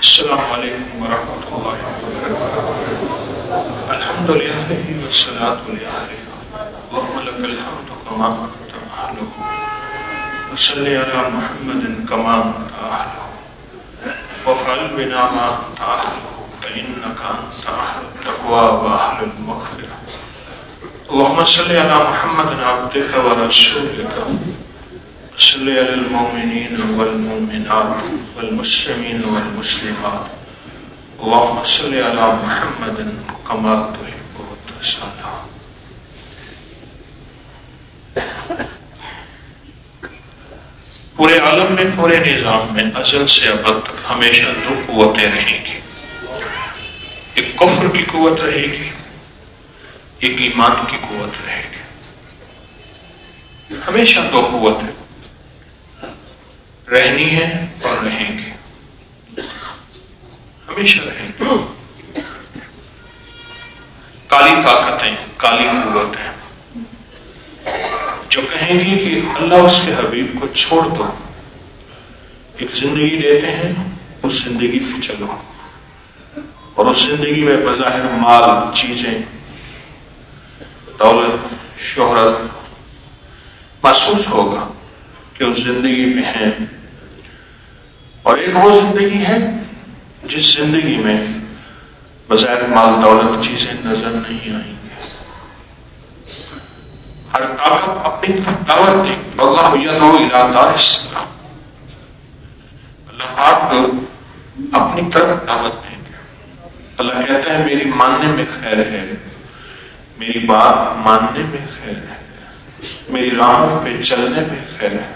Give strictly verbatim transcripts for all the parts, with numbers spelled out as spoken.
السلام علیکم ورحمۃ اللہ وبرکاتہ. الحمد للہ والصلاة للہ اللہم لک الحمد کما انت اہلہ وصلی علی محمد کما انت اہلہ وافعل بنا ما انت اہلہ فانک انت اہل التقوی واہل المغفرہ. اللہم صلی علی محمد عبدک ورسولک صلی علی المؤمنین والمؤمنات والمسلمین والمسلمات. اللہم صلی علی محمد کما تحب وترضى. پورے عالم میں، پورے نظام میں ازل سے ابد تک ہمیشہ دو قوتیں رہیں گی. ایک کفر کی قوت رہے گی، ایک ایمان کی قوت رہے گی. ہمیشہ دو قوتیں رہنی ہے اور رہیں گی، ہمیشہ رہیں گی. کالی طاقتیں، کالی قوتیں جو کہیں گی کہ اللہ اس کے حبیب کو چھوڑ دو، ایک زندگی دیتے ہیں، اس زندگی پہ چلو، اور اس زندگی میں بظاہر مال، چیزیں، دولت، شہرت محسوس ہوگا کہ اس زندگی میں ہیں. اور ایک وہ زندگی ہے جس زندگی میں بظاہر مال، دولت، چیزیں نظر نہیں آئیں گے. ہر طاقت اپنی دعوت دے. اللہ یدعو الی دار السلام، اللہ پاک اپنی طرف دعوت دیں. اللہ کہتا ہے میری ماننے میں خیر ہے، میری بات ماننے میں خیر ہے، میری راہوں پہ چلنے میں خیر ہے.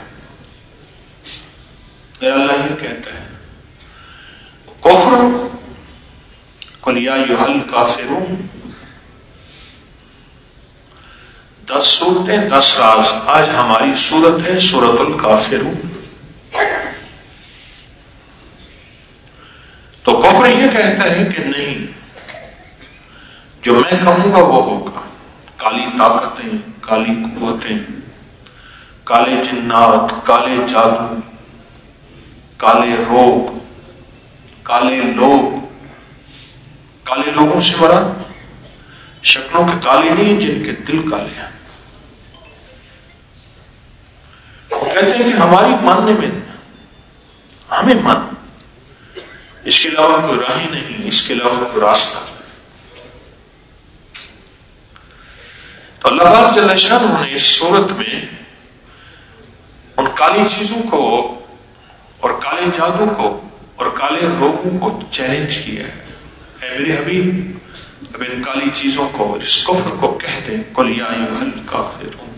اللہ یہ کہتا ہے کفر قل یا ایھا الکافرون. دس صورتیں، دس راز. آج ہماری صورت ہے سورۃ الکافرون. تو کفر یہ کہتا ہے کہ نہیں، جو میں کہوں گا وہ ہوگا. کالی طاقتیں، کالی قوتیں، کالے جنات، کالے جادو، کالے روگ، کالے لوگ. کالے لوگوں سے مراد شکلوں کے کالے نہیں، جن کے دل کالے ہیں. وہ کہتے ہیں کہ ہماری ماننے میں، ہمیں مان، اس کے علاوہ کوئی راہ ہی نہیں، اس کے علاوہ کوئی راستہ. تو اللہ پاک جل شانہ نے اس صورت میں ان کالی چیزوں کو اور کالے جادو کو اور کالے روگوں کو چیلنج کیا ہے. اے میرے حبیب، اب ان کالی چیزوں کو، اس کفر کو کہہ دیں قل یا ایھا الکافرون.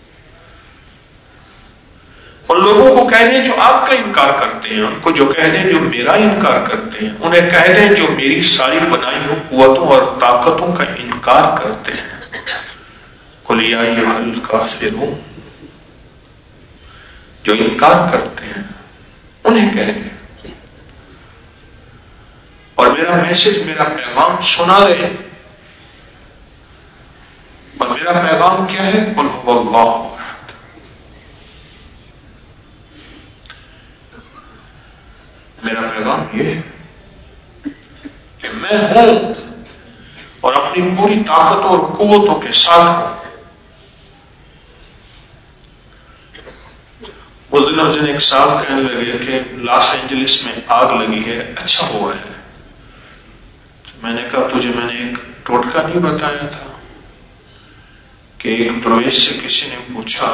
ان لوگوں کو کہہ دیں جو آپ کا انکار کرتے ہیں، ان کو جو کہہ دیں جو میرا انکار کرتے ہیں، انہیں کہہ دیں جو میری ساری بنائی ہوئی قوتوں اور طاقتوں کا انکار کرتے ہیں. قل یا ایھا الکافرون، جو انکار کرتے ہیں انہیں کہہ دیں. اور میرا میسج، میرا پیغام سنا دیں. اور میرا پیغام کیا ہے؟ قل ھو اللہ احد. میرا پیغام یہ ہے کہ میں ہوں اور اپنی پوری طاقتوں اور قوتوں کے ساتھ ہوں. اس دن اس دن ایک صاحب کہنے لگے کہ لاس اینجلس میں آگ لگی ہے، اچھا ہوا ہے. میں نے کہا تجھے میں نے ایک ٹوٹکا نہیں بتایا تھا کہ ایک درویش سے کسی نے پوچھا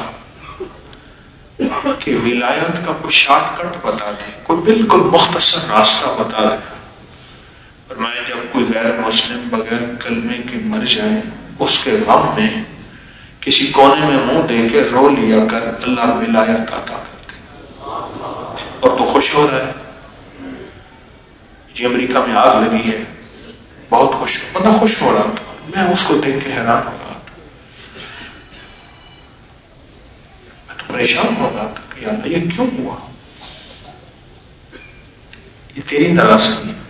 کہ ولایت کا کوئی شارٹ کٹ بتا دے، کوئی بالکل مختصر راستہ بتا دے. اور میں جب کوئی غیر مسلم بغیر کلمے کے مر جائے، اس کے غم میں کسی کونے میں منہ دے کے رو لیا کر، اللہ ولایت عطا کر دے. اور تو خوش ہو رہا ہے جی امریکہ میں آگ لگی ہے، بہت خوش، بندہ خوش ہو رہا تھا. میں اس کو دیکھ کے حیران ہو رہا تھا، میں تو پریشان ہو رہا تھا کہ اللہ یہ کیوں ہوا؟ یہ تیری ناراضگی ہے.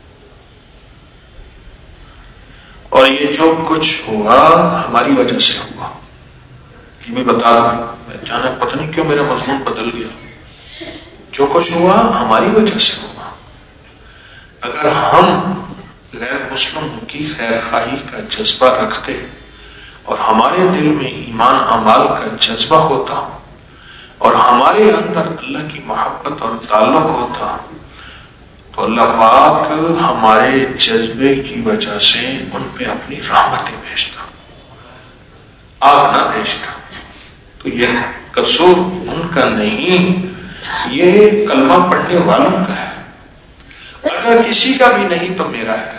اور یہ جو کچھ ہوا ہماری وجہ سے ہوا. یہ بھی بتا دوں، میں اچانک پتہ نہیں کیوں میرا مضمون بدل گیا. جو کچھ ہوا ہماری وجہ سے ہوا. اگر ہم غیر مسلم کی خیر خواہی کا جذبہ رکھتے اور ہمارے دل میں ایمان اعمال کا جذبہ ہوتا اور ہمارے اندر اللہ کی محبت اور تعلق ہوتا تو اللہ پاک ہمارے جذبے کی وجہ سے ان پہ اپنی رحمتیں بھیجتا، آگ نہ بھیجتا۔ تو یہ قصور ان کا نہیں، یہ کلمہ پڑھنے والوں کا ہے۔ اگر کسی کا بھی نہیں تو میرا ہے،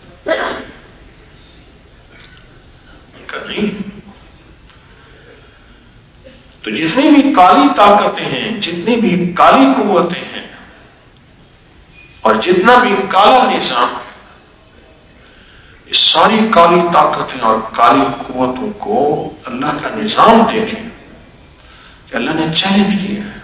ان کا نہیں۔ تو جتنی بھی کالی طاقتیں ہیں، جتنی بھی کالی قوتیں ہیں اور جتنا بھی کالا نظام ہے، اس ساری کالی طاقتیں اور کالی قوتوں کو اللہ کا نظام دیکھیں کہ اللہ نے چیلنج کیا ہے۔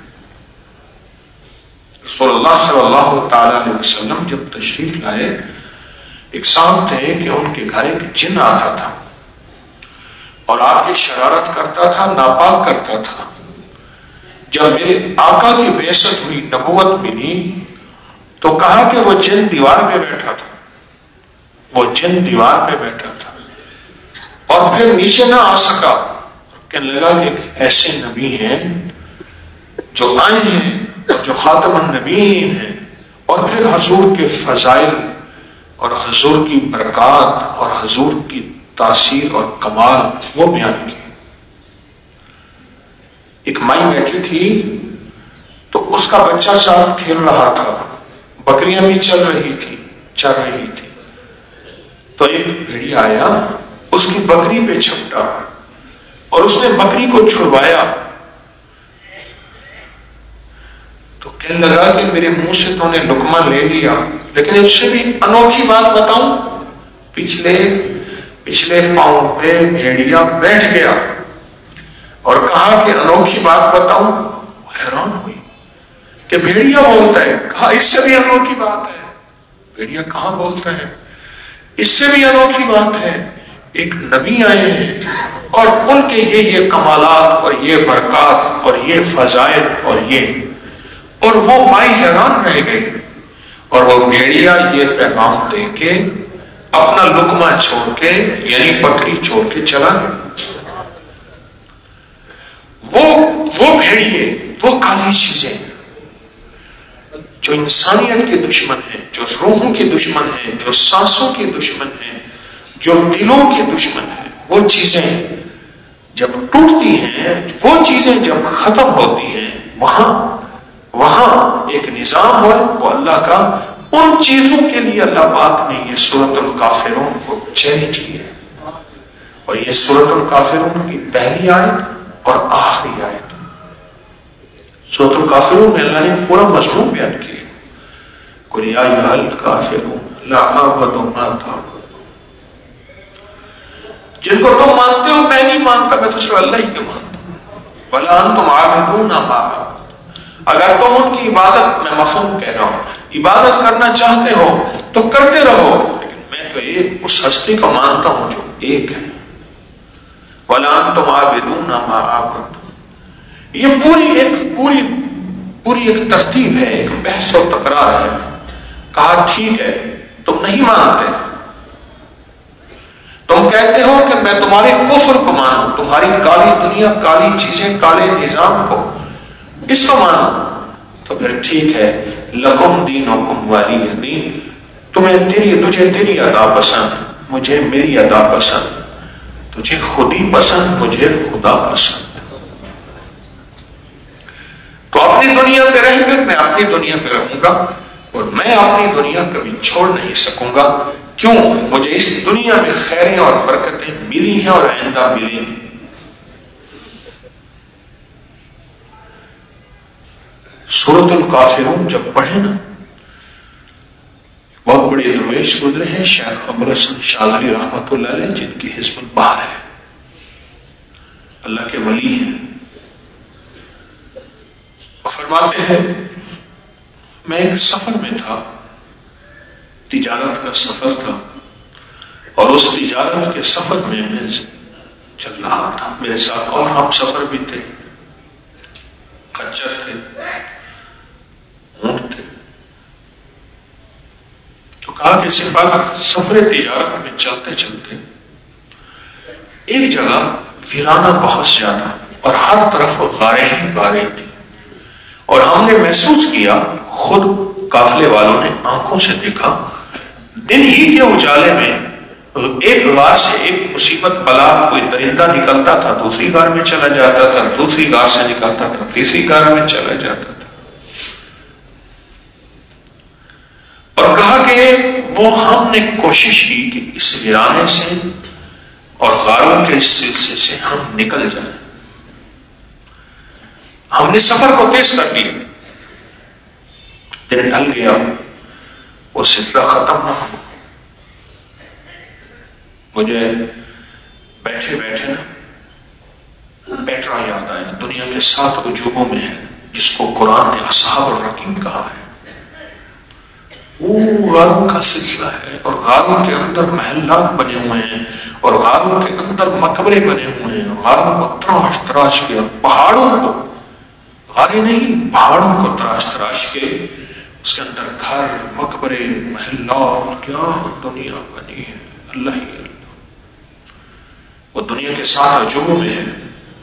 رسول اللہ صلی اللہ تعالی علیہ وسلم جب تشریف لائے، ایک صاحب تھے کہ ان کے گھر ایک جن آتا تھا اور آ کے شرارت کرتا تھا، ناپاک کرتا تھا۔ جب میرے آقا کی بعثت ہوئی، نبوت ملی، تو کہا کہ وہ جن دیوار پہ بیٹھا تھا، وہ جن دیوار پہ بیٹھا تھا اور پھر نیچے نہ آ سکا۔ کہنے لگا کہ ایسے نبی ہیں جو آئے ہیں اور جو خاتم النبیین ہیں، اور پھر حضور کے فضائل اور حضور کی برکات اور حضور کی تاثیر اور کمال وہ بیان کی۔ ایک مائی بیٹھی تھی تو اس کا بچہ ساتھ کھیل رہا تھا، بکریاں بھی چل رہی تھی، چل رہی تھی۔ تو ایک بھیڑیا آیا، اس کی بکری پہ چھپٹا اور اس نے بکری کو چھڑوایا۔ تو کہنے لگا کہ میرے منہ سے تو نے لقمہ لے لیا، لیکن اس سے بھی انوکھی بات بتاؤں۔ پچھلے پچھلے پاؤں پہ بھیڑیا بیٹھ گیا اور کہا کہ انوکھی بات بتاؤں۔ حیران ہوئی کہ بھیڑیا بولتا ہے، کہا اس سے بھی انوکھی بات ہے۔ بھیڑیا کہاں بولتا ہے، اس سے بھی انوکھی بات ہے۔ ایک نبی آئے ہیں اور ان کے یہ یہ کمالات اور یہ برکات اور یہ فضائل اور یہ، اور وہ مائی حیران رہ گئی۔ اور وہ بھیڑیا یہ پیغام دے کے اپنا لقمہ چھوڑ کے، یعنی بکری چھوڑ کے چلا گیا۔ وہ وہ بھیڑیے، وہ کالی چیزیں جو انسانیت کے دشمن ہیں، جو روحوں کے دشمن ہیں، جو سانسوں کے دشمن ہیں، جو دلوں کے دشمن ہیں، وہ چیزیں جب ٹوٹتی ہیں، وہ چیزیں جب ختم ہوتی ہیں، وہاں وہاں ایک نظام ہے وہ اللہ کا۔ ان چیزوں کے لیے اللہ پاک نے یہ سورۃ الکافرون کو چیلنج کیا، اور یہ سورۃ الکافرون کی پہلی آیت اور آخری آیت۔ سورۃ الکافرون میں اللہ نے پورا مضمون بیان کیا، قُلْ یَا أَیُّہَا الْکَافِرُونَ لَا أَعْبُدُ مَا تَعْبُدُونَ۔ جن کو تم مانتے ہو میں نہیں مانتا، میں تو صرف اللہ ہی کے مانتا ہوں۔ وَلَا أَنْتُمْ عَابِدُونَ مَا أَعْبُدُ۔ اگر تم ان کی عبادت، میں مفہوم کہہ رہا ہوں، عبادت کرنا چاہتے ہو تو کرتے رہو، لیکن میں تو ایک اس ہستی کو مانتا ہوں جو ایک ہے۔ وَلَا أَنْتُمْ عَابِدُونَ مَا أَعْبُدُ۔ یہ پوری ایک پوری پوری ایک ترتیب ہے، ایک بحث و تکرار ہے۔ کہا ٹھیک ہے تم نہیں مانتے، تم کہتے ہو کہ میں تمہارے کفر کو مانوں، تمہاری کالی دنیا، کالی چیزیں، کالے نظام کو، اس کو مانو، تو پھر ٹھیک ہے، لکم دینکم ولی دین، تمہیں تیری تجھے تیری ادا پسند، مجھے میری ادا پسند، تجھے خودی پسند، مجھے خدا پسند۔ تو اپنی دنیا پہ رہ کر میں اپنی دنیا پہ رہوں گا، اور میں اپنی دنیا کبھی چھوڑ نہیں سکوں گا۔ کیوں؟ مجھے اس دنیا میں خیریں اور برکتیں ملی ہیں اور آئندہ ملیں گی۔ سورۃ الکافرون جب پڑھے نا، بہت بڑے درویش گزرے ہیں، شیخ ابوالحسن شاذلی رحمۃ اللہ علیہ، جن کی حزب البحر ہے، اللہ کے ولی ہیں۔ فرماتے ہیں میں ایک سفر میں تھا، تجارت کا سفر تھا، اور اس تجارت کے سفر میں میں چل رہا تھا، میرے ساتھ اور ہم سفر بھی تھے، خچر تھے، اونٹ تھے، تو کہا کہ سفر تجارت میں چلتے چلتے ایک جگہ ویرانہ بہت زیادہ اور ہر طرف غاریں ہی غاریں تھی، اور ہم نے محسوس کیا، خود قافلے والوں نے آنکھوں سے دیکھا، دن ہی کے اجالے میں ایک غار سے ایک مصیبت بلا کوئی درندہ نکلتا تھا، دوسری غار میں چلا جاتا تھا، دوسری غار سے نکلتا تھا، تیسری غار میں چلا جاتا تھا، اور کہا کہ وہ ہم نے کوشش کی کہ اس ویرانے سے اور غاروں کے اس سلسلے سے ہم نکل جائیں۔ ہم نے سفر کو تیز کر دیا، دن ڈھل گیا، وہ سلسلہ ختم نہ ہوا۔ مجھے بیٹھے بیٹھے نا پیٹرا یاد آیا، دنیا کے سات عجوبوں میں ہے جس کو قرآن نے اصحاب الرقیم کہا ہے۔ وہ غاروں کا سلسلہ ہے، اور غاروں کے اندر محلات بنے ہوئے ہیں، اور غاروں کے اندر مقبرے بنے ہوئے ہیں، غاروں کو تراش تراش کے، پہاڑوں کو، غاریں نہیں پہاڑوں کو تراش تراش کے اس کے اندر گھر، مقبرے، محلات، کیا دنیا بنی ہے، اللہ ہی اللہ۔ وہ دنیا کے سات عجوبوں میں ہے۔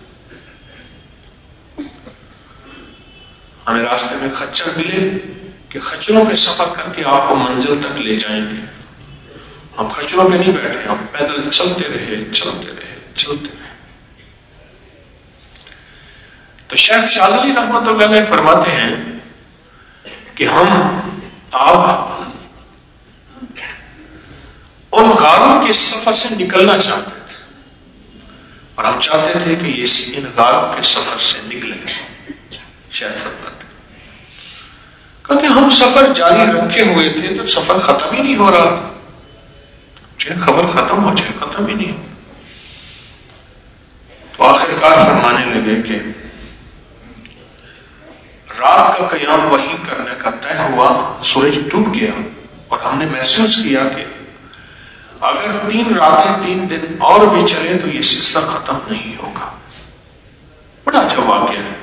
ہمیں راستے میں خچر ملے کہ خچروں کے سفر کر کے آپ کو منزل تک لے جائیں گے، ہم خچروں پہ نہیں بیٹھے، ہم پیدل چلتے رہے چلتے رہے چلتے رہے۔ تو شیخ شاذلی رحمۃ اللہ علیہ فرماتے ہیں کہ ہم آپ ان غاروں کے سفر سے نکلنا چاہتے تھے، اور ہم چاہتے تھے کہ یہ ان غاروں کے سفر سے نکلیں۔ شیخ فرماتے کہ ہم سفر جاری رکھے ہوئے تھے تو سفر ختم ہی نہیں ہو رہا تھا، چاہے خبر ختم ہو چاہے ختم ہی نہیں ہو۔ تو آخر کار فرمانے لگے کہ رات کا قیام وحی کرنے کا طے ہوا، سورج ڈوب گیا، اور ہم نے محسوس کیا کہ اگر تین راتیں تین دن اور بھی چلے تو یہ سلسلہ ختم نہیں ہوگا۔ بڑا اچھا واقعہ ہے۔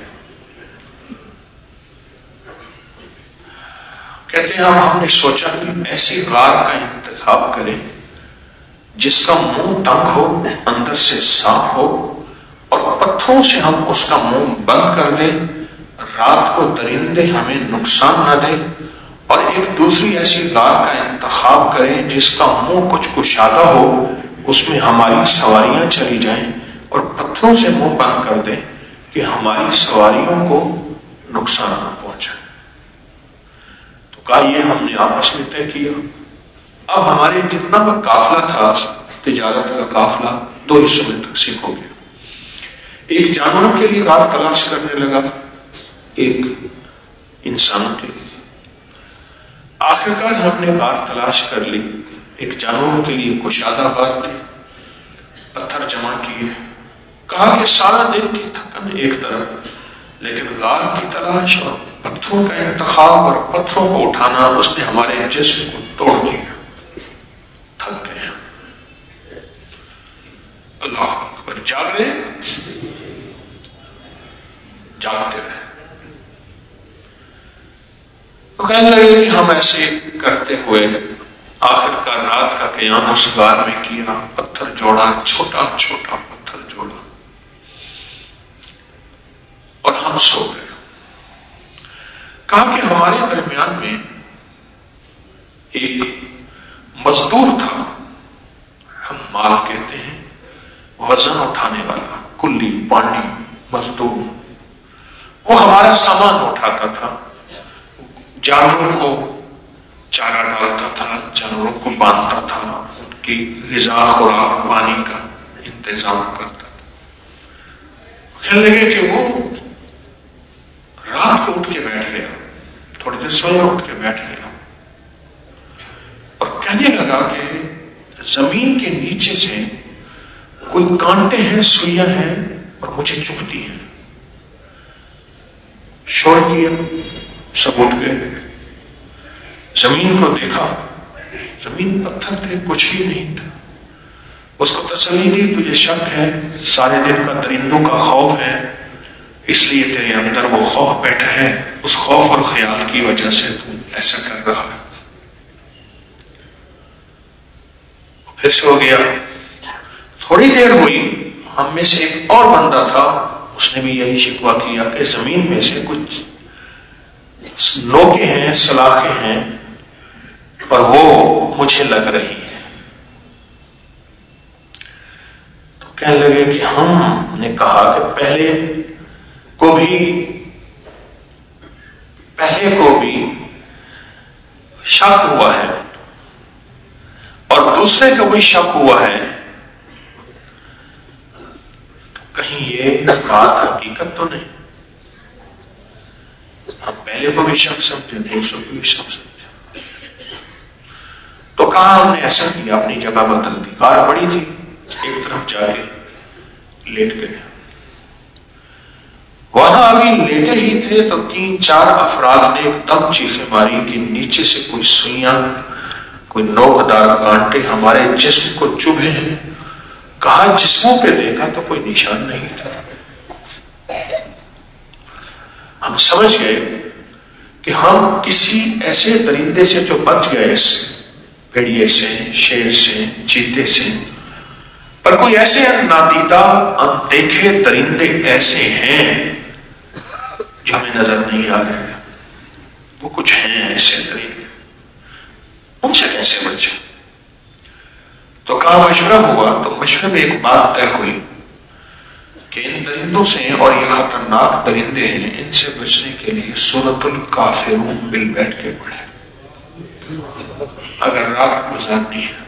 کہتے ہیں ہم ہم نے سوچا کہ ایسی غار کا انتخاب کریں جس کا منہ تنگ ہو، اندر سے صاف ہو، اور پتھروں سے ہم اس کا منہ بند کر دیں، رات کو درندے ہمیں نقصان نہ دیں، اور ایک دوسری ایسی غار کا انتخاب کریں جس کا منہ کچھ کشادہ ہو، اس میں ہماری سواریاں چلی جائیں، اور پتھروں سے منہ بند کر دیں کہ ہماری سواریوں کو نقصان نہ پہنچائے۔ تو کہا یہ ہم نے آپس میں طے کیا۔ اب ہمارے جتنا کا قافلہ تھا، تجارت کا قافلہ، دو حصوں میں تقسیم ہو گیا۔ ایک جانوروں کے لیے غار تلاش کرنے لگا، ایک انسانوں کے لیے۔ آخرکار ہم نے غار تلاش کر لی۔ ایک جانوروں کے لیے کشادہ غار تھی، پتھر جمع کیے، کہا کہ سارا دن کی تھکن ایک طرف، لیکن غار کی تلاش اور پتھروں کا انتخاب اور پتھروں کو اٹھانا، اس نے ہمارے جسم کو توڑ دیا، تھک گئے۔ اللہ اکبر، جاگ رہے جاگتے رہے۔ تو کہنے لگے کہ ہم ایسے کرتے ہوئے آخر کا رات کا قیام اس غار میں کیا، پتھر جوڑا، چھوٹا چھوٹا پتھر جوڑا، اور ہم سو گئے۔ کہا کہ ہمارے درمیان میں ایک مزدور تھا، ہم مال کہتے ہیں، وزن اٹھانے والا، کلی پانڈی مزدور۔ وہ ہمارا سامان اٹھاتا تھا، جانوروں کو چارہ ڈالتا تھا، جانوروں کو باندھتا تھا، ان کی غذا، خوراک، پانی کا انتظام کرتا تھا۔ کہنے لگے کہ وہ رات کو اٹھ کے بیٹھ گیا، تھوڑی دیر سویا، اٹھ کے بیٹھ گیا، اور کہنے لگا کہ زمین کے نیچے سے کوئی کانٹے ہیں، سوئیاں ہیں، اور مجھے چبھتی ہیں۔ شور کیا، سب اٹھ گئے، زمین کو دیکھا، زمین پتھر تھے، کچھ بھی نہیں تھا۔ اس کو تسلی دی، تجھے شک ہے، سارے دن کا درندوں کا خوف ہے، اس لیے تیرے اندر وہ خوف بیٹھا ہے، اس خوف اور خیال کی وجہ سے تو ایسا کر رہا ہے۔ پھر سو گیا. تھوڑی دیر ہوئی، ہم میں سے ایک اور بندہ تھا، اس نے بھی یہی شکوہ کیا کہ زمین میں سے کچھ نوکیں ہیں، سلاخیں ہیں اور وہ مجھے لگ رہی ہیں. تو کہنے لگے کہ ہم نے کہا کہ پہلے کو بھی پہلے کو بھی شک ہوا ہے اور دوسرے کو بھی شک ہوا ہے، کہیں یہ بات حقیقت تو نہیں. ہم پہلے کو بھی شک سمجھے، دوسرے کو بھی شک سمجھے. تو کہا ہم نے ایسا کیا، اپنی جگہ بدل دی. کار بڑی تھی، ایک طرف جا کے لیٹ گئے. وہاں ابھی لیٹے ہی تھے تو تین چار افراد نے ایک دم چیخیں ماری کہ نیچے سے کوئی سوئیاں، کوئی نوکدار کانٹے ہمارے جسم کو چبھے ہیں. کہا جسموں پہ دیکھا تو کوئی نشان نہیں تھا. ہم سمجھ گئے کہ ہم کسی ایسے درندے سے جو بچ گئے، بھیڑیے سے، شیر سے، چیتے سے، پر کوئی ایسے نادیدہ اندیکھے درندے ایسے ہیں جو ہمیں نظر نہیں آ رہے. وہ کچھ ہیں ایسے درندے، ان سے کیسے بچے؟ تو کہا مشورہ ہوا. تو مشورے میں ایک بات طے ہوئی کہ ان درندوں سے، اور یہ خطرناک درندے ہیں، ان سے بچنے کے لیے سورۃ الکافرون مل بیٹھ کے پڑھے. اگر رات گزارنی ہے،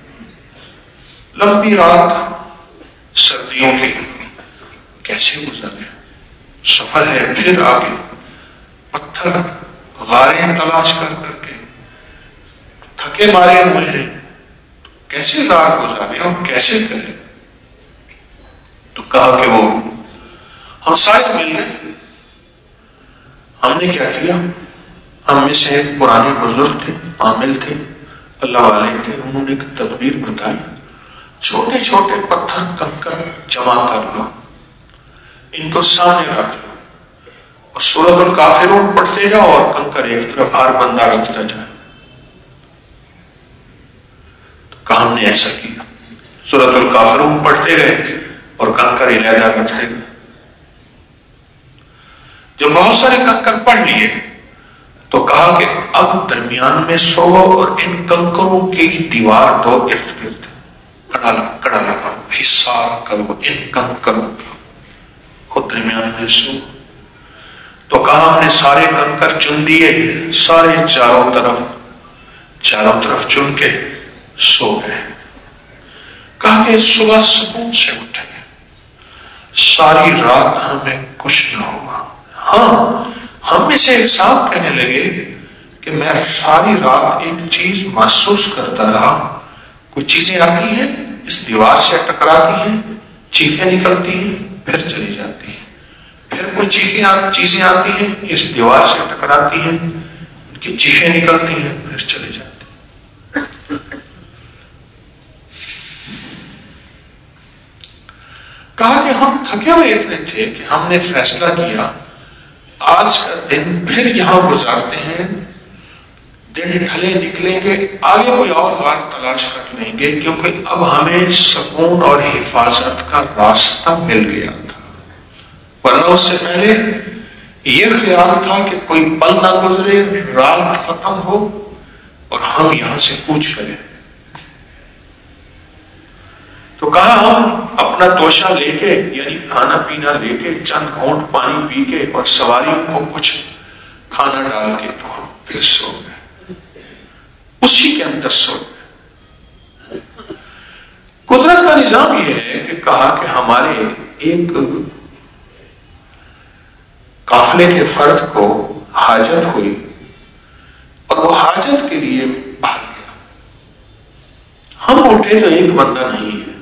لمبی رات سردیوں کی، کیسے گزارے؟ سفر ہے، پھر آگے پتھر غاریں تلاش کر کر کے تھکے مارے ہوئے ہیں، کیسے رات گزارے اور کیسے کرے؟ تو کہا کہ وہ ہم سارے مل گئے. ہم نے کیا کیا؟ ہم میں سے ایک پرانے بزرگ تھے، عامل تھے، اللہ والے تھے. انہوں نے ایک تدبیر بتائی، چھوٹے چھوٹے پتھر کنکر جمع کر لو، ان کو سامنے رکھ لو اور سورۃ الکافرون پڑھتے جاؤ اور کنکر ایک طرف ہر بندہ رکھتا جائے. تو کہا ہم نے ایسا کیا. سورۃ الکافرون پڑھتے گئے اور کنکر علیحدہ رکھتے گئے. جب بہت سارے کنکر پڑھ لیے تو کہا کہ اب درمیان میں سو اور ان کنکروں کی دیوار دو ارد گرد کڑا لگاؤ، حصار کرو ان کنکروں کا، خود درمیان میں سو. تو کہا ہم نے سارے کنکر چن دیے، سارے چاروں طرف چاروں طرف چن کے سو گئے. کہا کہ صبح سکون سے اٹھے، ساری رات ہمیں کچھ نہ ہوا. ہاں ہم میں سے ایک صاحب کہنے لگے کہ میں ساری رات ایک چیز محسوس کرتا رہا، کچھ چیزیں آتی ہیں اس دیوار سے ٹکراتی ہیں، چیخیں نکلتی ہیں، پھر چلی جاتی ہیں. پھر کچھ چیخیں چیزیں آتی ہیں اس دیوار سے ٹکراتی ہیں، ان کی چیخیں نکلتی ہیں، پھر چلی جاتی ہیں. کہا کہ ہم تھکے ہوئے اتنے تھے کہ ہم نے فیصلہ کیا آج کا دن پھر یہاں گزارتے ہیں، دن ڈھلے نکلیں گے، آگے کوئی اور غار تلاش کر لیں گے، کیونکہ اب ہمیں سکون اور حفاظت کا راستہ مل گیا تھا. ورنہ اس سے پہلے یہ خیال تھا کہ کوئی پل نہ گزرے، رات ختم ہو اور ہم یہاں سے کوچ کریں. تو کہا ہم اپنا توشہ لے کے، یعنی کھانا پینا لے کے، چند گھونٹ پانی پی کے اور سواریوں کو کچھ کھانا ڈال کے تو ہم پھر سو گئے، اسی کے اندر سو گئے. قدرت کا نظام یہ ہے کہ کہا کہ ہمارے ایک قافلے کے فرد کو حاجت ہوئی اور وہ حاجت کے لیے بھاگ گیا. ہم اٹھے تو ایک بندہ نہیں ہے.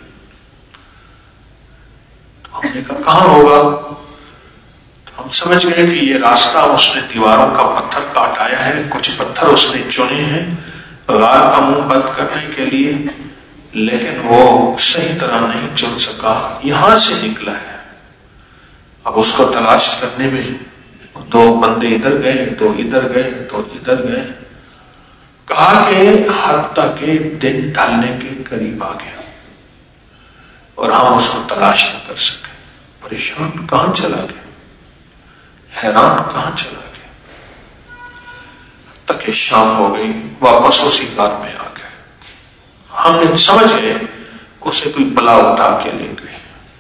ہم نے کہا کہاں ہوگا؟ تو ہم سمجھ گئے کہ یہ راستہ اس نے دیواروں کا پتھر کاٹ آیا ہے، کچھ پتھر اس نے چنے ہیں غار کا منہ بند کرنے کے لیے، لیکن وہ صحیح طرح نہیں چن سکا، یہاں سے نکلا ہے. اب اس کو تلاش کرنے میں دو بندے ادھر گئے، دو ادھر گئے، دو ادھر گئے. کہا کہ حتیٰ کہ دن ڈھلنے کے قریب آ گیا اور ہم اس کو تلاش نہ کر سکے. پریشان کہاں چلا گیا, حیران کہاں چلا گیا. حتیٰ کہ شام ہو گئی, واپس اسی غار میں آ گئے. ہم نے سمجھے اسے کوئی بلا اٹھا کے لے گئی,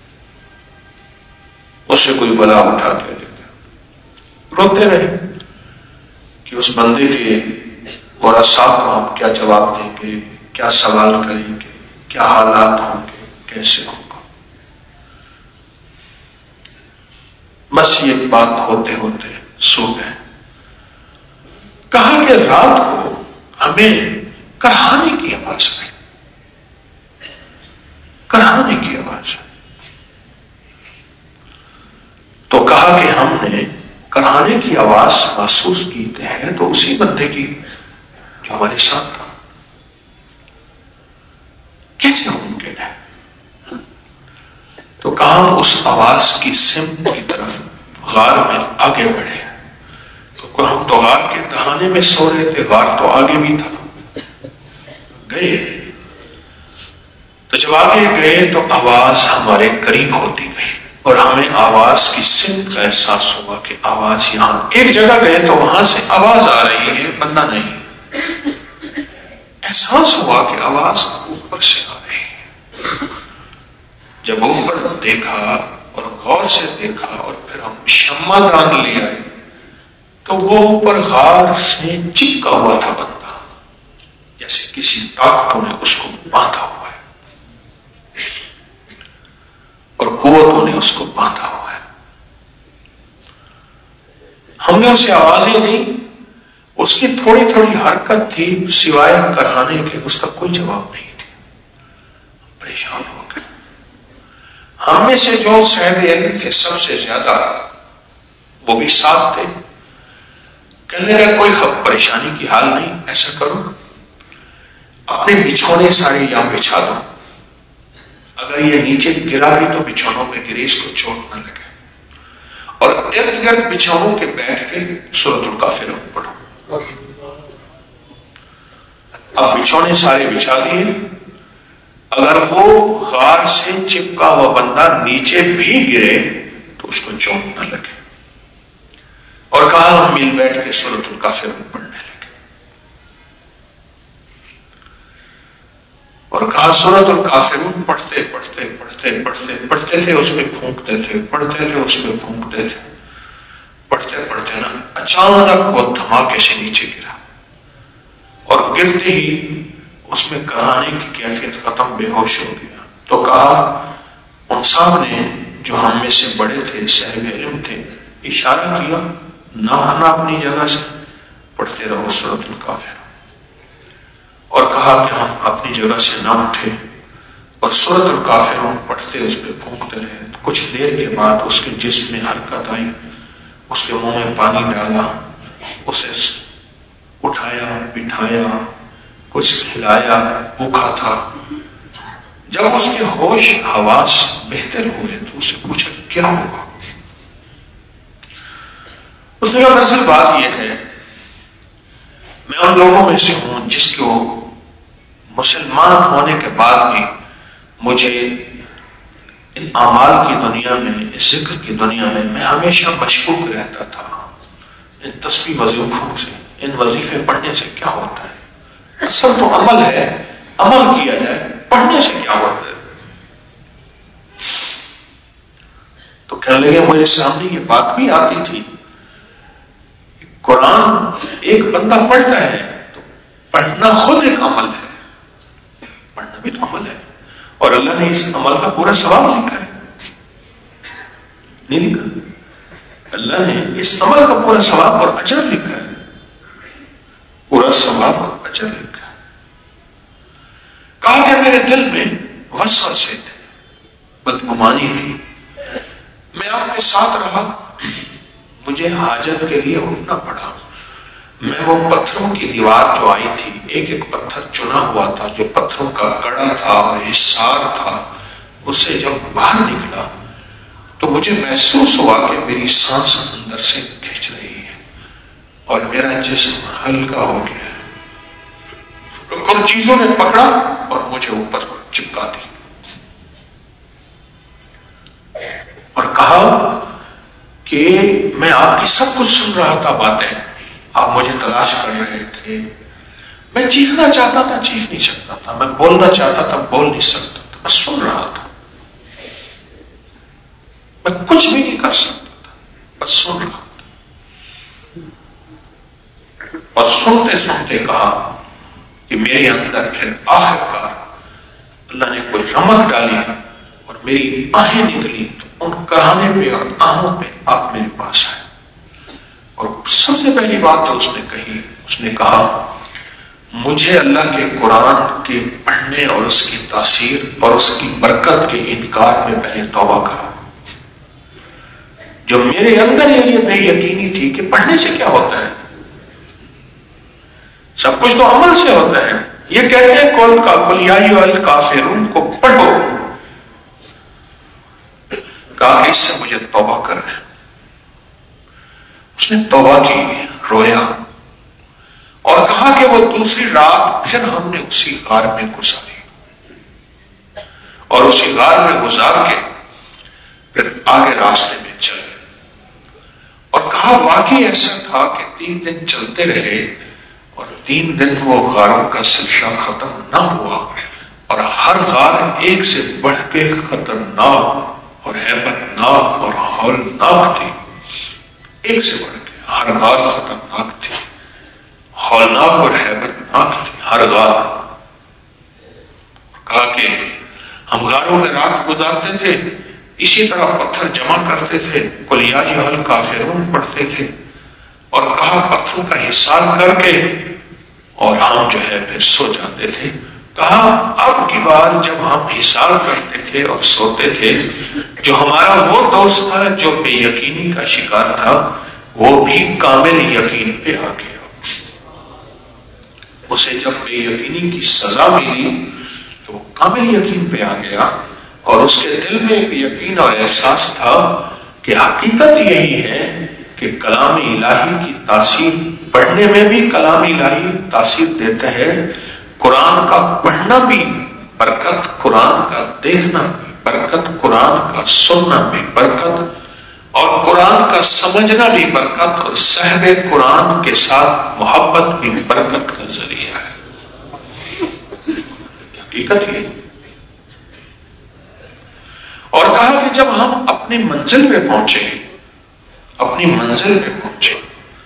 اسے کوئی بلا اٹھا کے لے گئے. روتے رہے کہ اس بندے کے ورثاء کو ہم کیا جواب دیں گے, کیا سوال کریں گے, کیا حالات ہوں گے, کیسے ہوگا. بس یہ بات ہوتے ہوتے سو گئے. کہا کہ رات کو ہمیں کرہانے کی آواز آئی, کرہانے کی آواز آئی. تو کہا کہ ہم نے کرہانے کی آواز محسوس کی ہے تو اسی بندے کی جو ہمارے ساتھ تھا. کیسے ممکن ہے؟ تو کہا اس آواز کی سمت کی طرف غار میں آگے بڑھے. تو ہم تو غار کے دہانے میں سو رہے تھے, غار تو آگے بھی تھا. گئے تو جب آگے گئے تو آواز ہمارے قریب ہوتی گئی اور ہمیں آواز کی سمت کا احساس ہوا کہ آواز یہاں. ایک جگہ گئے تو وہاں سے آواز آ رہی ہے, بندہ نہیں. احساس ہوا کہ آواز اوپر سے آ رہی ہے. جب اوپر دیکھا اور غور سے دیکھا اور پھر ہم شمع دان لے آئے تو وہ اوپر غار سے چپکا ہوا تھا بندہ, جیسے کسی طاقتوں نے اس کو باندھا ہوا ہے اور قوتوں نے اس کو باندھا ہوا ہے. ہم نے اسے آوازیں دی, اس کی تھوڑی تھوڑی حرکت تھی, سوائے کرہانے کے اس کا کوئی جواب نہیں تھی. پریشان ہو گئے. ہم میں سے جو صاحب علم تھے سب سے زیادہ وہ بھی ساتھ تھے. کہنے لگا کوئی پریشانی کی حال نہیں, ایسا کرو اپنے بچھونے سارے یہاں بچھا دو, اگر یہ نیچے گرا بھی تو بچھونوں پہ گرے, اس کو چوٹ نہ لگے, اور ارد گرد بچھونوں کے بیٹھ کے سورۃ الکافرون پڑھو. اب بچھونے سارے بچھا دیے, اگر وہ غار سے چپکا ہوا بندہ نیچے بھی گرے تو اس کو چوٹ نہ لگے. اور کہا ہم مل بیٹھ کے سورۃ الکافرون پڑھنے لگے اور کہا سورۃ الکافرون پڑھتے پڑھتے پڑھتے پڑھتے پڑھتے تھے, اس میں پھونکتے تھے, پڑھتے تھے, اس میں پھونکتے تھے. پڑھتے پڑھتے نا اچانک وہ دھماکے سے نیچے گرا اور گرتے ہی اس میں کرہانے کی کیفیت ختم, بے ہوش ہو گیا. تو کہا ان صاحب نے جو ہم میں سے بڑے تھے, صاحب علم تھے, اشارہ کیا نہ اٹھنا اپنی جگہ سے, پڑھتے رہو سورۃ الکافرون. اور کہا کہ ہم اپنی جگہ سے نہ اٹھے اور سورۃ الکافرون پڑھتے اس پہ پھونکتے رہے. کچھ دیر کے بعد اس کے جسم میں حرکت آئی, اس کے منہ میں پانی ڈالا, اسے اٹھایا بٹھایا, کچھ کھلایا, بھوکا تھا. جب اس کے ہوش حواس بہتر ہوئے تو اسے پوچھا کیا ہوا. اس نے کہا دراصل بات یہ ہے, میں ان لوگوں میں سے ہوں جس کو مسلمان ہونے کے بعد بھی مجھے ان اعمال کی دنیا میں, اس ذکر کی دنیا میں میں ہمیشہ مشکوک رہتا تھا. ان تسبیح وظیفوں سے, ان وظیفے پڑھنے سے کیا ہوتا ہے؟ اصل تو عمل ہے, عمل کیا جائے, پڑھنے سے کیا ہوتا ہے؟ تو کہنے لگے مجھے سامنے یہ بات بھی آتی تھی, قرآن ایک بندہ پڑھتا ہے تو پڑھنا خود ایک عمل ہے, پڑھنا بھی تو عمل ہے, اور اللہ نے اس عمل کا پورا ثواب لکھا ہے, نہیں لکھا؟ اللہ نے اس عمل کا پورا ثواب اور اجر لکھا ہے, پورا ثواب اور اجر لکھا ہے. کہا کہ میرے دل میں وسوسے تھے, بدگمانی تھی, میں آپ کے ساتھ رہا, مجھے حاجت کے لیے اٹھنا پڑا. میں وہ پتھروں کی دیوار جو آئی تھی, ایک ایک پتھر چنا ہوا تھا, جو پتھروں کا کڑا تھا اور حصار تھا, اسے جب باہر نکلا تو مجھے محسوس ہوا کہ میری سانس اندر سے کھنچ رہی ہے اور میرا جسم ہلکا ہو گیا. تو کچھ چیزوں نے پکڑا اور مجھے اوپر چپکا دی اور کہا کہ میں آپ کی سب کچھ سن رہا تھا باتیں، آپ مجھے تلاش کر رہے تھے، میں چیخنا چاہتا تھا چیخ نہیں سکتا تھا، میں بولنا چاہتا تھا بول نہیں سکتا تھا، میں سن رہا تھا، میں کچھ بھی نہیں کر سکتا تھا، بس سن رہا تھا۔ اور سنتے سنتے کہا کہ میرے اندر پھر آخر کار اللہ نے کوئی رمق ڈالی اور میری آہیں نکلی، تو ان کرانے پہ اور آہوں پہ آپ میرے پاس آئے۔ اور سب سے پہلی بات جو اس نے کہی، اس نے کہا مجھے اللہ کے قرآن کے پڑھنے اور اس کی تاثیر اور اس کی برکت کے انکار میں پہلے توبہ کرا۔ جو میرے اندر یہ بے یقینی تھی کہ پڑھنے سے کیا ہوتا ہے، سب کچھ تو عمل سے ہوتا ہے، یہ کہتے ہیں کل کا کل یا ایھا الکافرون کو پڑھو، کہا کہ اس سے مجھے توبہ کرنا ہے۔ اس نے توبہ کی، رویا اور کہا کہ وہ دوسری رات پھر ہم نے اسی غار میں گزاری اور اسی غار میں گزار کے پھر آگے راستے میں چلے، اور کہا واقعی ایسا تھا کہ تین دن چلتے رہے اور تین دن وہ غاروں کا سلسلہ ختم نہ ہوا، اور ہر غار ایک سے بڑھ کے خطرناک اور ہیبت ناک اور ہولناک تھی، ایک سے بڑھ کے ہر غار خطرناک تھی، ہولناک اور ہیبت ناک تھی ہر غار۔ کہا کہ ہم غاروں میں رات گزارتے تھے، اسی طرح پتھر جمع کرتے تھے، قل یا ایھا الکافرون پڑھتے تھے، اور کہا پتھروں کا حساب کر کے اور ہم جو ہے پھر سو جاتے تھے۔ کہا اب کی بار جب ہم حساب کرتے تھے اور سوتے تھے، جو ہمارا وہ دوست تھا جو بے یقینی کا شکار تھا، وہ بھی کامل یقین پہ آ گیا۔ اسے جب بے یقینی کی سزا ملی تو وہ کامل یقین پہ آ گیا، اور اس کے دل میں ایک یقین اور احساس تھا کہ حقیقت یہی ہے کہ کلام الہی کی تاثیر پڑھنے میں بھی کلام الہی تاثیر دیتا ہے، قرآن کا پڑھنا بھی برکت، قرآن کا دیکھنا بھی برکت، قرآن کا سننا بھی برکت، اور قرآن کا سمجھنا بھی برکت، اور صاحب قرآن کے ساتھ محبت بھی برکت کا ذریعہ ہے۔ حقیقت یہ، اور کہا کہ جب ہم اپنی منزل پہ پہنچے، اپنی منزل پہ پہنچے،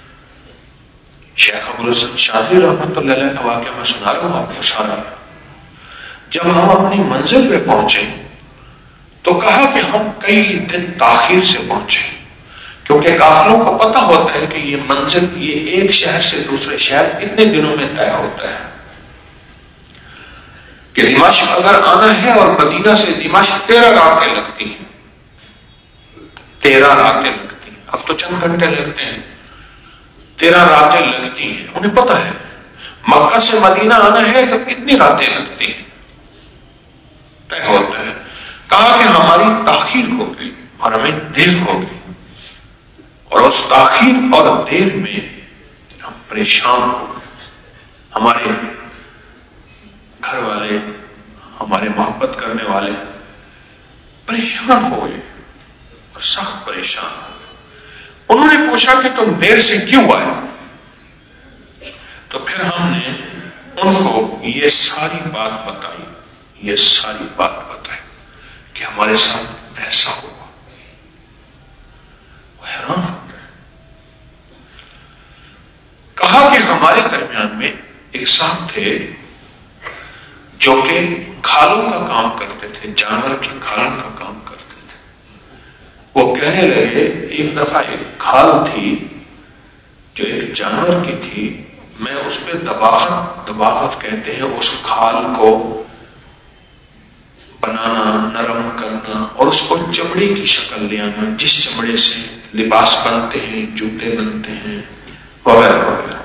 شیخ ابوالحسن شاذلی رحمۃ اللہ علیہ کا واقعہ میں سنا رہا ہوں آپ کو سارا۔ جب ہم اپنی منزل پہ پہنچے تو کہا کہ ہم کئی دن تاخیر سے پہنچے، کیونکہ قافلوں کو پتہ ہوتا ہے کہ یہ منزل یہ ایک شہر سے دوسرے شہر اتنے دنوں میں طے ہوتا ہے، کہ دمشق اگر آنا ہے اور مدینہ سے دمشق تیرہ راتیں لگتی ہیں، تیرہ راتیں لگتی ہیں، اب تو چند گھنٹے لگتے ہیں، تیرہ راتیں لگتی ہیں، انہیں پتہ ہے مکہ سے مدینہ آنا ہے تو کتنی راتیں لگتی ہیں، طے ہوتا ہے۔ کہا کہ ہماری تاخیر ہو گئی اور ہمیں دیر ہو گئی، اور اس تاخیر اور دیر میں ہم پریشان ہو گئے، ہمارے گھر والے، ہمارے محبت کرنے والے پریشان ہو گئے اور سخت پریشان ہو گئے۔ انہوں نے پوچھا کہ تم دیر سے کیوں آئے؟ تو پھر ہم نے ان کو یہ ساری بات بتائی، یہ ساری بات بتائی کہ ہمارے ساتھ ایسا ہوا۔ وہ حیران ہو گئے۔ کہا کہ ہمارے درمیان میں ایک صاحب تھے جو کہ کھالوں کا کام کرتے تھے، جانور کی کھالوں کا کام کرتے تھے۔ وہ کہنے لگے ایک دفعہ ایک کھال تھی جو ایک جانور کی تھی، میں اس پہ دباغت دباغت کہتے ہیں اس کھال کو بنانا، نرم کرنا، اور اس کو چمڑے کی شکل لے آنا، جس چمڑے سے لباس بنتے ہیں، جوتے بنتے ہیں، وغیرہ وغیرہ۔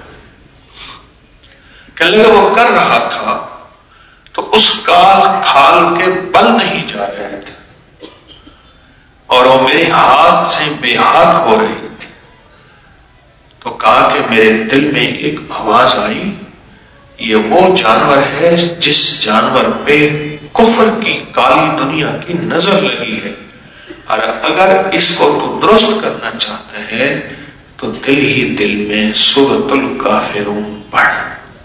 کہنے لگے وہ کر رہا تھا تو اس کال کھال کے بل نہیں جا رہے تھے، اور وہ میرے ہاتھ سے بے ہاتھ ہو رہی تھی۔ تو کہا کہ میرے دل میں ایک آواز آئی یہ وہ جانور ہے جس جانور پہ کفر کی کالی دنیا کی نظر لگی ہے، اور اگر اس کو تو درست کرنا چاہتا ہے تو دل ہی دل میں سورۃ الکافرون پڑھ۔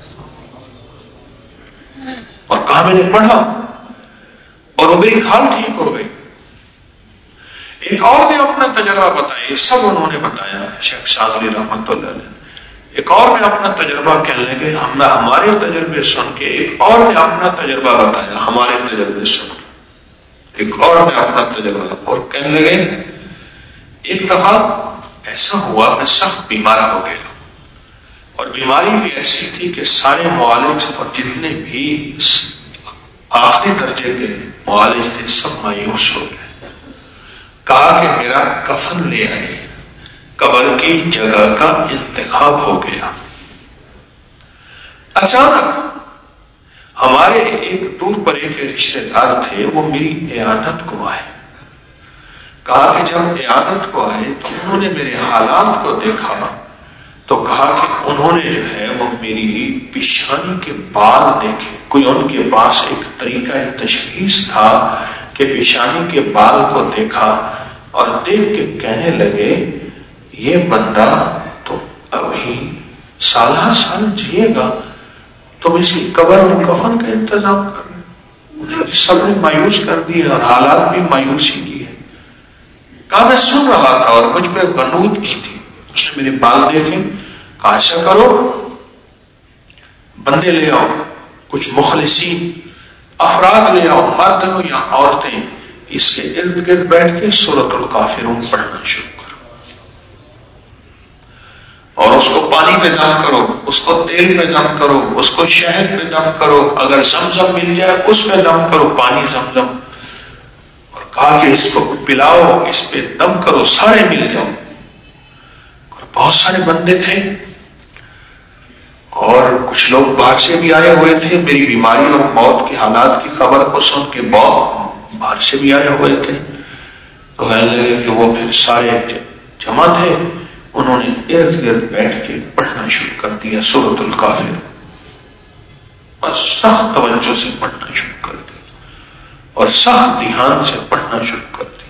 اور کہا میں نے پڑھا اور وہ میری کھال ٹھیک ہو گئی۔ ایک اور نے اپنا تجربہ بتایا، یہ سب انہوں نے بتایا، شیخ شاذلی رحمۃ اللہ علیہ۔ ایک اور نے اپنا تجربہ کہنے لگے، ہم نے ہمارے تجربے سن کے، ایک اور نے اپنا تجربہ بتایا ہمارے تجربے سن کے، ایک اور نے اپنا تجربہ، اور کہنے لگے ایک دفعہ ایسا ہوا میں سخت بیمار ہو گیا، اور بیماری بھی ایسی تھی کہ سارے معالج اور جتنے بھی آخری درجے کے معالج تھے سب مایوس ہو گئے۔ کہا کہ میرا کفن لے آئے، قبر کی جگہ کا انتخاب ہو گیا۔ اچانک ہمارے ایک دور پر ایک رشتے دار تھے، وہ میری عیادت کو آئے۔ کہا کہ جب عیادت کو آئے تو انہوں نے میرے حالات کو دیکھا تو کہا کہ انہوں نے جو ہے وہ میری پیشانی کے بال دیکھے۔ کوئی ان کے پاس ایک طریقہ تشخیص تھا کہ پیشانی کے بال کو دیکھا اور دیکھ کے کہنے لگے یہ بندہ تو ابھی سالہ سال جیے گا، تم اس کی قبر اور کفن کا انتظام کر رہے۔ سب نے مایوس کر دیا اور حالات بھی مایوسی کی ہے۔ کہا میں سن رہا تھا اور مجھ پہ غنود کی تھی، اس نے میرے بال دیکھے، کہا ایسا کرو بندے لے آؤ، کچھ مخلصین افراد لے آؤ، مرد ہو یا عورتیں، اس کے ارد گرد بیٹھ کے سورۃ الکافرون پڑھنا شروع کرو، اور اس کو پانی پہ دم کرو، اس کو تیل پہ دم کرو، اس کو شہد پہ دم کرو، اگر زمزم مل جائے اس پہ دم کرو، پانی زمزم، اور کہا کہ اس کو پلاؤ، اس پہ دم کرو، سارے مل جاؤ۔ اور بہت سارے بندے تھے اور کچھ لوگ باہر سے بھی آئے ہوئے تھے، میری بیماری اور موت کی حالات کی خبر کو سن کے بہت باہر سے بھی آئے ہوئے تھے۔ تو کہنے لگے کہ وہ پھر سارے جمع تھے، انہوں نے ارد گرد بیٹھ کے پڑھنا شروع کر دیا سورۃ الکافرون، بس سخت توجہ سے پڑھنا شروع کر دیا اور سخت دھیان سے پڑھنا شروع کر دیا۔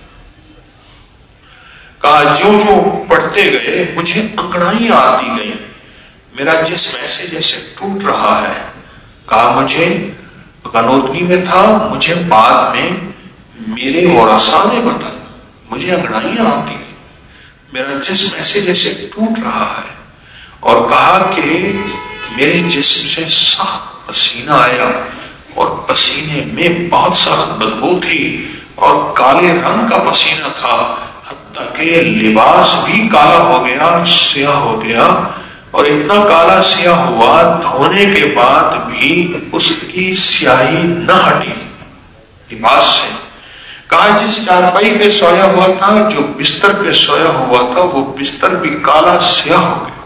کہا جو جو پڑھتے گئے مجھے انگڑائیاں آتی گئیں، میرا جسم ایسے جیسے ٹوٹ رہا ہے۔ کہا مجھے غنودگی میں تھا، مجھے بعد میں میرے ورثاء نے بتایا، مجھے انگڑائیاں آتی گئیں، میرا جسم ایسے جیسے ٹوٹ رہا ہے، اور کہا کہ میرے جسم سے سخت پسینہ آیا اور پسینے میں بہت سخت بدبو تھی اور کالے رنگ کا پسینہ تھا، حتیٰ کہ لباس بھی کالا ہو گیا، سیاہ ہو گیا، اور اتنا کالا سیاہ ہوا دھونے کے بعد بھی اس کی سیاہی نہ ہٹی لباس سے۔ کہا جس چارپائی پہ سویا ہوا تھا، جو بستر پہ سویا ہوا تھا، وہ بستر بھی کالا سیاہ ہو گیا۔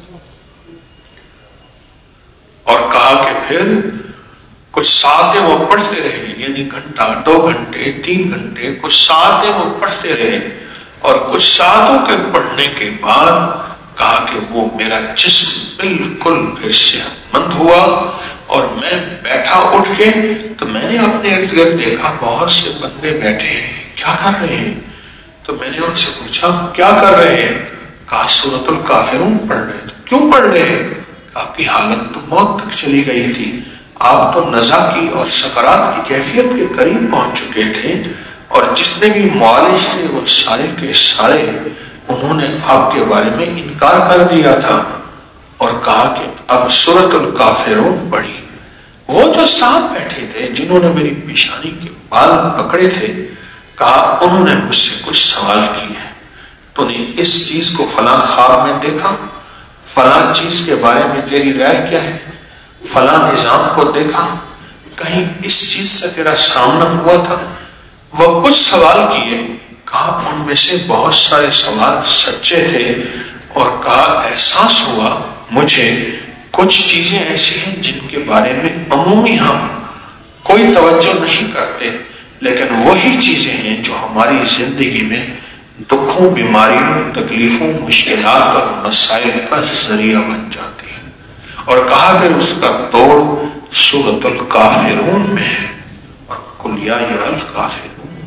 اور کہا کہ پھر کچھ ساعتیں وہ پڑھتے رہے، یعنی گھنٹہ، دو گھنٹے، تین گھنٹے، کچھ ساعتیں وہ پڑھتے رہے، اور کچھ ساعتوں کے پڑھنے کے بعد کہا کہ وہ میرا جسم بالکل پھر صحت مند ہوا، اور میں بیٹھا اٹھ کے تو میں نے اپنے ارد گرد دیکھا بہت سے بندے بیٹھے ہیں، کیا کر رہے ہیں؟ تو میں نے ان سے پوچھا کیا کر رہے ہیں؟ کہا سورۃ الکافرون پڑھ رہے ہیں۔ کیوں پڑھ رہے ہیں؟ آپ کی حالت تو موت تک چلی گئی تھی، آپ تو نزا کی اور سکرات کی کیفیت کے قریب پہنچ چکے تھے، اور جتنے بھی معالج تھے وہ سارے کے سارے انہوں نے آپ کے بارے میں انکار کر دیا تھا، اور کہا کہ اب سورۃ الکافرون پڑھی۔ وہ جو ساتھ بیٹھے تھے جنہوں نے میری پیشانی کے بال پکڑے تھے، کہا انہوں نے مجھ سے کچھ سوال کیے، تو نے اس چیز کو فلاں خواب میں دیکھا، فلاں چیز کے بارے میں تیری رائے کیا ہے، فلاں نظام کو دیکھا، کہیں اس چیز سے تیرا سامنا ہوا تھا؟ وہ کچھ سوال کیے، کہا ان میں سے بہت سارے سوال سچے تھے، اور کہا احساس ہوا مجھے کچھ چیزیں ایسی ہیں جن کے بارے میں عمومی ہم کوئی توجہ نہیں کرتے، لیکن وہی چیزیں ہیں جو ہماری زندگی میں دکھوں، بیماریوں، تکلیفوں، مشکلات اور مسائل کا ذریعہ بن جاتی ہیں۔ اور کہا پھر اس کا توڑ سورۃ الکافرون میں ہے، اور قل یا ایھا الکافرون۔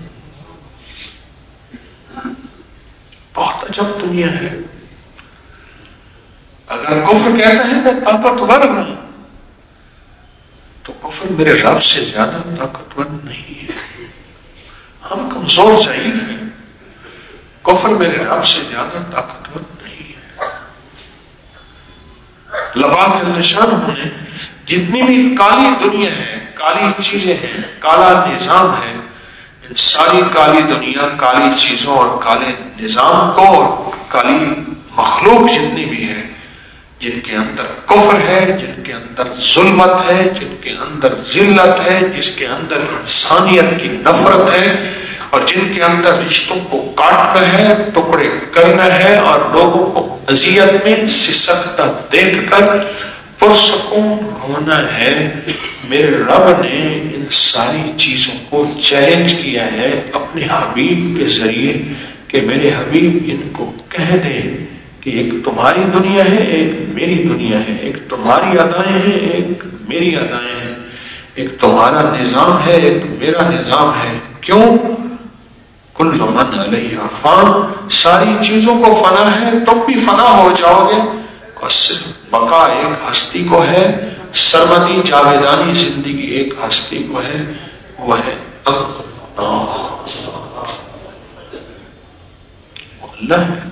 بہت عجب دنیا ہے۔ اگر کفر کہتا ہے میں طاقتور ہوں تو کفر میرے رب سے زیادہ طاقتور نہیں ہے، ہم کمزور ضعیف ہیں، کفر میرے رب سے زیادہ طاقتور نہیں ہے۔ لباک جل شانہ نے جتنی بھی کالی دنیا ہے، کالی چیزیں ہیں، کالا نظام ہے، ان ساری کالی دنیا، کالی چیزوں اور کالے نظام کو اور کالی مخلوق جتنی بھی ہے، جن کے اندر کفر ہے، جن کے اندر ظلمت ہے، جن کے اندر ذلت ہے، جس کے اندر انسانیت کی نفرت ہے، اور جن کے اندر رشتوں کو کاٹنا ہے، ٹکڑے کرنا ہے، اور لوگوں کو اذیت میں سسکتا دیکھ کر پرسکون ہونا ہے، میرے رب نے ان ساری چیزوں کو چیلنج کیا ہے اپنے حبیب کے ذریعے کہ میرے حبیب ان کو کہہ دیں کہ ایک تمہاری دنیا ہے، ایک میری دنیا ہے، ایک تمہاری ادائیں ہیں، ایک میری ادائیں ہیں، ایک تمہارا نظام ہے، ایک میرا نظام ہے۔ کیوں؟ کل من علیہا فان، ساری چیزوں کو فنا ہے، تم بھی فنا ہو جاؤ گے، اور صرف بقا ایک ہستی کو ہے، سرمدی جاویدانی زندگی ایک ہستی کو ہے، وہ ہے اللہ۔ اللہ ہے،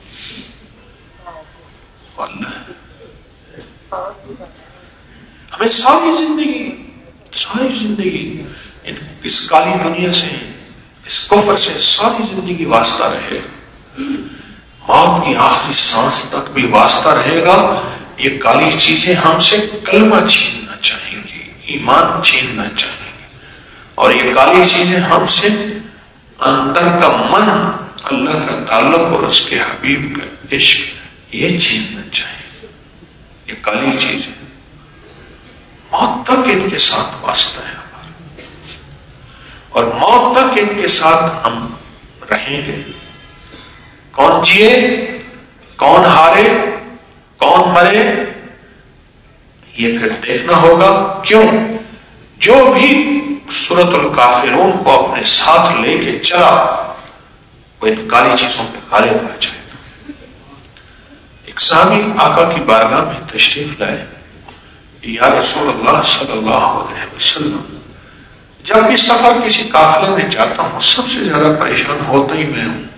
اللہ ہے۔ ہمیں ساری زندگی ساری زندگی اس کالی دنیا سے، اس کفر سے ساری زندگی واسطہ رہے گا، موت کی آخری سانس تک بھی واسطہ رہے گا۔ یہ کالی چیزیں ہم سے کلمہ چھیننا چاہیں گی، ایمان چھیننا چاہیں گی، اور یہ کالی چیزیں ہم سے اندر کا من، اللہ کا تعلق اور اس کے حبیب کا عشق، یہ چھیننا چاہیں گی۔ یہ کالی چیزیں موت تک ان کے ساتھ واسطہ ہے ہمارا، اور موت تک ان کے ساتھ ہم رہیں گے۔ کون جیے، کون ہارے، کون مرے، یہ پھر دیکھنا ہوگا۔ کیوں؟ جو بھی سورۃ الکافرون کو اپنے ساتھ لے کے چلا وہ ان کالی چیزوں پہ غالب آ جائے گا۔ ایک صحابی آقا کی بارگاہ میں تشریف لائے، یا رسول اللہ صلی اللہ علیہ وسلم، جب بھی سفر کسی قافلے میں جاتا ہوں سب سے زیادہ پریشان ہوتا ہی میں ہوں،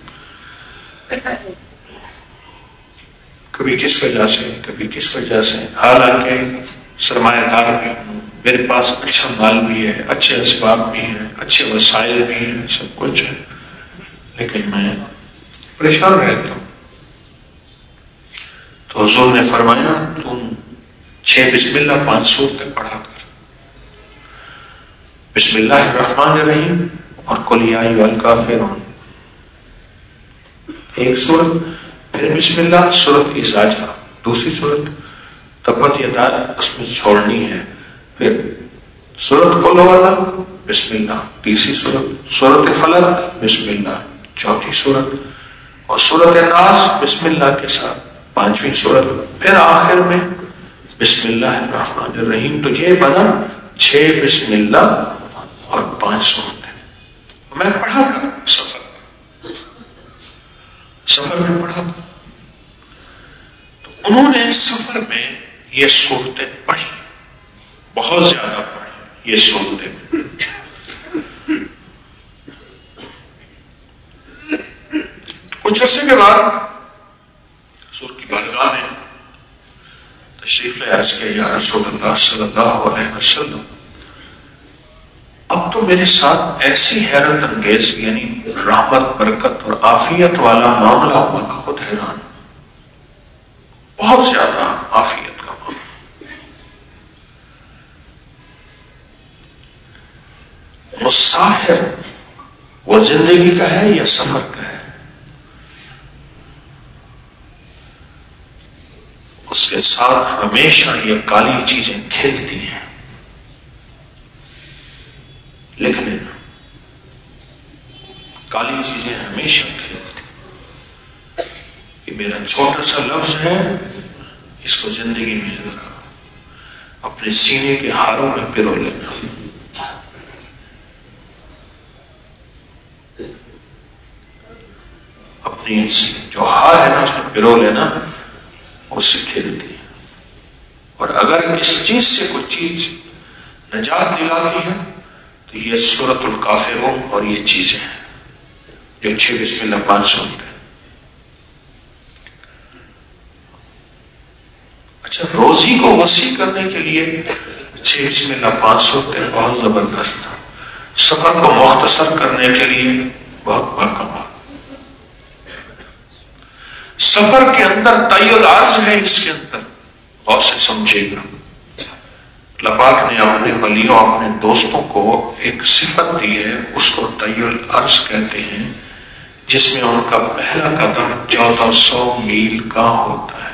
کبھی کس وجہ سے کبھی کس وجہ سے، حالانکہ سرمایہ دار بھی ہوں، میرے پاس اچھا مال بھی ہے، اچھے اسباب بھی ہیں، اچھے وسائل بھی ہیں، سب کچھ ہے، لیکن میں پریشان رہتا ہوں۔ تو حضور نے فرمایا تم چھ بسم اللہ پانچ صورتیں پڑھا کر، بسم اللہ الرحمن الرحیم اور قل یا ایھا الکافرون ایک صورت، پھر بسم اللہ سورۃ اذا جاء دوسری صورت، تبت یدا اس میں چھوڑنی ہے، پھر سورۃ قل ھو اللہ بسم اللہ تیسری صورت، سورۃ فلق بسم اللہ چوتھی صورت، اور سورۃ الناس بسم اللہ کے ساتھ پانچویں صورت، پھر آخر میں بسم اللہ الرحمن الرحیم۔ تو یہ بنا چھ بسم اللہ اور پانچ صورتیں۔ میں پڑھا کر سفر سفر میں پڑھا، تو انہوں نے سفر میں یہ صورتیں پڑھی، بہت زیادہ پڑھی یہ صورتیں۔ کچھ عرصے کے بعد حضور کی بارگاہ میں تشریف لے عرض کیا، یا رسول اللہ صلی اللہ علیہ وسلم، اب تو میرے ساتھ ایسی حیرت انگیز یعنی رحمت برکت اور عافیت والا معاملہ ہوا کہ خود حیران، بہت زیادہ عافیت کا معاملہ۔ مسافر وہ زندگی کا ہے یا سفر کا ہے؟ اس کے ساتھ ہمیشہ یہ کالی چیزیں کھیلتی ہیں، لیکن کالی چیزیں ہمیشہ کھیلتی ہیں۔ یہ میرا چھوٹا سا لفظ ہے، اس کو زندگی میں ذرا اپنے سینے کے ہاروں میں پرو لینا. اپنی جو ہار ہے نا اس میں پرو لینا، اس سے کھیلتی ہے. اور اگر اس چیز سے کوئی چیز نجات دلاتی ہے تو یہ سورۃ الکافرون اور یہ چیزیں ہیں جو چھ بسم اللہ پانچ سو ہوتے ہیں. اچھا، روزی کو وسیع کرنے کے لیے چھ بسم اللہ پانچ سو ہوتے ہیں، بہت زبردست. سفر کو مختصر کرنے کے لیے بہت باکمال. سفر کے اندر طی العرض ہے، اس کے اندر بہت سے سمجھے گا. اللہ پاک نے اپنے ولیوں اپنے دوستوں کو ایک صفت دی ہے، اس کو طی العرض کہتے ہیں، جس میں ان کا پہلا قدم چودہ سو میل کا ہوتا ہے.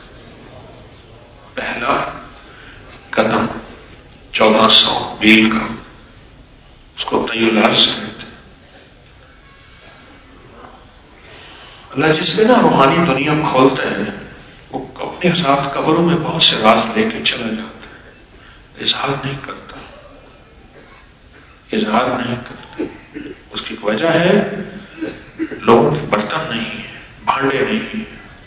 پہلا قدم چودہ سو میل کا، اس کو طی العرض کہتے ہیں. اللہ جس پہ نا روحانی دنیا کھولتا ہے، وہ اپنے ساتھ قبروں میں بہت سے راز لے کے چلا جاتا ہے، اظہار نہیں کرتا. اظہار نہیں کرتا. اس کی وجہ ہے لوگوں کے برتن نہیں ہیں، بھانڈے نہیں ہیں،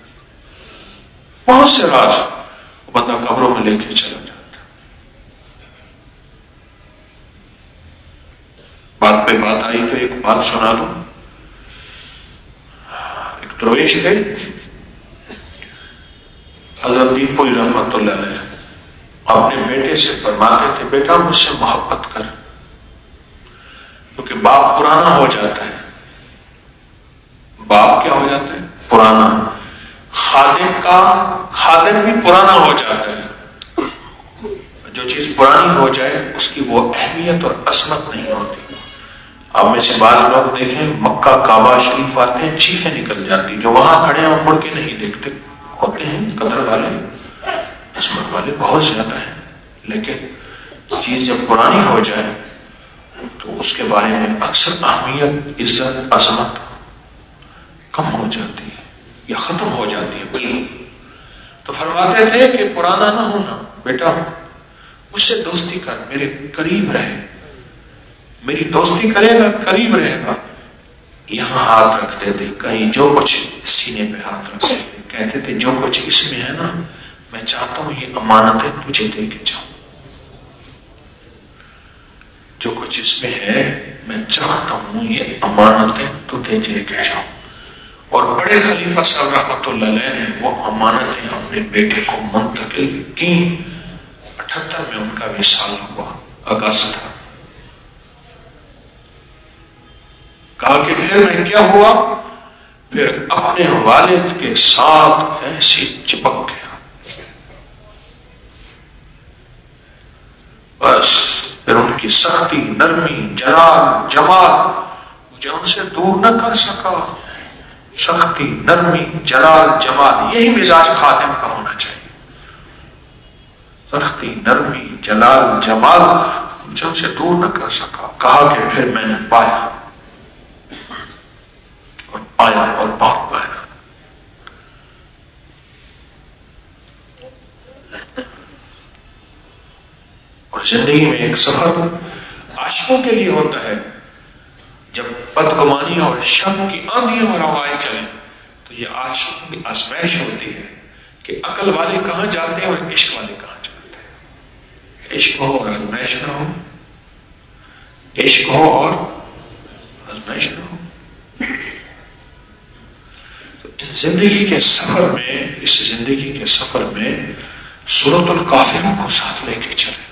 بہت سے راز بندہ قبروں میں لے کے چلا جاتا. بات پہ بات آئی تو ایک بات سنا دوں. ایک درویش تھے حضرت دین پوری رحمت اللہ علیہ، اپنے بیٹے سے فرماتے تھے بیٹا مجھ سے محبت کر، کیونکہ باپ پرانا ہو جاتا ہے. باپ کیا ہو جاتا ہے؟ پرانا. خادم کا خادم بھی پرانا ہو جاتا ہے. جو چیز پرانی ہو جائے اس کی وہ اہمیت اور عظمت نہیں ہوتی. آپ میں سے بعض لوگ دیکھیں مکہ کعبہ شریف آتے ہیں چیخیں نکل جاتی، جو وہاں کھڑے ہیں مڑ کے نہیں دیکھتے. ہوتے ہیں قدر والے عظمت والے بہت زیادہ ہیں، لیکن چیز جب پرانی ہو جائے تو اس کے بارے میں اکثر اہمیت عزت عظمت کم ہو جاتی ہے یا ختم ہو جاتی ہے بالکل. تو فرماتے تھے کہ پرانا نہ ہونا بیٹا، مجھ سے دوستی کر، میرے قریب رہے، میری دوستی کرے گا قریب رہے گا. یہاں ہاتھ رکھتے تھے، کہیں جو کچھ سینے پہ ہاتھ رکھتے تھے، کہتے تھے جو کچھ اس میں ہے نا میں چاہتا ہوں یہ امانتیں تجھے دے کے جاؤں. جو کچھ اس میں ہے میں چاہتا ہوں یہ امانتیں تجھے دے کے جاؤں. اور بڑے خلیفہ صاحب رحمۃ اللہ علیہ نے وہ امانتیں اپنے بیٹے کو منتقل کی. اٹھہتر میں ان کا وصال ہوا، اگست تھا. کہا کہ پھر میں کیا ہوا، پھر اپنے والد کے ساتھ ایسی چپک گیا. بس پھر ان کی سختی نرمی جلال جمال مجھے ان سے دور نہ کر سکا. سختی نرمی جلال جمال، یہی مزاج خادم کا ہونا چاہیے. سختی نرمی جلال جمال مجھے ان سے دور نہ کر سکا. کہا کہ پھر میں نے پایا اور پایا اور بہت پایا. اور زندگی میں ایک سفر عاشقوں کے لیے ہوتا ہے. جب بدگمانی اور شک کی آندھی اور ہوائیں چلیں تو یہ عاشقوں کی آزمائش ہوتی ہے کہ عقل والے کہاں جاتے ہیں اور عشق والے کہاں جاتے ہیں. عشق ہو اور آزمائش نہ ہو، عشق ہو اور آزمائش نہ ہو. تو ان زندگی کے سفر میں، اس زندگی کے سفر میں سورۃ الکافرون کو ساتھ لے کے چلے.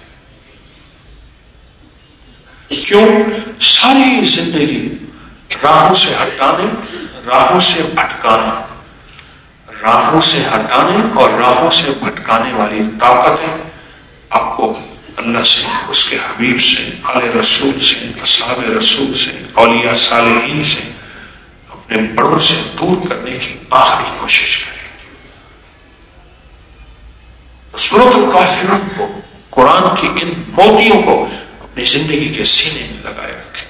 کیوں؟ ساری زندگی راہوں سے ہٹانے، راہوں سے بھٹکانے، راہوں سے ہٹانے اور راہوں سے بھٹکانے والی طاقتیں آپ کو اللہ سے، اس کے حبیب سے، آل رسول سے، اصحاب رسول سے، اولیاء صالحین سے، اپنے بڑوں سے دور کرنے کی آخری کوشش کریں. سورۃ الکافرون کو، قرآن کی ان موتیوں کو اپنی زندگی کے سینے میں لگائے رکھیں.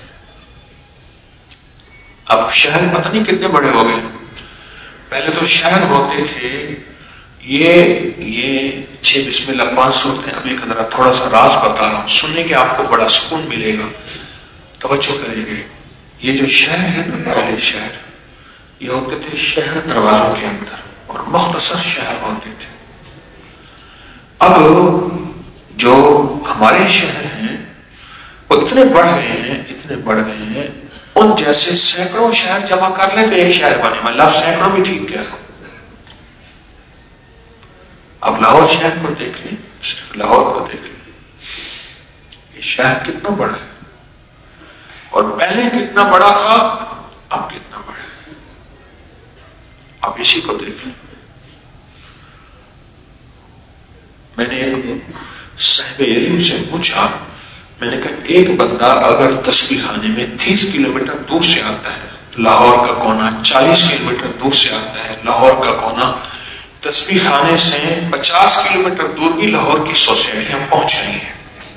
اب شہر پتہ نہیں کتنے بڑے ہو گئے. پہلے تو شہر ہوتے تھے یہ یہ چھ بسم اللہ پانچ صورتیں، ابھی ذرا تھوڑا سا راز بتا رہا ہوں، سننے کے آپ کو بڑا سکون ملے گا، توجہ کریں گے۔ یہ جو شہر ہے نا، پہلے شہر یہ ہوتے تھے شہر دروازوں کے اندر، اور مختصر شہر ہوتے تھے۔ اب جو ہمارے شہر ہیں وہ اتنے بڑھ گئے ہیں، اتنے بڑھ گئے ہیں، ان جیسے سینکڑوں شہر جمع کر لیں تو ایک شہر بنے۔ میں لفظ سینکڑوں بھی ٹھیک کہہ رہا ہوں۔ اب لاہور شہر کو دیکھ لیں، صرف لاہور کو دیکھ لیں، یہ شہر کتنا بڑا ہے، اور پہلے کتنا بڑا تھا، اب کتنا بڑا ہے۔ اب اسی کو دیکھ لیں۔ میں نے ایک صاحب علم سے پوچھا، میں نے کہا ایک بندہ اگر تسبیح خانے میں تیس کلومیٹر دور سے آتا ہے، لاہور کا کونا چالیس کلومیٹر دور سے آتا ہے، لاہور کا کونا تسبیح خانے سے پچاس کلومیٹر دور بھی لاہور کی سوسائٹیاں پہنچ رہی ہیں،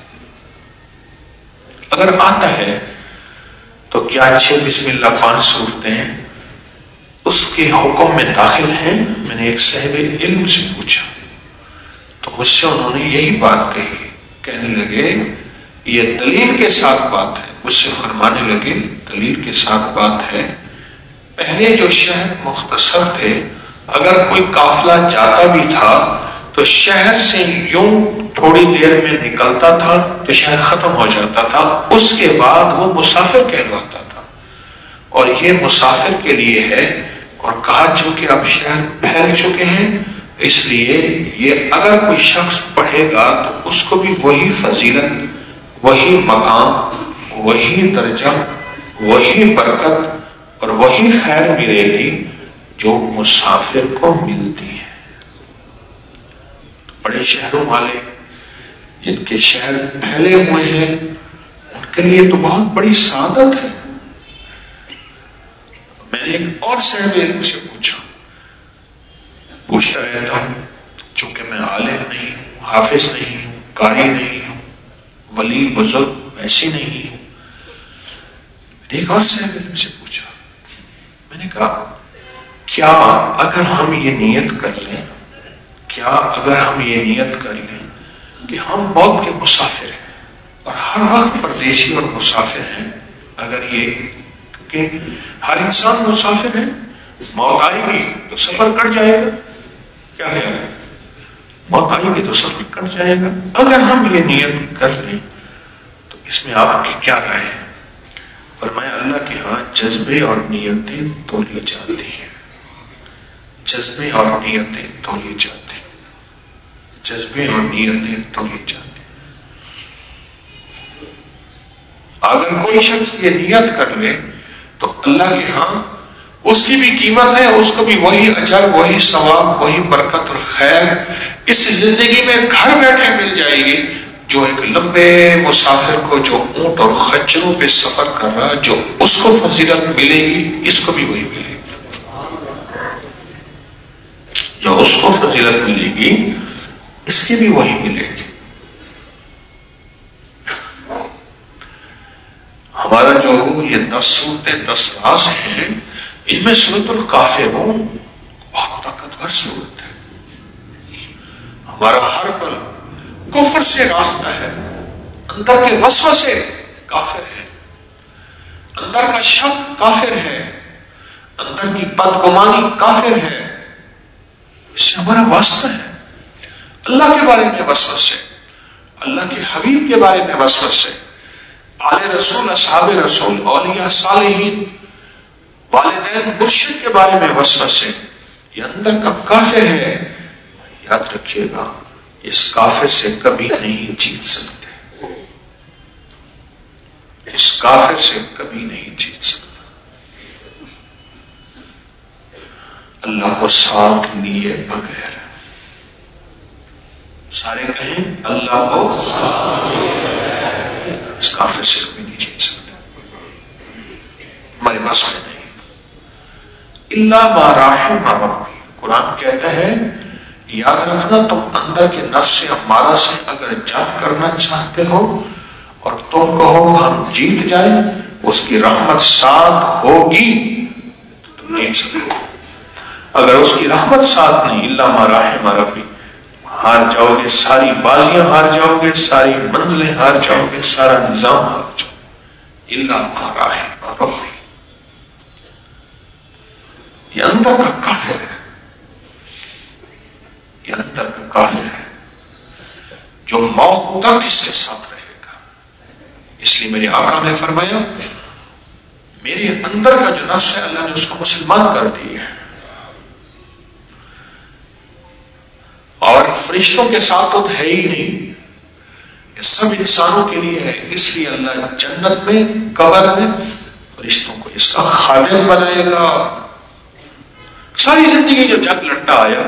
اگر آتا ہے تو کیا چھ بسم اللہ پانچ صورتیں اس کے حکم میں داخل ہیں؟ میں نے ایک صاحب علم سے پوچھا تو مجھ سے انہوں نے یہی بات کہی، کہنے لگے یہ دلیل کے ساتھ بات ہے، مجھ سے فرمانے لگے دلیل کے ساتھ بات ہے۔ پہلے جو شہر مختصر تھے، اگر کوئی قافلہ جاتا بھی تھا تو شہر سے یوں تھوڑی دیر میں نکلتا تھا تو شہر ختم ہو جاتا تھا، اس کے بعد وہ مسافر کہلواتا تھا، اور یہ مسافر کے لیے ہے۔ اور کہا جو کہ اب شہر پھیل چکے ہیں، اس لیے یہ اگر کوئی شخص پڑھے گا تو اس کو بھی وہی فضیلت، وہی مقام، وہی درجہ، وہی برکت اور وہی خیر ملے گی جو مسافر کو ملتی ہے۔ بڑے شہروں والے جن کے شہر پھیلے ہوئے ہیں ان کے لیے تو بہت بڑی سعادت ہے۔ میں نے ایک اور صاحب علم سے پوچھا، پوچھتا رہتا ہوں چونکہ میں عالم نہیں ہوں، حافظ نہیں ہوں، قاری نہیں ہوں، ولی بزرگ ویسے نہیں ہوں۔ میں نے ایک اور صاحب علم سے پوچھا، میں نے کہا کیا اگر ہم یہ نیت کر لیں، کیا اگر ہم یہ نیت کر لیں کہ ہم موت کے مسافر ہیں اور ہر وقت پردیسی اور مسافر ہیں، اگر یہ کیونکہ ہر انسان مسافر ہے، موت آئے گی تو سفر کٹ جائے گا، کیا ہے موت آئے گی تو سفر کٹ جائے گا، اگر ہم یہ نیت کر لیں تو اس میں آپ کی کیا رائے ہے؟ فرمایا اللہ کے ہاں جذبے اور نیتیں تولی جاتی ہیں، جذبے اور نیتیں تولی جاتی ہیں، جذبے اور نیتیں تولی جاتی ہیں۔ اگر کوئی شخص یہ نیت کر لے تو اللہ کے ہاں اس کی بھی قیمت ہے، اس کو بھی وہی اجر، وہی ثواب، وہی برکت اور خیر اس زندگی میں گھر بیٹھے مل جائے گی، جو ایک لمبے مسافر کو جو اونٹ اور خچروں پہ سفر کر رہا، جو اس کو فضیلت ملے گی اس کو بھی وہی ملے گی، جو اس کو فضیلت ملے گی اس کی بھی وہی ملے گی۔ ہمارا جو یہ دس صورتیں دس راز ہیں، ان میں سورۃ الکافرون بہت طاقتور صورت ہے۔ ہمارا ہر پل کفر سے راستہ ہے، اندر کے وسوسے کافر ہے، اندر کا شک کافر ہے، اندر کی بدگمانی کافر ہے، اس سے ہمارا واسطہ ہے۔ اللہ کے بارے میں وسوسے، اللہ کے حبیب کے بارے میں وسوسے، آل رسول، اصحاب رسول، اولیاء صالحین، والدین، مرشد کے بارے میں وسوسے، یہ اندر کا کافر ہے۔ یاد رکھیے گا اس کافر سے کبھی نہیں جیت سکتے، اس کافر سے کبھی نہیں جیت سکتا۔ اللہ کو ساتھ لیے بغیر، سارے کہیں اللہ کو ساتھ لیے بغیر اس کافر سے کبھی نہیں جیت سکتا، ہمارے پاس میں نہیں۔ اللہ ما رحم ربی، قرآن کہتا ہے یاد رکھنا تم اندر کے نفس امارہ سے اگر جنگ کرنا چاہتے ہو اور تم کہو ہم جیت جائیں، اس کی رحمت ساتھ ہوگی تو تم جیت سکتے ہو۔ اگر اس کی رحمت ساتھ نہیں، اللہ ما رحم ربی، ہار جاؤ گے، ساری بازیاں ہار جاؤ گے، ساری منزلیں ہار جاؤ گے، سارا نظام ہار جاؤ گے، الا ما رحم ربی۔ یہ اندر کا کافر ہے، یہ اندر کا کافر ہے جو موت تک اس کے ساتھ رہے گا۔ اس لیے میرے آقا نے فرمایا میرے اندر کا جو نفس ہے اللہ نے اس کو مسلمان کر دی ہے، اور فرشتوں کے ساتھ تو ہے ہی نہیں، یہ سب انسانوں کے لیے ہے۔ اس لیے اللہ جنت میں قبر میں فرشتوں کو اس کا خادم بنائے گا۔ ساری زندگی جو جنگ لڑتا آیا،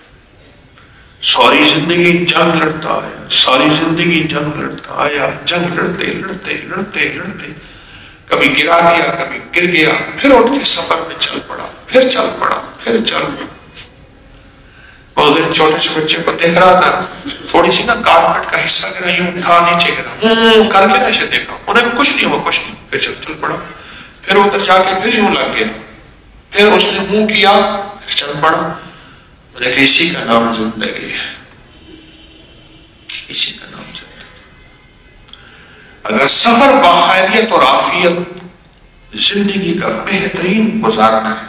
ساری زندگی جنگ لڑتا آیا، ساری زندگی جنگ لڑتا آیا، جنگ لڑتے لڑتے لڑتے لڑتے کبھی گرا گیا، کبھی گر گیا، پھر اٹھ کے سفر میں چل پڑا، پھر چل پڑا، پھر چل پڑا۔ اس دن چھوٹے سے بچے کو دیکھ رہا تھا، تھوڑی سی نا کارپیٹ کا حصہ گرا، یوں اٹھا نیچے گرا، کر کے ایسے دیکھا، انہیں کچھ نہیں ہوا، کچھ نہیں، پھر چل چل پڑا، پھر ادھر جا کے پھر یوں لگ گیا، پھر اس نے منہ کیا، پھر چل پڑا۔ انہیں کہ اسی کا نام زندگی ہے، اسی کا نام زندگی۔ اگر سفر باخیریت اور عافیت زندگی کا بہترین گزارنا ہے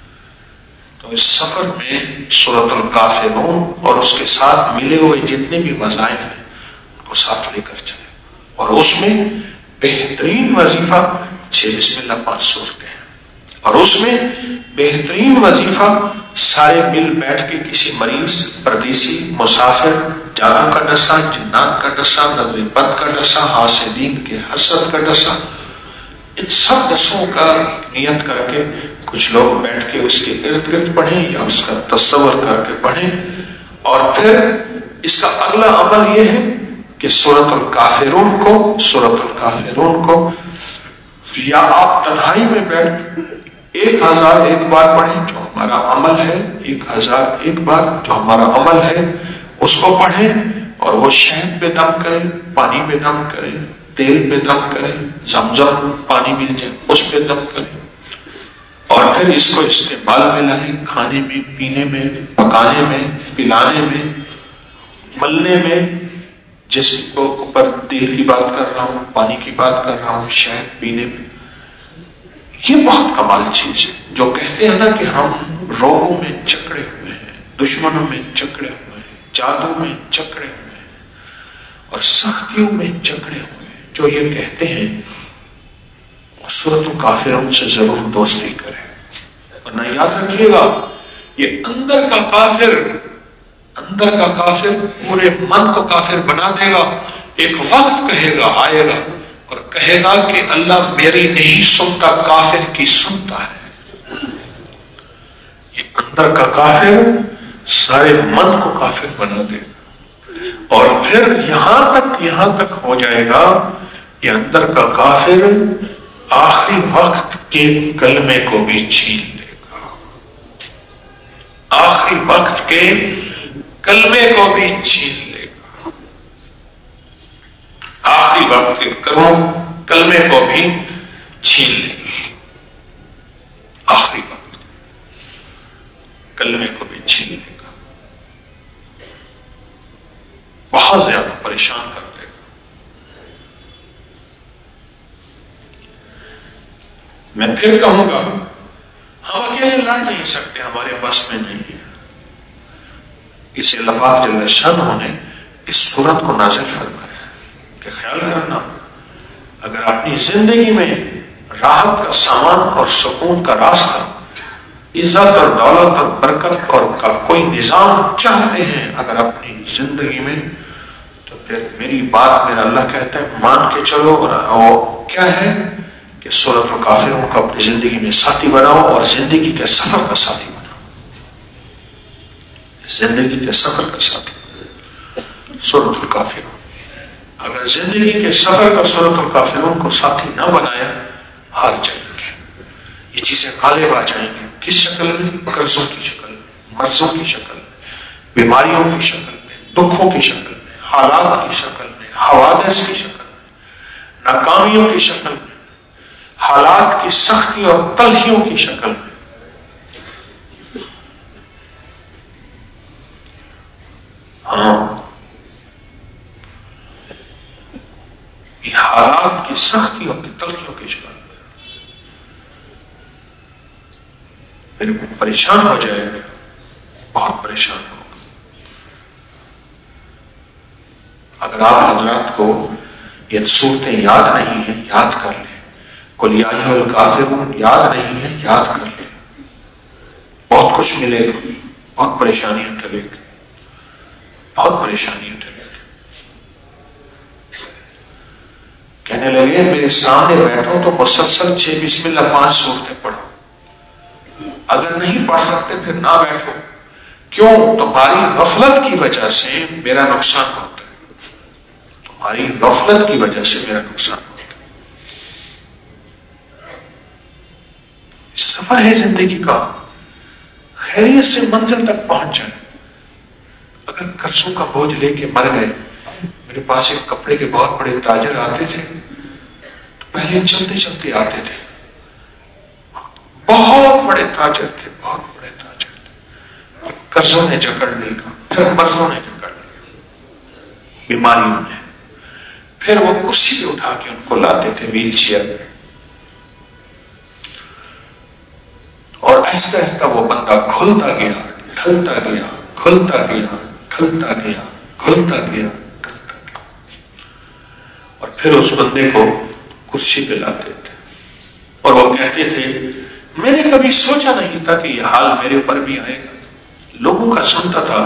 تو اس سفر میں سورۃ الکافرون اور اس کے ساتھ ملے ہوئے جتنے بھی وظائف ہیں ان کو ساتھ لے کر چلے، اور اس میں بہترین وظیفہ چھ بسم اللہ پانچ صورتیں ہیں، اور اس میں بہترین وظیفہ سارے مل بیٹھ کے کسی مریض، پردیسی، مسافر، جادو کا ڈسا، جنات کا ڈسا، نظر بد کا ڈسا، حاسدین کے حسد کا ڈسا، ان سب ڈسوں کا نیت کر کے کچھ لوگ بیٹھ کے اس کے ارد گرد پڑھیں یا اس کا تصور کر کے پڑھیں، اور پھر اس کا اگلا عمل یہ ہے کہ سورۃ الکافرون کو سورۃ الکافرون کو یا آپ تنہائی میں بیٹھ ایک ہزار ایک بار پڑھیں جو ہمارا عمل ہے، ایک ہزار ایک بار جو ہمارا عمل ہے اس کو پڑھیں، اور وہ شہد پہ دم کریں، پانی پہ دم کریں، تیل پہ دم کریں، زمزم پانی مل جائے اس پہ دم کریں، اور پھر اس کو استعمال میں لائیں، کھانے میں، پینے میں، پکانے میں، پلانے میں، ملنے میں، جسم کو اوپر تیل کی بات کر رہا ہوں، پانی کی بات کر رہا ہوں، شہد پینے میں۔ یہ بہت کمال چیز ہے۔ جو کہتے ہیں نا کہ ہم روگوں میں جکڑے ہوئے ہیں، دشمنوں میں جکڑے ہوئے ہیں، جادو میں جکڑے ہوئے ہیں اور سختیوں میں جکڑے ہوئے ہیں، جو یہ کہتے ہیں سورۃ الکافرون سے ضرور دوستی کرے، ورنہ یاد رکھیے گا یہ اندر کا کافر، اندر کا کافر پورے من کو کافر بنا دے گا۔ ایک وقت کہے گا، آئے گا اور کہے گا کہ اللہ میری نہیں سنتا، کافر کی سنتا ہے۔ یہ اندر کا کافر سارے من کو کافر بنا دے گا، اور پھر یہاں تک یہاں تک ہو جائے گا یہ اندر کا کافر آخری وقت کے کلمے کو بھی چھین لے گا، آخری وقت کے کلمے کو بھی چھین لے گا، آخری وقت کے کلمے کو بھی چھین لے گا، آخری وقت کلمے کو بھی چھین لے گا، بہت زیادہ پریشان کر دے گا۔ میں پھر کہوں گا ہم اکیلے لڑ نہیں سکتے، ہمارے بس میں نہیں ہے، اسے اللہ پاک جل شانہ نے اس سورت کو نازل فرمایا کہ خیال کرنا اگر اپنی زندگی میں راحت کا سامان اور سکون کا راستہ، عزت اور دولت اور برکت اور کا کوئی نظام چاہتے ہیں اگر اپنی زندگی میں، تو پھر میری بات میرا اللہ کہتا ہے مان کے چلو، اور کیا ہے کہ سورۃ الکافرون کو اپنی زندگی میں ساتھی بناؤ، اور زندگی کے سفر کا ساتھی بناؤ، زندگی کے سفر کا ساتھی سورۃ الکافرون۔ اگر زندگی کے سفر کا سورۃ الکافرون کو ساتھی نہ بنایا، ہار جائیں گے، یہ چیزیں غالب آ جائیں گی۔ کس شکل میں؟ قرضوں کی شکل میں، مرضوں کی شکل میں، بیماریوں کی شکل میں، دکھوں کی شکل میں، حالات کی شکل میں، حوادث کی شکل میں، ناکامیوں کی شکل میں، حالات کی سختی اور تلخیوں کی شکل میں۔ ہاں یہ حالات کی سختیوں کی تلخیوں کے شکار پھر پریشان ہو جائے گا، بہت پریشان ہوگا۔ اگر آپ حضرات کو یہ صورتیں یاد نہیں ہیں یاد کر لیں، قل یا ایھا الکافرون یاد نہیں ہے یاد کر لیں، بہت کچھ ملے گا، بہت پریشانیاں ٹلے گی، بہت پریشانیاں ٹلے گی۔ کہنے لگے میرے سامنے بیٹھو تو مسلسل چھ بسم اللہ پانچ صورتیں پڑھو، اگر نہیں پڑھ سکتے پھر نہ بیٹھو، کیوں؟ تمہاری غفلت کی وجہ سے میرا نقصان ہوتا ہے، تمہاری غفلت کی وجہ سے میرا نقصان ہوتا ہے۔ سفر ہے زندگی کا، خیریت سے منزل تک پہنچ جائے۔ اگر قرضوں کا بوجھ لے کے مر گئے، میرے پاس ایک کپڑے کے بہت بڑے تاجر آتے تھے، تو پہلے چلتے چلتے آتے تھے، بہت بڑے تاجر تھے، بہت بڑے تاجر تھے، قرضوں نے جکڑ لیا، پھر مرضوں نے جکڑ لیا، بیماریوں نے، پھر وہ کرسی پہ اٹھا کے ان کو لاتے تھے ویل چیئر میں، اور آہستہ آہستہ وہ بندہ کھلتا گیا، ڈھلتا گیا، کھلتا گیا، ڈھلتا گیا، کھلتا گیا، ڈھلتا گیا، اور پھر اس بندے کو کرسی پہ لاتے تھے، اور وہ کہتے تھے میں نے کبھی سوچا نہیں تھا کہ یہ حال میرے اوپر بھی آئے گا۔ لوگوں کا سنتا تھا،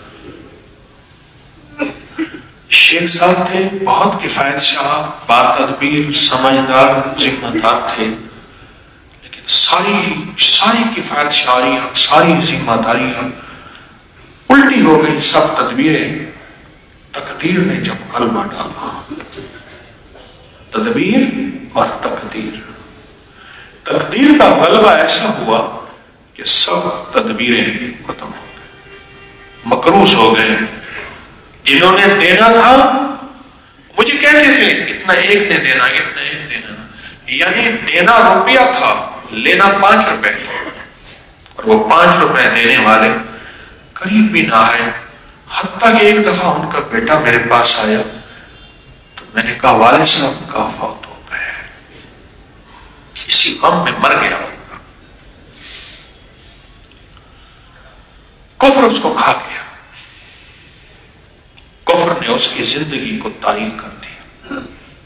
شیخ صاحب تھے، بہت کفایت شاہ، با تدبیر، سمجھدار، ذمہ دار تھے، لیکن ساری ساری کفایت شاریاں، ساری ذمہ داریاں الٹی ہو گئی، سب تدبیریں تقدیر نے جب غلبہ ڈالا، تدبیر اور تقدیر تقدیر کا غلبہ ایسا ہوا کہ سب تدبیریں ختم ہو گئے، مقروض ہو گئے۔ جنہوں نے دینا تھا مجھے کہتے تھے اتنا ایک نے دینا، اتنا ایک دینا، یعنی دینا روپیہ تھا، لینا پانچ روپے تھا، اور وہ پانچ روپے دینے والے قریب بھی نہ آئے۔ حتیٰ کہ ایک دفعہ ان کا بیٹا میرے پاس آیا تو میں نے کہا والد صاحب کا فوت ہو گئے، اسی غم میں مر گیا۔ کفر اس کو کھا گیا، کفر نے اس کی زندگی کو تاریک کر دیا۔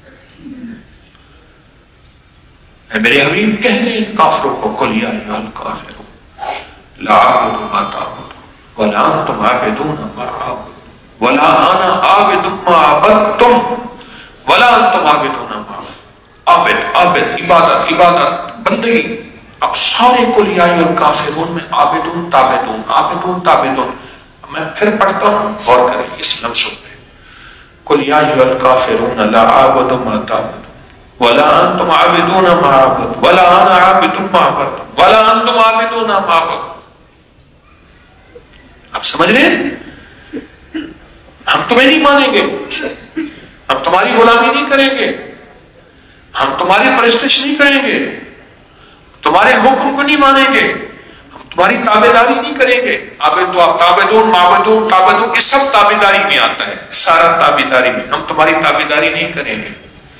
اے میرے حبیب کہہ دیں ان کافروں کو قل یا ایھا الکافرون لا اعبد ما تعبدون ولا انتم عابدون ما اعبد ولا انا عابد ما عبدتم ولا انتم عابدون ما عابد عابد عبادت عبادت بندگی۔ اب سارے قل یا ایھا الکافرون میں عابدون تابدون عابدون تابدون، میں پھر پڑھتا ہوں، غور کریں اس لفظوں پہ، قل یا ایھا الکافرون لا اعبد ما تعبدون ولا انتم عابدون ما اعبد ولا انا عابد ما عبدتم ولا انتم عابدون ما اعبد۔ آپ سمجھ رہے ہیں؟ ہم تمہیں نہیں مانیں گے، ہم تمہاری غلامی نہیں کریں گے، ہم تمہاری پرستش نہیں کریں گے، تمہارے حکم کو نہیں مانیں گے، ہم تمہاری تابعداری نہیں کریں گے۔ عابد تو آپ تابعدون معبدون تابعدون یہ سب تابعداری میں آتا ہے، سارا تابعداری میں، ہم تمہاری تابعداری نہیں کریں گے۔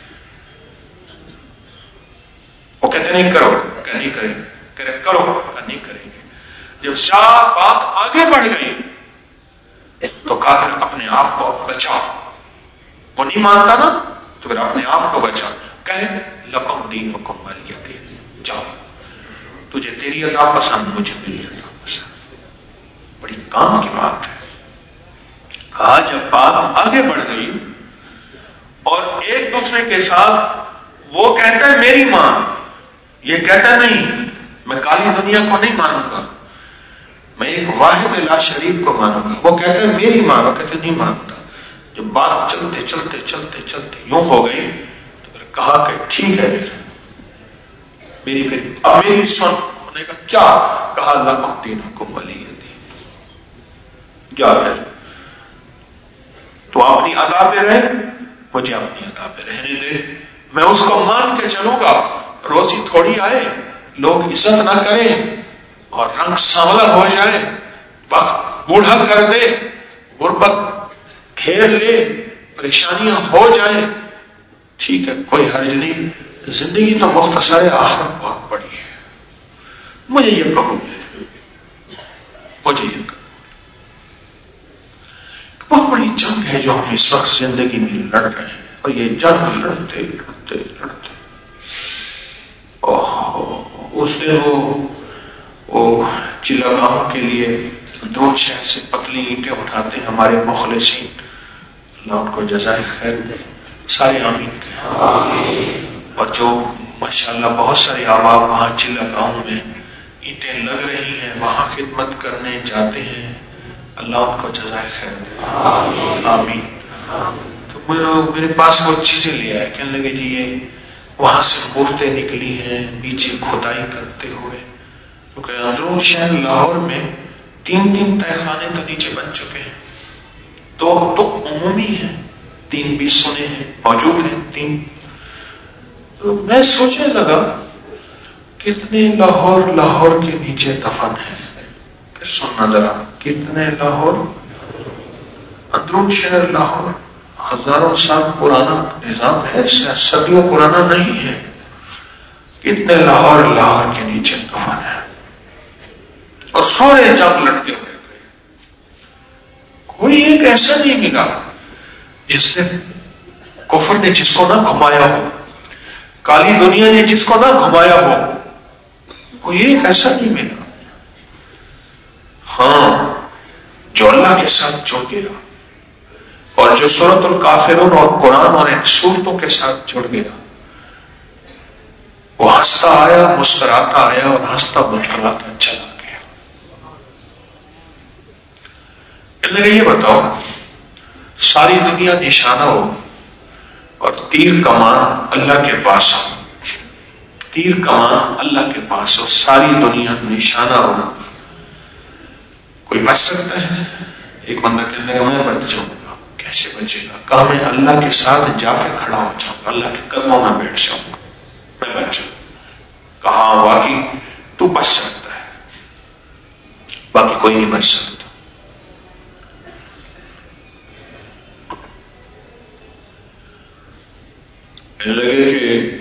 وہ کہتے نہیں کرو، کہ نہیں کریں گے، کہہ رہے کرو، کہ نہیں کریں گے۔ جب شاہ بات آگے بڑھ گئی تو کافر اپنے آپ کو بچا، وہ نہیں مانتا نا تو پھر اپنے آپ کو بچا، کہے لکم دینکم ولی دین، جاؤ تجھے تیری عطا پسند، مجھے میری عطا پسند۔ بڑی کام کی بات ہے۔ کہا جب بات آگے بڑھ گئی اور ایک دوسرے کے ساتھ وہ کہتا ہے میری ماں، یہ کہتا نہیں میں کالی دنیا کو نہیں مانوں گا، میں ایک واحد لا شریک کو مانوں گا، وہ کہتا ہے میری ماں، وہ کہتے نہیں مانتا۔ جب بات چلتے چلتے چلتے چلتے یوں ہو گئی تو پھر کہا کہ ٹھیک ہے میری پھر اب میری سن۔ انہوں نے کہا کیا؟ کہا لکم دینکم ولی دین، جا پھر تو اپنی ادا پہ رہے، مجھے اپنی ادا پہ رہنے دے، میں اس کو مان کے چلوں گا۔ روزی تھوڑی آئے، لوگ عزت نہ کریں اور رنگ سانولا ہو جائے، وقت بوڑھا کر دے، غربت گھیر لے، پریشانیاں ہو جائیں، ٹھیک ہے، کوئی حرج نہیں، زندگی تو مختصر ہے، آخرت بہت بڑی ہے، مجھے یہ قبول ہے، مجھے یہ قبول۔ بہت بڑی جنگ ہے جو ہم اس وقت زندگی میں لڑ رہے ہیں، اور یہ جنگ لڑتے لڑتے لڑتے اوہ اس دن وہ وہ چلا گاؤں کے لیے درود شہر سے پتلی اینٹیں اٹھاتے ہیں ہمارے مخلصین، اللہ ان کو جزائے خیر دے، سارے آمین کہیں۔ اور جو ماشاءاللہ بہت سارے آباب وہاں چلا گاؤں میں اینٹیں لگ رہی ہیں، وہاں خدمت کرنے جاتے ہیں، اللہ ان کو جزائے خیر دے، آمین۔ تو میرے پاس وہ چیزیں لے آئے، کہنے لگے جی یہ وہاں سے مورتیں نکلی ہیں پیچھے کھدائی کرتے ہوئے، کیونکہ اندرون شہر لاہور میں تین تین تہہ خانے تو نیچے بن چکے ہیں، دو تو عمومی ہیں، تین بھی سنے ہیں موجود ہیں تین۔ تو میں سوچنے لگا کتنے لاہور لاہور کے نیچے دفن ہیں، پھر سننا ذرا، کتنے لاہور، اندرون شہر لاہور ہزاروں سال پرانا نظام ہے، صدیوں پرانا نہیں ہے، کتنے لاہور لاہور کے نیچے دفن ہے، اور سارے جنگ لڑتے ہوئے گئے، کوئی ایک ایسا نہیں ملا جس نے کفر نے جس کو نہ گھمایا ہو، کالی دنیا نے جس کو نہ گھمایا ہو، کوئی ایک ایسا نہیں ملا۔ ہاں جو اللہ کے ساتھ جڑ گیا، اور جو سورۃ الکافرون اور قرآن اور ان سورتوں کے ساتھ جڑ گیا، وہ ہنستا آیا، مسکراتا آیا، اور ہنستا مسکراتا چلا گیا۔ اللہ یہ بتاؤ، ساری دنیا نشانہ ہو اور تیر کمان اللہ کے پاس ہو، تیر کمان اللہ کے پاس ہو، ساری دنیا نشانہ ہو، کوئی بچ سکتا ہے؟ ایک بندہ کہنے لگا میں بچ جاؤں گا، کیسے بچے گا؟ کہا میں اللہ کے ساتھ جا کے کھڑا ہو جاؤں گا، اللہ کے قدموں میں بیٹھ جاؤں گا، میں بچ جاؤں۔ کہا واقعی تو بچ سکتا ہے، باقی کوئی نہیں بچ سکتا۔ مجھے لگے کہ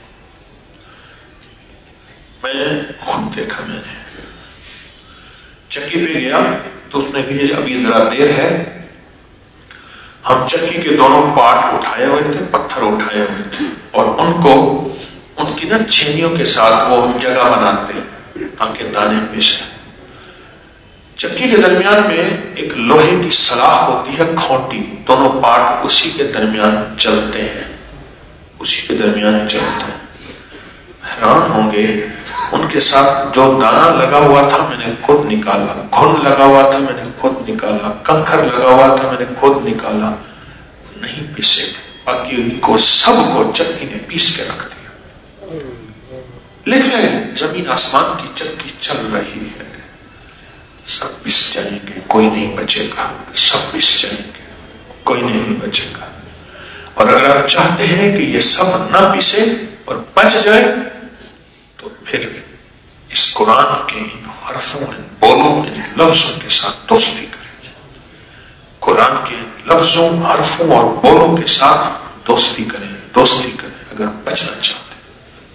میں خود دیکھا، میں نے چکی پہ گیا تو اس نے کہا ابھی ذرا دیر ہے، ہم چکی کے دونوں پارٹ اٹھائے ہوئے تھے، پتھر اٹھائے ہوئے تھے، اور ان کو ان کی نا چھینیوں کے ساتھ وہ جگہ بناتے ہیں تاکہ دانے پیسے۔ چکی کے درمیان میں ایک لوہے کی سلاخ ہوتی ہے کھوٹی، دونوں پارٹ اسی کے درمیان چلتے ہیں، اسی کے درمیان چلتے ہیں۔ حیران ہوں گے ان کے ساتھ جو دانا لگا ہوا تھا میں نے خود نکالا، گھن لگا ہوا تھا میں نے خود نکالا، کنکر لگا ہوا تھا میں نے خود نکالا، نہیں پیسے تھے، باقی ان کو سب کو چکی نے پیس کے رکھ دیا۔ لکھ لیں زمین آسمان کی چکی چل رہی ہے، سب پس جائیں گے، کوئی نہیں بچے گا، سب پس جائیں گے، کوئی نہیں بچے گا۔ اور اگر آپ چاہتے ہیں کہ یہ سب نہ پسے اور بچ جائے تو پھر اس قرآن کے ان حرفوں، ان بولوں، ان لفظوں کے ساتھ دوستی کریں، قرآن کے ان لفظوں، حرفوں اور بولوں کے ساتھ دوستی کریں، دوستی کریں اگر بچنا چاہتے ہیں۔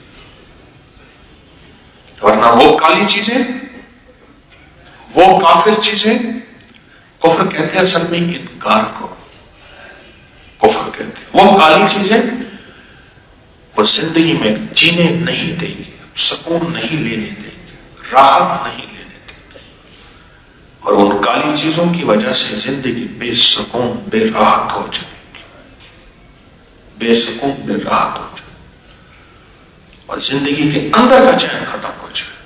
ورنہ وہ کالی چیزیں، وہ کافر چیزیں، کفر کہتے ہیں اصل میں انکار کو، کفر کہتے ہیں، وہ کالی چیزیں وہ زندگی میں جینے نہیں دیں گی، سکون نہیں لینے دیں گی، راحت نہیں لینے دیں گی، اور ان کالی چیزوں کی وجہ سے زندگی بے سکون بے راحت ہو جائے گی، بے سکون بے راحت ہو جائے گی، اور زندگی کے اندر کا چین ختم ہو جائے۔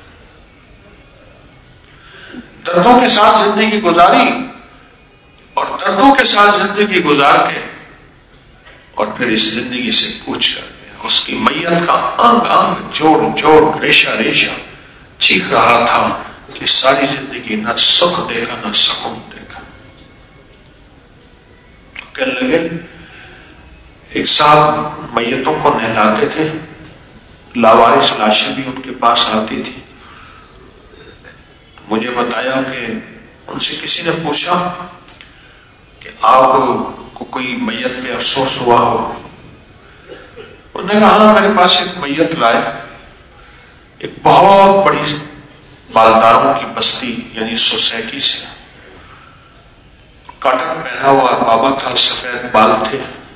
دردوں کے ساتھ زندگی گزاری اور دردوں کے ساتھ زندگی گزار کے اور پھر اس زندگی سے پوچھ کر اس کی میت کا انگ انگ جوڑ جوڑ ریشہ ریشہ چیخ رہا تھا کہ ساری زندگی نہ سکھ دیکھا نہ سکون دیکھا۔ کہنے لگے ایک صاحب میتوں کو نہلاتے تھے، لاوارث لاشیں بھی ان کے پاس آتی تھی، مجھے بتایا کہ ان سے کسی نے پوچھا کہ آپ کو کوئی میت پہ افسوس ہوا ہو؟ انہوں نے کہا میرے پاس ایک میت لائے، ایک بہت بڑی مالداروں کی بستی یعنی سوسائٹی سے، کاٹن پہنا ہوا بابا تھا، سفید بال تھے،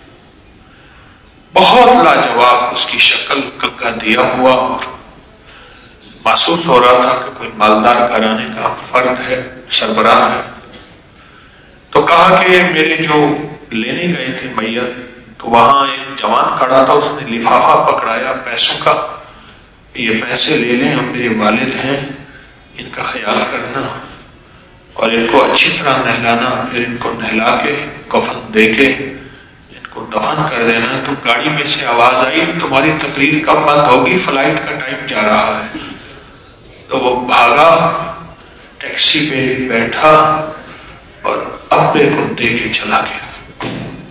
بہت لاجواب اس کی شکل، کلکا دیا ہوا، اور محسوس ہو رہا تھا کہ کوئی مالدار گھرانے کا فرد ہے، سربراہ ہے۔ تو کہا کہ میرے جو لینے گئے تھے میت، تو وہاں ایک جوان کھڑا تھا، اس نے لفافہ پکڑایا پیسوں کا، یہ پیسے لے لیں، ہم میرے والد ہیں، ان کا خیال کرنا اور ان کو اچھی طرح نہلانا، پھر ان کو نہلا کے کفن دے کے ان کو دفن کر دینا۔ تو گاڑی میں سے آواز آئی تمہاری تقریر کب بند ہوگی، فلائٹ کا ٹائم جا رہا ہے۔ تو وہ بھاگا، ٹیکسی پہ بیٹھا اور ابے کو دے کے چلا گیا۔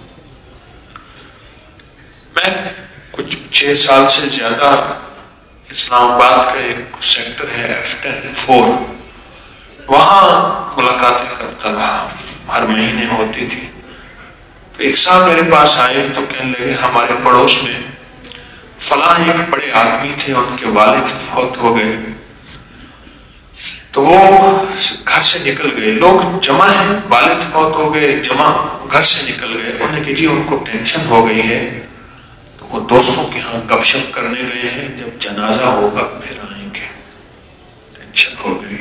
میں کچھ چھ سال سے زیادہ اسلام آباد کا ایک سیکٹر ہے ایف ٹین فور، وہاں ملاقاتیں کرتا رہا، ہر مہینے ہوتی تھی۔ تو ایک سال میرے پاس آئے تو کہنے لگے ہمارے پڑوس میں فلاں ایک بڑے آدمی تھے، ان کے والد فوت ہو گئے، تو وہ گھر سے نکل گئے، لوگ جمع ہیں، والد فوت ہو گئے، جمع گھر سے نکل گئے۔ انہوں نے کہ جی ان کو ٹینشن ہو گئی ہے، تو وہ دوستوں کے ہاں گپ شپ کرنے گئے ہیں، جب جنازہ ہوگا پھر آئیں گے، ٹینشن ہو گئی۔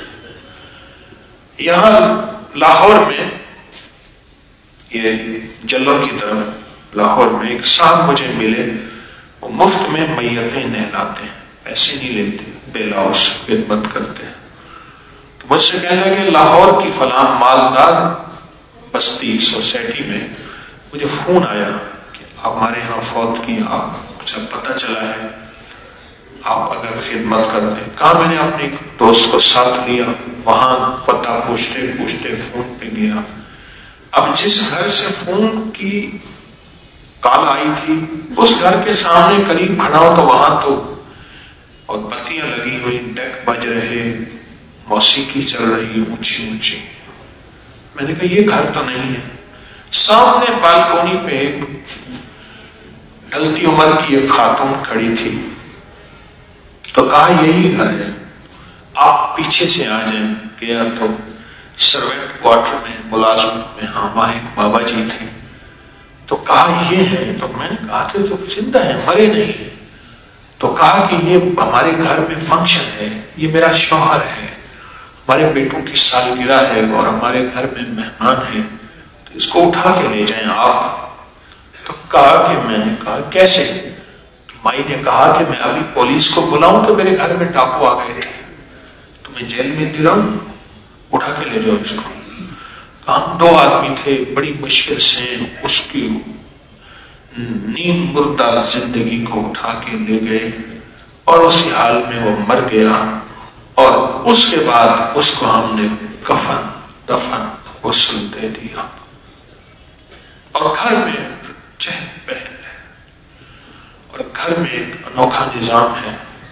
یہاں لاہور میں، یہ جلو کی طرف لاہور میں ایک صاحب مجھے ملے، وہ مفت میں میتیں نہلاتے ہیں، پیسے نہیں لیتے، بے لوث خدمت کرتے ہیں۔ تو مجھ سے کہنے لگے لاہور کی فلاں مالدار بستی سوسائٹی میں مجھے فون آیا کہ آپ ہمارے یہاں فوت کی، آپ کچھ پتہ چلا ہے، آپ اگر خدمت کرتے ہیں۔ کہا میں نے اپنے ایک دوست کو ساتھ لیا، وہاں پتہ پوچھتے پوچھتے فون پہ گیا۔ اب جس گھر سے فون کی کال آئی تھی اس گھر کے سامنے قریب کھڑا ہو تو وہاں تو اور بتیاں لگی ہوئی، ڈیک بج رہے، موسیقی چل رہی اونچی اونچی۔ میں نے کہا یہ گھر تو نہیں ہے۔ سامنے بالکونی پہ ایک ڈھلتی عمر کی ایک خاتون کھڑی تھی، تو کہا یہی گھر ہے، آپ پیچھے سے آ جائیں۔ گیا تو سروینٹ کوارٹر میں ملازمت میں، ہاں وہاں ایک بابا جی تھے، تو کہا یہ ہے، تو میں نے کہا تھے تو زندہ ہے، مرے نہیں۔ تو کہا کہ یہ ہمارے گھر میں فنکشن ہے، یہ میرا شوہر ہے، ہمارے بیٹوں کی سالگرہ ہے اور ہمارے گھر میں مہمان ہے، تو اس کو اٹھا کے لے جائیں آپ۔ تو کہا کہ میں نے کہا کیسے؟ تو مائی نے کہا کہ میں ابھی پولیس کو بلاؤں تو میرے گھر میں ڈاکو آ گئے تھے، تو میں جیل میں دلاؤں، اٹھا کے لے جاؤ اس کو۔ ہم دو آدمی تھے، بڑی مشکل سے اس کی نیم مردہ زندگی کو اٹھا کے لے گئے اور اسی حال میں وہ مر گیا، اور اس کے بعد اس کو ہم نے کفن دفن غسل دے دیا، اور گھر میں چہل پہل ہے، اور گھر میں ایک انوکھا نظام ہے۔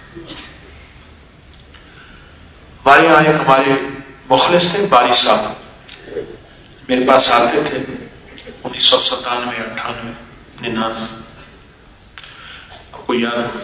ہمارے یہاں ایک ہمارے مخلص تھے باری صاحب، میرے پاس آتے تھے انیس سو ستانوے اٹھانوے ننانوے، آپ کو یاد ہو۔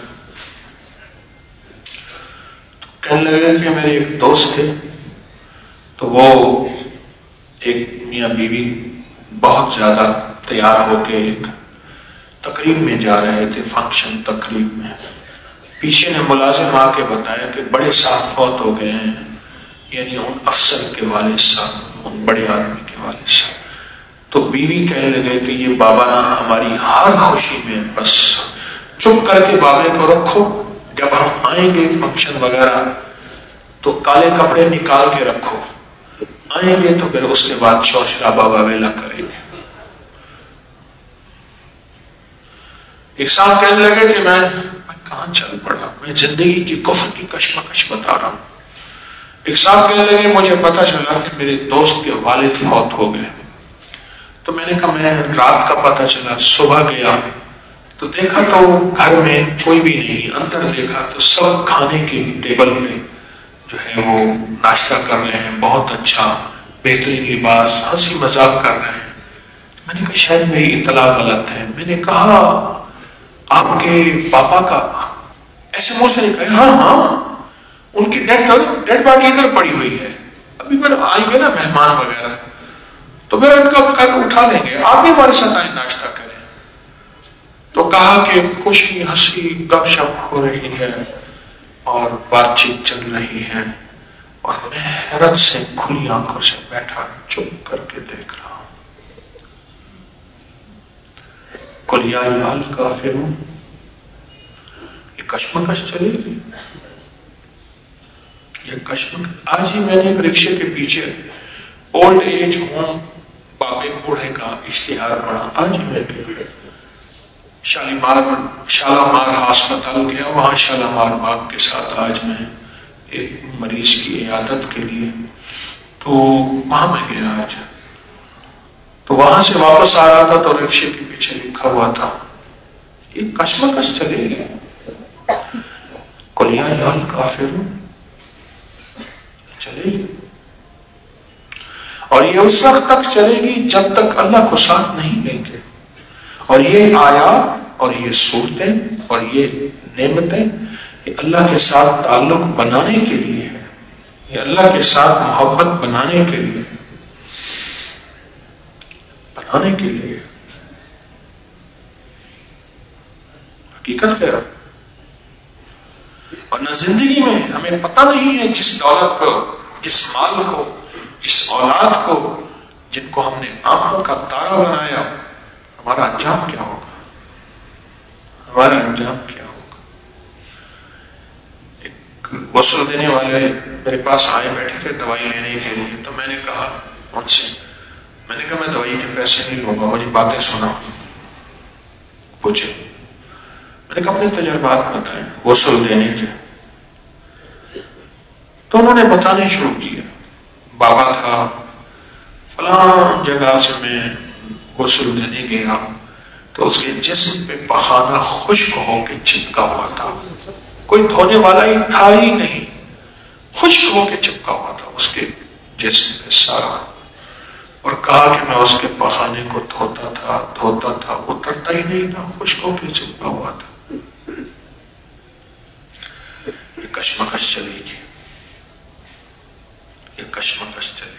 تو کہنے لگے کہ میرے ایک دوست تھے، تو وہ ایک میاں بیوی بہت زیادہ تیار ہو کے ایک تقریب میں جا رہے تھے، فنکشن تقریب میں، پیچھے نے ملازم آ کے بتایا کہ بڑے صاحب فوت ہو گئے ہیں، یعنی ان افسر کے والد صاحب، ان بڑے آدمی کے والد صاحب۔ تو بیوی کہنے لگے کہ یہ بابا نا ہماری ہر خوشی میں بس چپ کر کے بابے کو رکھو، جب ہم آئیں گے فنکشن وغیرہ تو کالے کپڑے نکال کے رکھو، آئیں گے تو پھر اس کے بعد شور شرابہ واویلا کریں گے۔ ایک ساتھ کہنے لگے کہ میں میں کہاں چل پڑا، میں زندگی کی کفر کی کشمکش بتا رہا ہوں۔ ایک ساتھ کہنے لگے مجھے پتا چلا کہ میرے دوست کے والد فوت ہو گئے، تو میں نے کہا میں رات کا پتا چلا، صبح گیا تو دیکھا تو گھر میں کوئی بھی نہیں، اندر دیکھا تو سب کھانے کی ٹیبل پہ جو ہے وہ ناشتہ کر رہے ہیں، بہت اچھا بہترین لباس، ہنسی مذاق کر رہے ہیں۔ میں نے کہا شاید میری اطلاع غلط ہے. میں نے کہا آپ کے پاپا کا ایسے منہ سے نکلا. ہاں ہاں ان کی ڈیڈ ڈیڈ باڈی ادھر پڑی ہوئی ہے, ابھی پھر آئیں گے نا مہمان وغیرہ تو پھر ان کا کل اٹھا لیں گے, آپ بھی ہمارے ساتھ آئیں ناشتہ کریں. تو کہا کہ خوشی ہنسی گپ شپ ہو رہی ہے اور بات چیت چل رہی ہے, اور میں حیرت سے کھلی آنکھوں سے بیٹھا چپ کر کے دیکھ رہا ہوں. قل یا ایھا الکافرون, یہ کشمکش چلے گی, یہ کشمکش. آج ہی میں نے ایک رکشے کے پیچھے اولڈ ایج ہوم بابے بوڑھے کا اشتہار پڑھا. آج ہی میں شالیمار شالامار ہسپتال گیا, وہاں شالامار باغ کے ساتھ آج میں ایک مریض کی عیادت کے لیے, تو وہاں میں گیا آج. تو وہاں سے واپس آ رہا تھا تو رکشے کے پیچھے لکھا ہوا تھا یہ کشمکش چلے گی. قل یا ایھا الکافرون چلے گی, اور یہ اس وقت تک چلے گی جب تک اللہ کو ساتھ نہیں لیں گے. اور یہ آیات اور یہ صورتیں اور یہ نعمتیں یہ اللہ کے ساتھ تعلق بنانے کے لیے ہے, یہ اللہ کے ساتھ محبت بنانے کے لیے بنانے کے لیے حقیقت کیا. ورنہ زندگی میں ہمیں پتہ نہیں ہے جس دولت کو, جس مال کو, جس اولاد کو, جن کو ہم نے آنکھوں کا تارا بنایا, ہمارا انجام کیا ہوگا, ہمارا انجام کیا ہوگا. ایک غسل دینے والے میرے پاس آئے بیٹھے تھے دوائی لینے کے لیے, تو میں نے کہا ان سے, میں نے کہا میں دوائی کے پیسے نہیں لوں گا, مجھے باتیں سنا. پوچھے, میں نے کہا اپنے تجربات بتائیں غسل دینے کے. تو انہوں نے بتانے شروع کیا, بابا تھا فلاں جگہ سے میں غسل دینے گیا تو اس کے جسم پہ پخانہ خشک ہو کے چپکا ہوا تھا, کوئی دھونے والا ہی تھا ہی نہیں, خشک ہو کے چپکا ہوا تھا اس کے جسم پہ سارا. اور کہا کہ میں اس کے پخانے کو دھوتا تھا دھوتا تھا اترتا ہی نہیں تھا, خشک ہو کے چپکا ہوا تھا. یہ کشمکش چلے گی, یہ کشمکش چلے گی.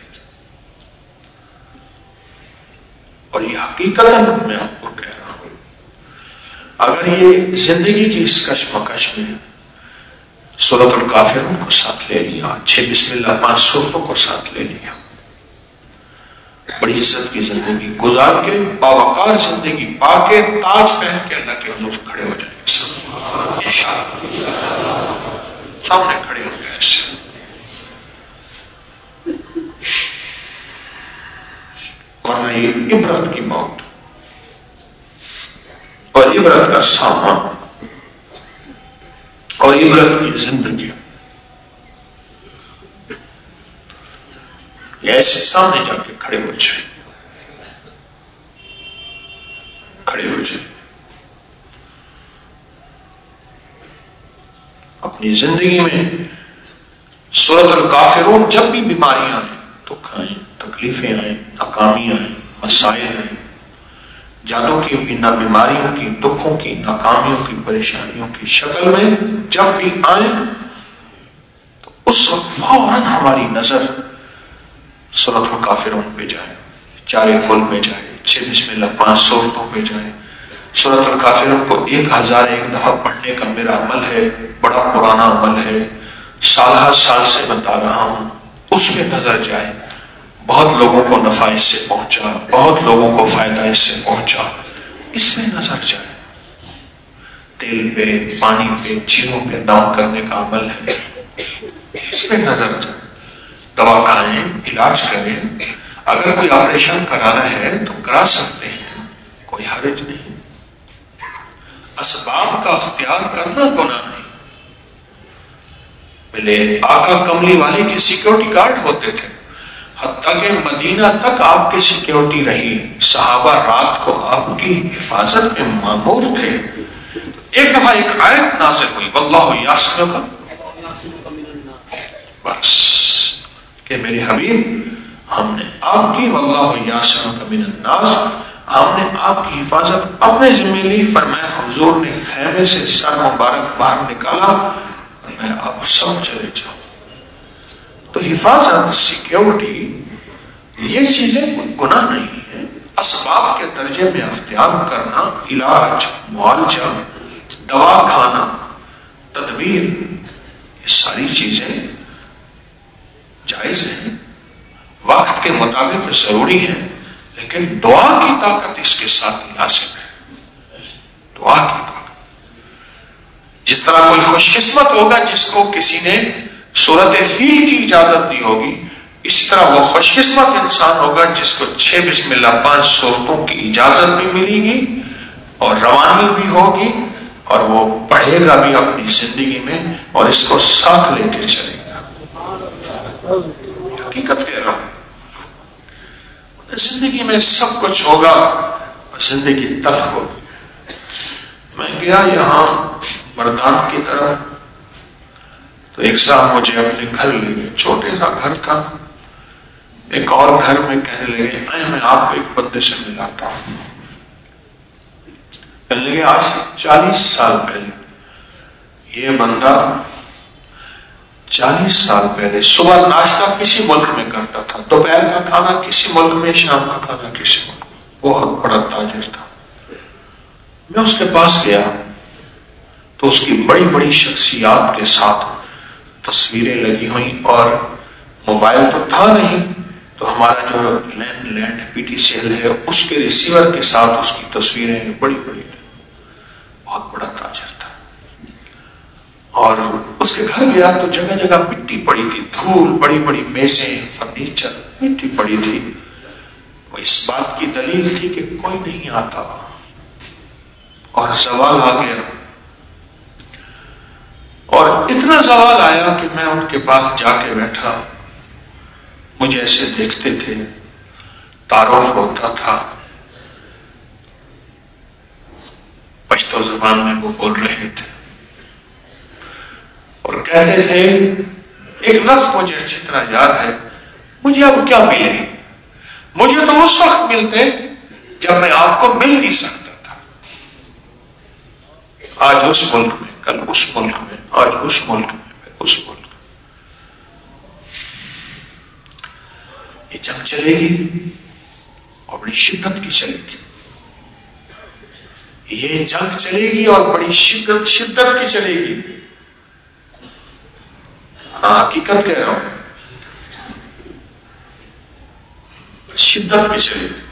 اور یہ حقیقت میں آپ کو کہہ رہا ہوں, اگر یہ زندگی کی اس کشمکش میں سورۃ الکافرون کو ساتھ لے لیا, چھ بسم اللہ پانچ صورتوں کو ساتھ لے لیا, بڑی عزت کی زندگی گزار کے باوقار زندگی پا کے تاج پہن کے اللہ کے حضور کھڑے ہو جائیں گے انشاءاللہ, سامنے کھڑے ہو گئے ایسے. ورنہ یہ عبرت کی موت اور عبرت کا سامان اور عبرت کی زندگی, یہ ایسے سامنے جا کے کھڑے ہو جائیں, کھڑے ہو جائیں. اپنی زندگی میں سورۃ الکافرون جب بھی بیماریاں آئیں تو کھائیں, تکلیفیں آئیں, ناکامیاں آئیں, مسائل آئیں, جادوں کی نہ بیماریوں کی, دکھوں کی, ناکامیوں کی, پریشانیوں کی شکل میں جب بھی آئیں تو اس وقت فوراً ہماری نظر سورۃ الکافرون پہ جائے, چارے کل پہ جائے, چھ بسم اللہ پانچ صورتوں پہ جائے. سورۃ الکافرون کو ایک ہزار ایک دفعہ پڑھنے کا میرا عمل ہے, بڑا پرانا عمل ہے, سال ہر سال سے بتا رہا ہوں. اس پہ نظر جائے, بہت لوگوں کو نفع اس سے پہنچا, بہت لوگوں کو فائدہ اس سے پہنچا, اس پہ نظر جائے. تیل پہ, پانی پہ, چیزوں پہ داؤں کرنے کا عمل ہے, اس پہ نظر جائے. دوا کھائیں, علاج کریں, اگر کوئی آپریشن کرانا ہے تو کرا سکتے ہیں, کوئی حرج نہیں. اسباب کا اختیار کرنا گناہ نہیں. پہلے آقا کملی والے کے سیکیورٹی گارڈ ہوتے تھے, حتیٰ کہ مدینہ تک آپ کی سیکیورٹی رہی, صحابہ رات کو آپ کی حفاظت میں مامور تھے. ایک دفعہ ایک آیت نازل ہوئی, واللہ یعصمک, بس کہ میرے حبیب ہم نے آپ کی واللہ یعصمک من الناس, ہم نے آپ کی حفاظت اپنے ذمہ لی. فرمایا حضور نے خیمے سے سر مبارک باہر نکالا اور میں آپ سب چلے جاؤں. تو حفاظت، سیکیورٹی، یہ چیزیں کوئی گناہ نہیں ہے. اسباب کے درجے میں اختیار کرنا، علاج، معالجہ، دوا کھانا، تدبیر، یہ ساری چیزیں جائز ہیں، وقت کے مطابق ضروری ہے، لیکن دعا کی طاقت اس کے ساتھ لازم ہے. دعا کی طاقت. جس طرح کوئی خوش قسمت ہوگا جس کو کسی نے صورت فیل کی اجازت دی ہوگی، اسی طرح وہ خوش قسمت انسان ہوگا جس کو چھ بسم اللہ پانچ صورتوں کی اجازت بھی ملے گی اور روانی بھی ہوگی اور وہ پڑھے گا بھی اپنی زندگی میں اور اس کو ساتھ لے کے چلے گا. حقیقت کہہ رہا ہوں، زندگی میں سب کچھ ہوگا اور زندگی تلخ ہوگی. میں گیا یہاں مردان کی طرف، تو ایک صاحب مجھے اپنے گھر لے گئے. چھوٹے سا گھر تھا. ایک اور گھر میں کہنے لگے میں میں آپ کو ایک بندے سے ملاتا ہوں. کہنے لگے آج سے چالیس سال پہلے یہ بندہ چالیس سال پہلے صبح ناشتہ کسی ملک میں کرتا تھا، دوپہر کا کھانا کسی ملک میں، شام کا کھانا کسی ملک میں. بہت بڑا تاجر تھا. میں اس کے پاس گیا تو اس کی بڑی بڑی شخصیات کے ساتھ تصویریں لگی ہوئیں اور موبائل تو تھا نہیں، تو ہمارا جو land land P T C L ہے اس کے ریسیور کے ساتھ اس کی تصویریں بڑی بڑی. بہت بڑا تاجر تھا. اور اس کے گھر گیا تو جگہ جگہ مٹی پڑی تھی، دھول، بڑی بڑی میزیں، فرنیچر، مٹی پڑی تھی. وہ اس بات کی دلیل تھی کہ کوئی نہیں آتا. اور زوال آ گیا، اور اتنا زوال آیا کہ میں ان کے پاس جا کے بیٹھا. مجھے ایسے دیکھتے تھے، تعارف ہوتا تھا. پشتو زبان میں وہ بول رہے تھے اور کہتے تھے. ایک لفظ مجھے اچھی طرح یاد ہے، مجھے اب کیا ملے، مجھے تو اس وقت ملتے جب میں آپ کو مل نہیں سکتا تھا. آج اس ملک میں، کل اس ملک میں، آج اس ملک میں، اس ملک میں. یہ جنگ چلے گی اور بڑی شدت کی چلے گی. یہ جنگ چلے گی اور بڑی شدت شدت کی چلے گی. ہاں حقیقت کہہ رہا ہوں، شدت کی چلے گی.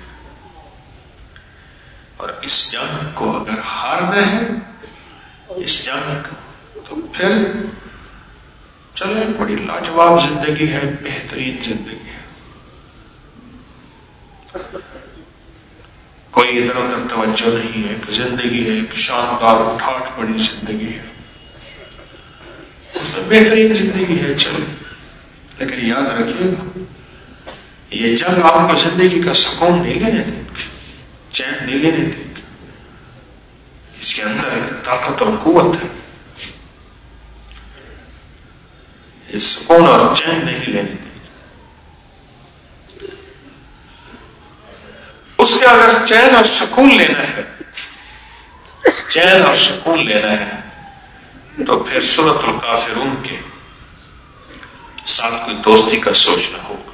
اور اس جنگ کو اگر ہارنا ہے، اس جنگ کو، تو پھر چلے بڑی لاجواب زندگی ہے، بہترین زندگی ہے. کوئی ادھر ادھر توجہ نہیں ہے، ایک زندگی ہے، ایک شاندار ٹھاٹھ بڑی زندگی ہے، اس میں بہترین زندگی ہے. چلے، لیکن یاد رکھیے گا یہ جنگ آپ کو زندگی کا سکون نہیں لینے دے گی، چین نہیں لینے دے گی. اس کے اندر ایک طاقت اور قوت ہے، یہ سکون اور چین نہیں لینے دے گی. اس کے اگر چین اور سکون لینا ہے، چین اور سکون لینا ہے، تو پھر سورۃ الکافرون کے ساتھ کوئی دوستی کا سوچنا ہوگا.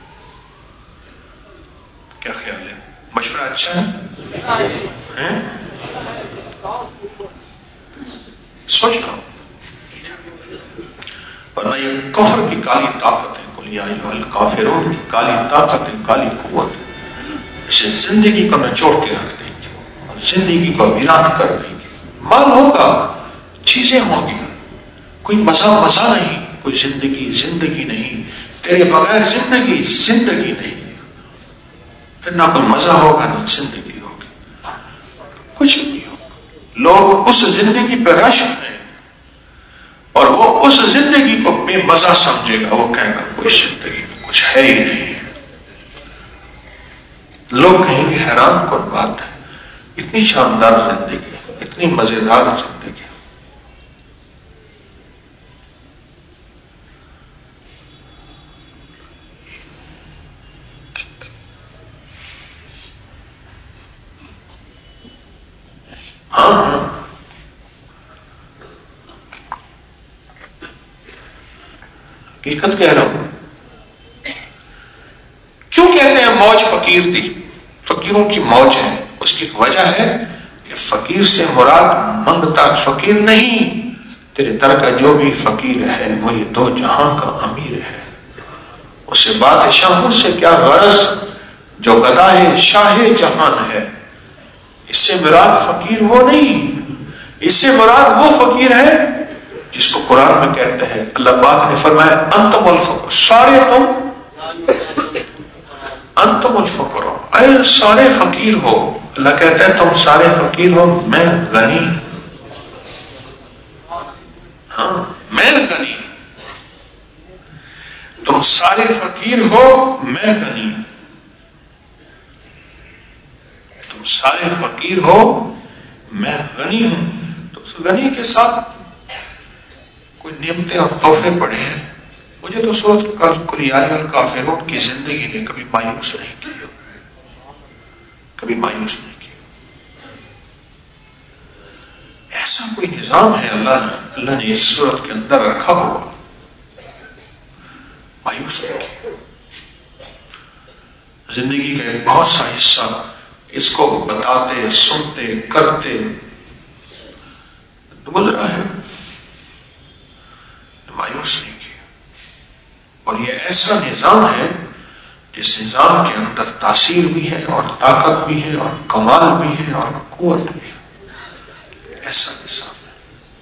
کیا خیال ہے؟ مشورہ اچھا ہے؟ سوچنا ہو. ورنہ یہ کفر کی کالی طاقت ہے، قل یا ایھا الکافرون کی کالی طاقت ہے، کالی قوت ہے. اسے زندگی کو نچوڑ کے رکھ دیں گے اور زندگی کو ویران کر دیں گے. مال ہوگا، چیزیں ہوں گی، کوئی مزہ مزہ نہیں، کوئی زندگی زندگی نہیں. تیرے بغیر زندگی زندگی نہیں. پھر نہ کوئی مزہ ہوگا نہ زندگی ہوگی، کچھ نہیں ہوگا. لوگ اس زندگی پہ رش ہیں اور وہ اس زندگی کو بے مزہ سمجھے گا. وہ کہے گا کوئی زندگی میں کچھ ہے ہی نہیں. لوگ کہیں گے حیران کن بات ہے، اتنی شاندار زندگی، اتنی مزیدار زندگی. ہاں ہاں حقیقت کہہ رہا ہوں. کیوں کہتے ہیں موج فقیر تھی؟ فقیروں کی موج ہے. اس کی وجہ ہے کہ فقیر سے مراد منگتا فقیر نہیں. تیرے در کا جو بھی فقیر ہے وہی دو جہاں کا امیر ہے. اسے بادشاہوں سے کیا غرض جو گدا ہے شاہ جہان ہے. اس سے مراد فقیر وہ نہیں، اس سے مراد وہ فقیر ہے جس کو قرآن میں کہتے ہیں، اللہ پاک نے فرمایا انتم الفقر، سارے تم انتم الفقر، اے سارے فقیر ہو. اللہ کہتا ہے تم سارے فقیر ہو، میں غنی. ہاں میں غنی. تم سارے فقیر ہو، میں غنی. تم سارے فقیر ہو، میں غنی ہوں. تو اس غنی کے ساتھ کوئی نعمتیں اور تحفے پڑے ہیں. مجھے تو سوچ کل کلیاری الکافرون کی زندگی نے کبھی مایوس نہیں کیا، کبھی مایوس نہیں کیا. ایسا کوئی نظام ہے اللہ نے اللہ نے اس صورت کے اندر رکھا ہوا، مایوس نہیں کیا. زندگی کا ایک بہت سا حصہ اس کو بتاتے، سنتے، کرتے گزرا ہے، مایوس نہیں کیا. اور یہ ایسا نظام ہے جس نظام کے اندر تاثیر بھی ہے اور طاقت بھی ہے اور کمال بھی ہے اور قوت بھی ہے. ایسا نظام ہے.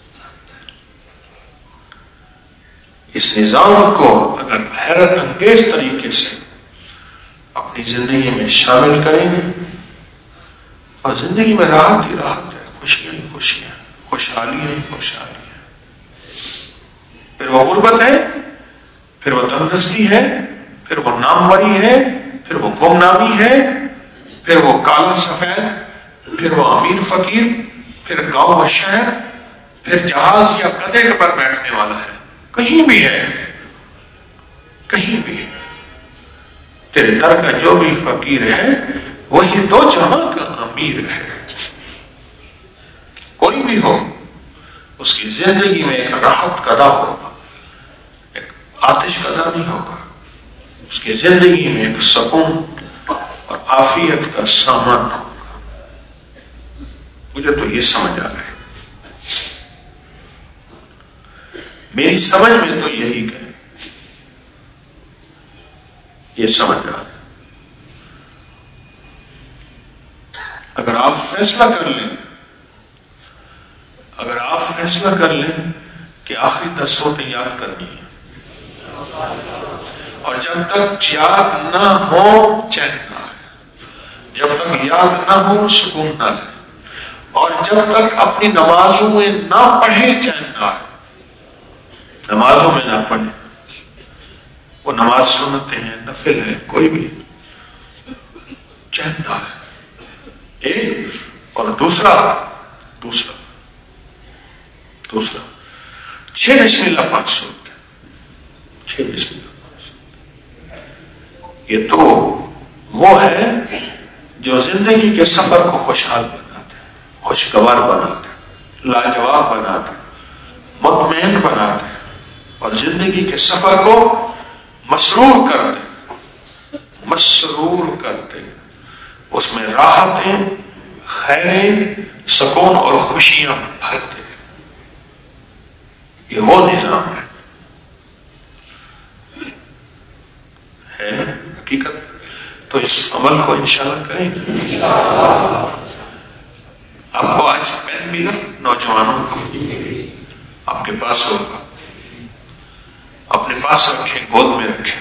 اس نظام کو اگر حیرت انگیز طریقے سے اپنی زندگی میں شامل کریں گے اور زندگی میں راحت ہی راحت ہے، خوشیاں ہی خوشیاں، خوشحالیاں ہی خوشحالیاں. پھر وہ غربت ہے، پھر وہ تندرستی ہے، پھر وہ ناموری ہے، پھر وہ گمنامی ہے، پھر وہ کالا سفید، پھر وہ امیر فقیر، پھر گاؤں و شہر، پھر جہاز یا گدھے پر بیٹھنے والا ہے. کہیں بھی ہے، کہیں بھی ہے. تیرے در کا جو بھی فقیر ہے وہی دو جہاں کا امیر ہے. کوئی بھی ہو اس کی زندگی میں ایک راحت قدا ہوگا، ایک آتش قدا نہیں ہوگا. اس کی زندگی میں ایک سکون اور عافیت کا سامان ہوگا. مجھے تو یہ سمجھ آ رہا ہے، میری سمجھ میں تو یہی کہ یہ سمجھ آ رہا ہے. اگر آپ فیصلہ کر لیں اگر آپ فیصلہ کر لیں کہ آخری دس سوٹیں یاد کرنی ہے اور جب تک یاد نہ ہو چین نہ آئے، جب تک یاد نہ ہو سکون نہ آئے، اور جب تک اپنی نمازوں میں نہ پڑھے چین نہ آئے. نمازوں میں نہ پڑھے، وہ نماز سنتے ہیں، نفل ہے، کوئی بھی چین نہ آئے. ایک اور دوسرا دوسرا دوسرا چھ بسم اللہ پانچ سو چھ بسم اللہ پانچ سو. یہ تو وہ ہے جو زندگی کے سفر کو خوشحال بناتے ہیں، خوشگوار بناتے ہیں، لاجواب بناتے ہیں، مطمئن بناتے ہیں، اور زندگی کے سفر کو مسرور کرتے ہیں، مسرور کرتے ہیں. اس میں راحتیں، خیریں، سکون اور خوشیاں بھرتے ہیں. یہ وہ نظام ہے ہے نا حقیقت. تو اس عمل کو انشاءاللہ کریں گے. آپ کو آج پین ملا نوجوانوں کو، آپ کے پاس ہوگا، اپنے پاس رکھیں، گود میں رکھیں.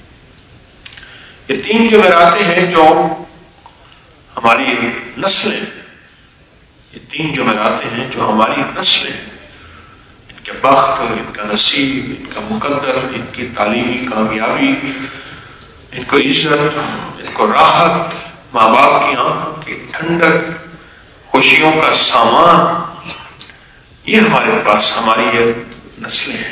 یہ تین جمعراتیں ہیں جو ہماری نسلیں یہ تین جمعراتیں ہیں جو ہماری نسلیں ان کے بخت، ان کا نصیب، ان کا مقدر، ان کی تعلیمی کامیابی، ان کو عزت، ان کو راحت، ماں باپ کی آنکھوں کی ٹھنڈک، خوشیوں کا سامان، یہ ہمارے پاس ہماری یہ نسلیں ہیں.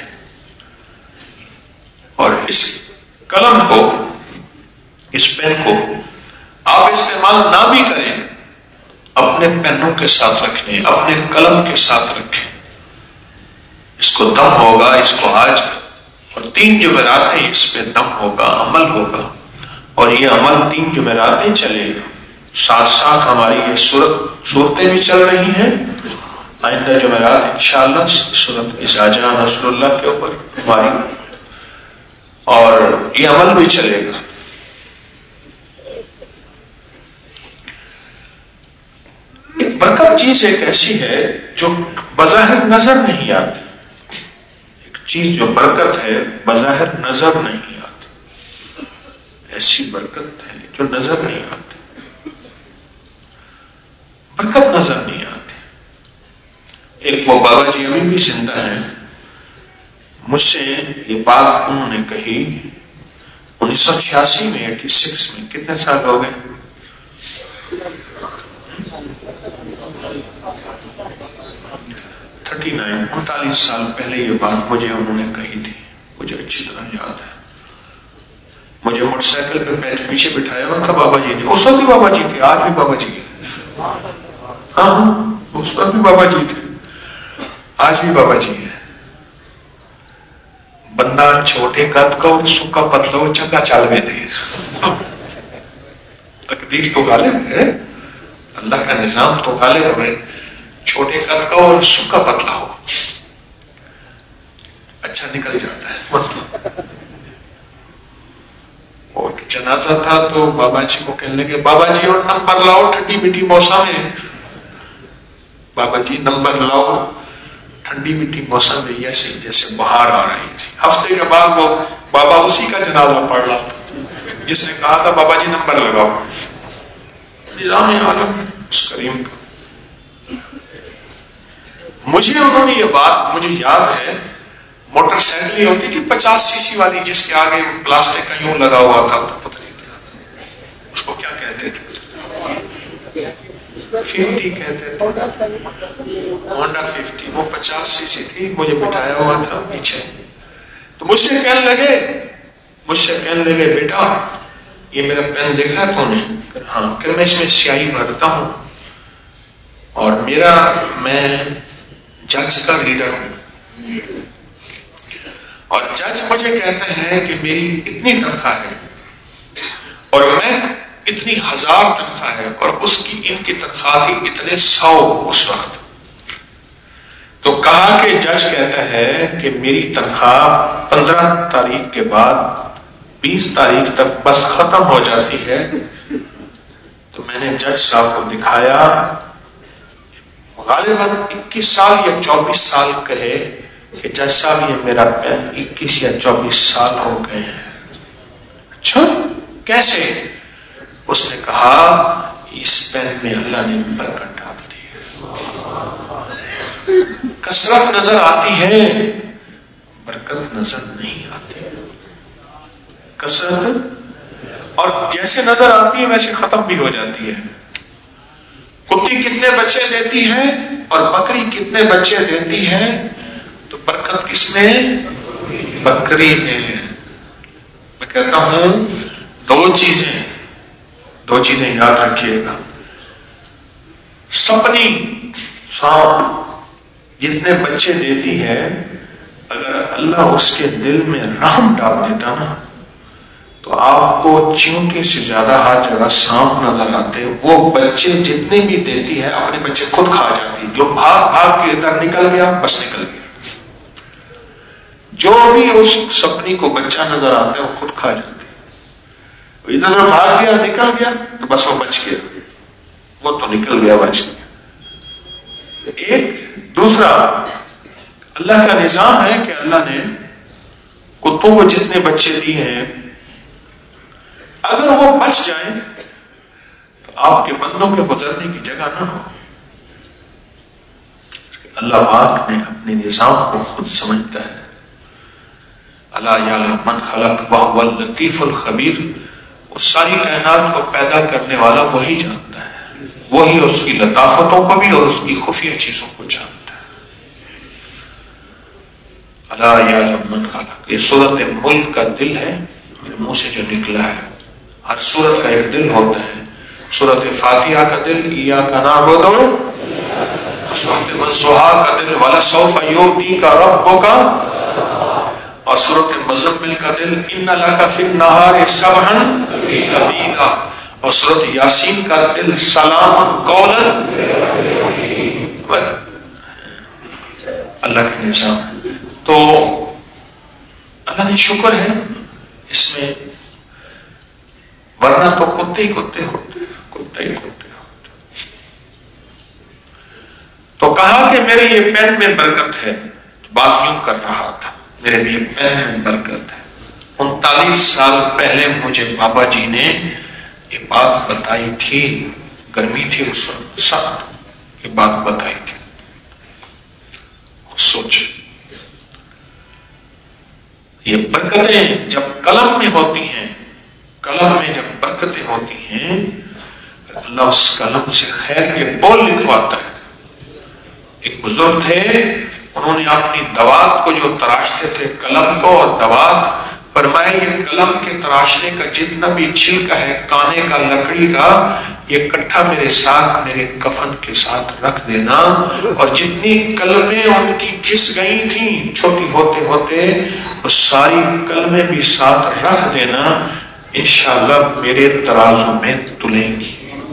اور اس قلم کو، اس پین کو آپ استعمال نہ بھی کریں اپنے پینوں کے ساتھ رکھ لیں، اپنے قلم کے ساتھ رکھیں، اس کو دم ہوگا، اس کو آج اور تین جمعراتیں اس پہ دم ہوگا، عمل ہوگا، اور یہ عمل تین جمعراتیں چلے گا۔ ساتھ ساتھ ہماری یہ صورت صورتیں بھی چل رہی ہیں، آئندہ جمعرات انشاءاللہ صورت اذا جاء نصر اللہ کے اوپر ہماری، اور یہ عمل بھی چلے گا۔ ایک برکت چیز ایک ایسی ہے جو بظاہر نظر نہیں آتی، ایک چیز جو برکت ہے بظاہر نظر نہیں آتی، ایسی برکت ہے جو نظر نہیں آتی، برکت نظر نہیں آتی۔ ایک وہ بابا جی ابھی بھی زندہ ہیں، مجھ سے یہ بات انہوں نے کہی انیس سو چھیاسی میں، ایٹی سکس میں، کتنے سال ہو گئے؟ تھرٹی نائن انتالیس سال پہلے یہ بات مجھے انہوں نے کہی تھی، مجھے اچھی طرح یاد ہے۔ مجھے موٹر سائیکل پہ پیچ پیچھے بٹھایا ہوا تھا بابا جی نے، اس وقت بھی بابا جی تھے، آج بھی بابا جی ہیں، ہاں اس وقت بھی بابا جی تھے، آج بھی بابا جی ہیں۔ بندہ چھوٹے قد کا اور سکا پتلا ہو، چکا چال میں تھے، تقدیر تو غالب ہے، اللہ کا نظام تو غالب ہے، چھوٹے قد کا اور سکا پتلا ہو، اچھا نکل جاتا ہے۔ اور جنازہ تھا تو بابا جی کو کہنے لگے بابا جی اور نمبر لاؤ، ٹھنڈی میٹھی موسم ہے، بابا جی نمبر لاؤ، ٹھنڈی میٹھی موسم میں ایسے جیسے بہار آ رہی تھی۔ ہفتے کے بعد وہ بابا اسی کا جنازہ پڑھ رہا تھا جس نے کہا تھا بابا جی نمبر لگاؤ۔ نظام عالم اس کریم کا، مجھے انہوں نے یہ بات مجھے یاد ہے، موٹر سائیکل یہ ہوتی تھی پچاس سی سی والی جس کے آگے پلاسٹک کا یوں لگا ہوا تھا، پتہ نہیں کیا اس کو کیا کہتے تھے، ففٹی کہتے تھے، ہونڈا ففٹی، وہ پچاس سی سی تھی، مجھے بٹھایا ہوا تھا پیچھے، تو مجھ سے کہنے لگے مجھ سے کہنے لگے بیٹا یہ میرا پین دیکھا تو نے؟ ہاں، کہ میں اس میں سیاہی بھرتا ہوں اور میرا میں جج کا ریڈر ہوں، اور جج مجھے کہتے ہیں کہ میری اتنی تنخواہ ہے اور میں اتنی ہزار تنخواہ ہے، اور اس کی ان کی تنخواہ تھی اتنے سو اس وقت، تو کہا کہ جج کہتا ہے کہ میری تنخواہ پندرہ تاریخ کے بعد بیس تاریخ تک بس ختم ہو جاتی ہے۔ تو میں نے جج صاحب کو دکھایا، غالباً اکیس سال یا چوبیس سال کہے کہ جج صاحب یہ میرا پین اکیس یا چوبیس سال ہو گئے ہیں۔ اچھا کیسے؟ اس نے کہا اس پین میں اللہ نے برکت ڈال دی ہے، کثرت نظر آتی ہے، برکت نظر نہیں آتی، کثرت اور جیسے نظر آتی ہے ویسے ختم بھی ہو جاتی ہے۔ کتی کتنے بچے دیتی ہے اور بکری کتنے بچے دیتی ہے؟ تو برکت کس میں؟ بکری میں۔ میں کہتا ہوں دو چیزیں دو چیزیں یاد رکھیے گا، سپنی سانپ جتنے بچے دیتی ہے، اگر اللہ اس کے دل میں رحم ڈال دیتا نا تو آپ کو چیونٹی سے زیادہ ہر جگہ سانپ نظر آتے، وہ بچے جتنے بھی دیتی ہے اپنے بچے خود کھا جاتی، جو بھاگ بھاگ کے ادھر نکل گیا بس نکل گیا، جو بھی اس سپنی کو بچہ نظر آتا ہے وہ خود کھا جاتی، ادھر بھاگ گیا نکل گیا تو بس وہ بچ گیا، وہ تو نکل گیا بچ گیا۔ ایک دوسرا اللہ کا نظام ہے کہ اللہ نے کتوں کو جتنے بچے دیے ہیں اگر وہ بچ جائیں تو آپ کے بندوں کے گزرنے کی جگہ نہ ہو۔ اللہ پاک نے اپنے نظام کو خود سمجھتا ہے، الا یعلم من خلق وهو اللطیف الخبیر، وہ ساری کائنات کو پیدا کرنے والا وہی جانتا ہے، وہی اس کی لطافتوں کو بھی اور اس کی خفیہ چیزوں کو جانتا ہے۔ الا یعلم من خلق، یہ سورۃ ملک کا دل ہے، منہ سے جو نکلا ہے، ہر سورت کا ایک دل ہوتا ہے، سورۃ فاتحہ کا دل ایاک نعبد، سورۃ والضحیٰ کا دل ولسوف یعطیک ربک، اور سورۃ مزمل کا دل ان لک فی النہار سبحا طویلا، اور سورۃ یاسین کا دل سلام قولا، اللہ کا نظام ہے۔ تو اللہ نے شکر ہے اس میں، ورنہ تو کتے ہی کتے ہوتے کتے ہی کتے ہوتے۔ تو کہا کہ میرے یہ پین میں برکت ہے، بات یوں کر رہا تھا میرے لیے پین میں برکت ہے۔ انتالیس سال پہلے مجھے بابا جی نے یہ بات بتائی تھی، گرمی تھی اس وقت سخت، یہ بات بتائی تھی۔ سوچ، یہ برکتیں جب قلم میں ہوتی ہیں، قلم میں جب برکتیں ہوتی ہیں، اللہ اس قلم سے خیر کے بول لکھواتا ہے۔ ایک بزرگ تھے، انہوں نے اپنی دوات کو جو تراشتے تھے قلم کو اور دوات، فرمایا یہ قلم کے تراشنے کا جتنا بھی چھلکا ہے کانے کا لکڑی کا، یہ کٹھا میرے ساتھ میرے کفن کے ساتھ رکھ دینا، اور جتنی قلمیں ان کی گھس گئی تھیں چھوٹی ہوتے ہوتے وہ ساری قلمیں بھی ساتھ رکھ دینا، انشاءاللہ میرے ترازو میں تلیں گی۔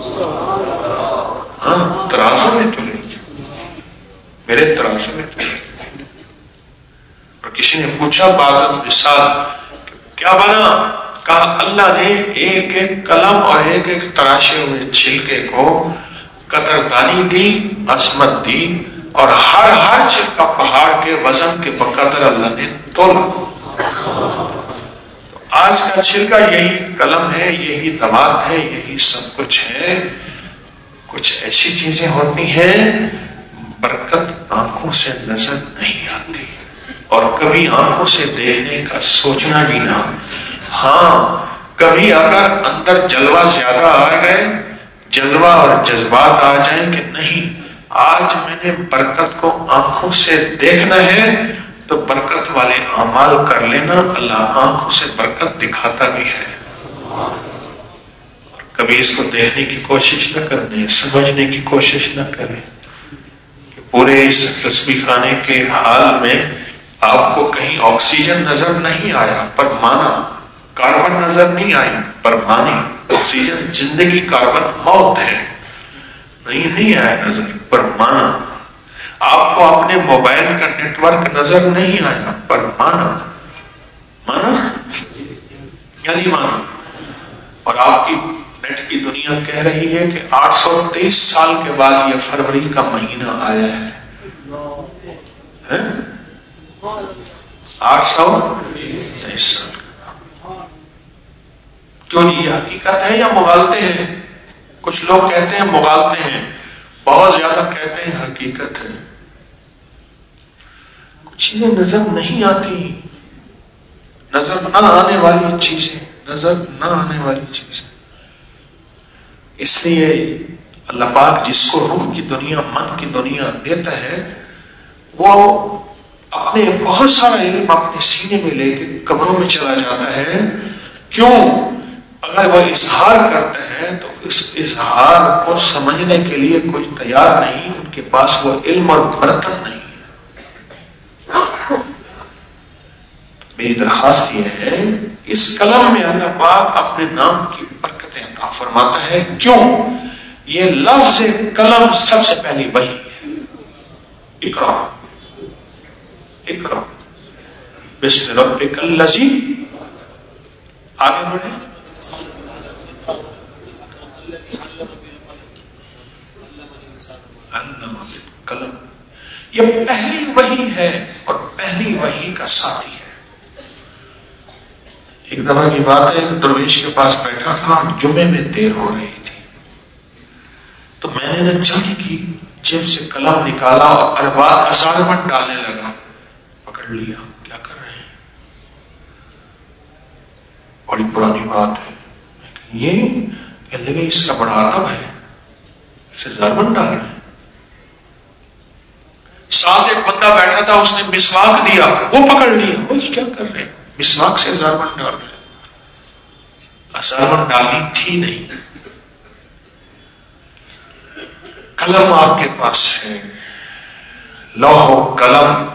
ہاں ترازو میں تلیں گی، میرے ترازو میں تلیں گی۔ اور کسی نے پوچھا بعد مثال کیا بنا؟ کہا اللہ نے ایک ایک قلم اور ایک ایک تراشے ہوئے چھلکے کو قدردانی دی، عظمت دی، اور ہر ہر چھلکا پہاڑ کے وزن کے بقدر اللہ نے تولا۔ آج کا چھلکا یہی قلم ہے، یہی دوات ہے، یہی سب کچھ ہے۔ کچھ ایسی چیزیں ہوتی ہیں برکت آنکھوں سے نظر نہیں آتی، اور کبھی آنکھوں سے دیکھنے کا سوچنا بھی نہ۔ ہاں کبھی اگر اندر جلوہ زیادہ آ گئے، جلوہ اور جذبات آ جائیں کہ نہیں آج میں نے برکت کو آنکھوں سے دیکھنا ہے، تو برکت والے اعمال کر لینا، اللہ آنکھوں سے برکت دکھاتا بھی ہے۔ اور کبھی اس کو دیکھنے کی کوشش نہ کرنے، سمجھنے کی کوشش نہ کریں کہ پورے اس تسبیح خانے کے حال میں آپ کو کہیں آکسیجن نظر نہیں آیا پر مانا، کاربن نظر نہیں آئی پر مانی، آکسیجن زندگی، کاربن موت ہے، نہیں نہیں آیا نظر پر مانا۔ آپ کو اپنے موبائل کا نیٹ ورک نظر نہیں آیا پر مانا، مانا یا نہیں مانا؟ اور آپ کی نیٹ کی دنیا کہہ رہی ہے کہ آٹھ سو تیئیس سال کے بعد یہ فروری کا مہینہ آیا ہے، آٹھ سو تیئیس سال۔ کیوں جی یہ حقیقت ہے یا مغالطے ہیں؟ کچھ لوگ کہتے ہیں مغالطے ہیں، بہت زیادہ کہتے ہیں حقیقت ہے۔ کچھ چیزیں نظر نہیں آتی، نظر نہ آنے والی چیزیں، نظر نہ آنے والی چیزیں۔ اس لیے اللہ پاک جس کو روح کی دنیا، من کی دنیا دیتا ہے، وہ اپنے بہت سارا علم اپنے سینے میں لے کے قبروں میں چلا جاتا ہے۔ کیوں؟ اگر وہ اظہار کرتا ہے تو اس اظہار کو سمجھنے کے لیے کوئی تیار نہیں، ان کے پاس وہ علم اور برکت نہیں ہے۔ میری درخواست یہ ہے اس کلام میں اللہ پاک اپنے نام کی برکتیں عطا فرماتا ہے۔ کیوں؟ یہ لفظ قلم سب سے پہلی وحی ہے۔ اقرا اقرا بسم ربک الذی، آگے بڑھے، قلم یہ پہلی وحی ہے اور پہلی وحی کا ساتھی ہے۔ ایک دفعہ کی بات ہے کہ درویش کے پاس بیٹھا تھا، جمعے میں دیر ہو رہی تھی، تو میں نے نہ جلدی کی، جیب سے قلم نکالا اور اربات اسائنمنٹ ڈالنے لگا، پکڑ لیا، کیا کر رہے ہیں؟ بڑی پرانی بات ہے، یہ کہنے لگے اس کا بڑا ادب ہے، اسے ضربن ڈال رہے ہیں۔ ساتھ ایک بندہ بیٹھا تھا، اس نے مسواک دیا، وہ پکڑ لیا، وہ کیا کر رہے ہیں؟ مسواک سے ضربن ڈال رہے ہیں۔ ضربن ڈالنی تھی نہیں، قلم آپ کے پاس ہے، لوح و قلم،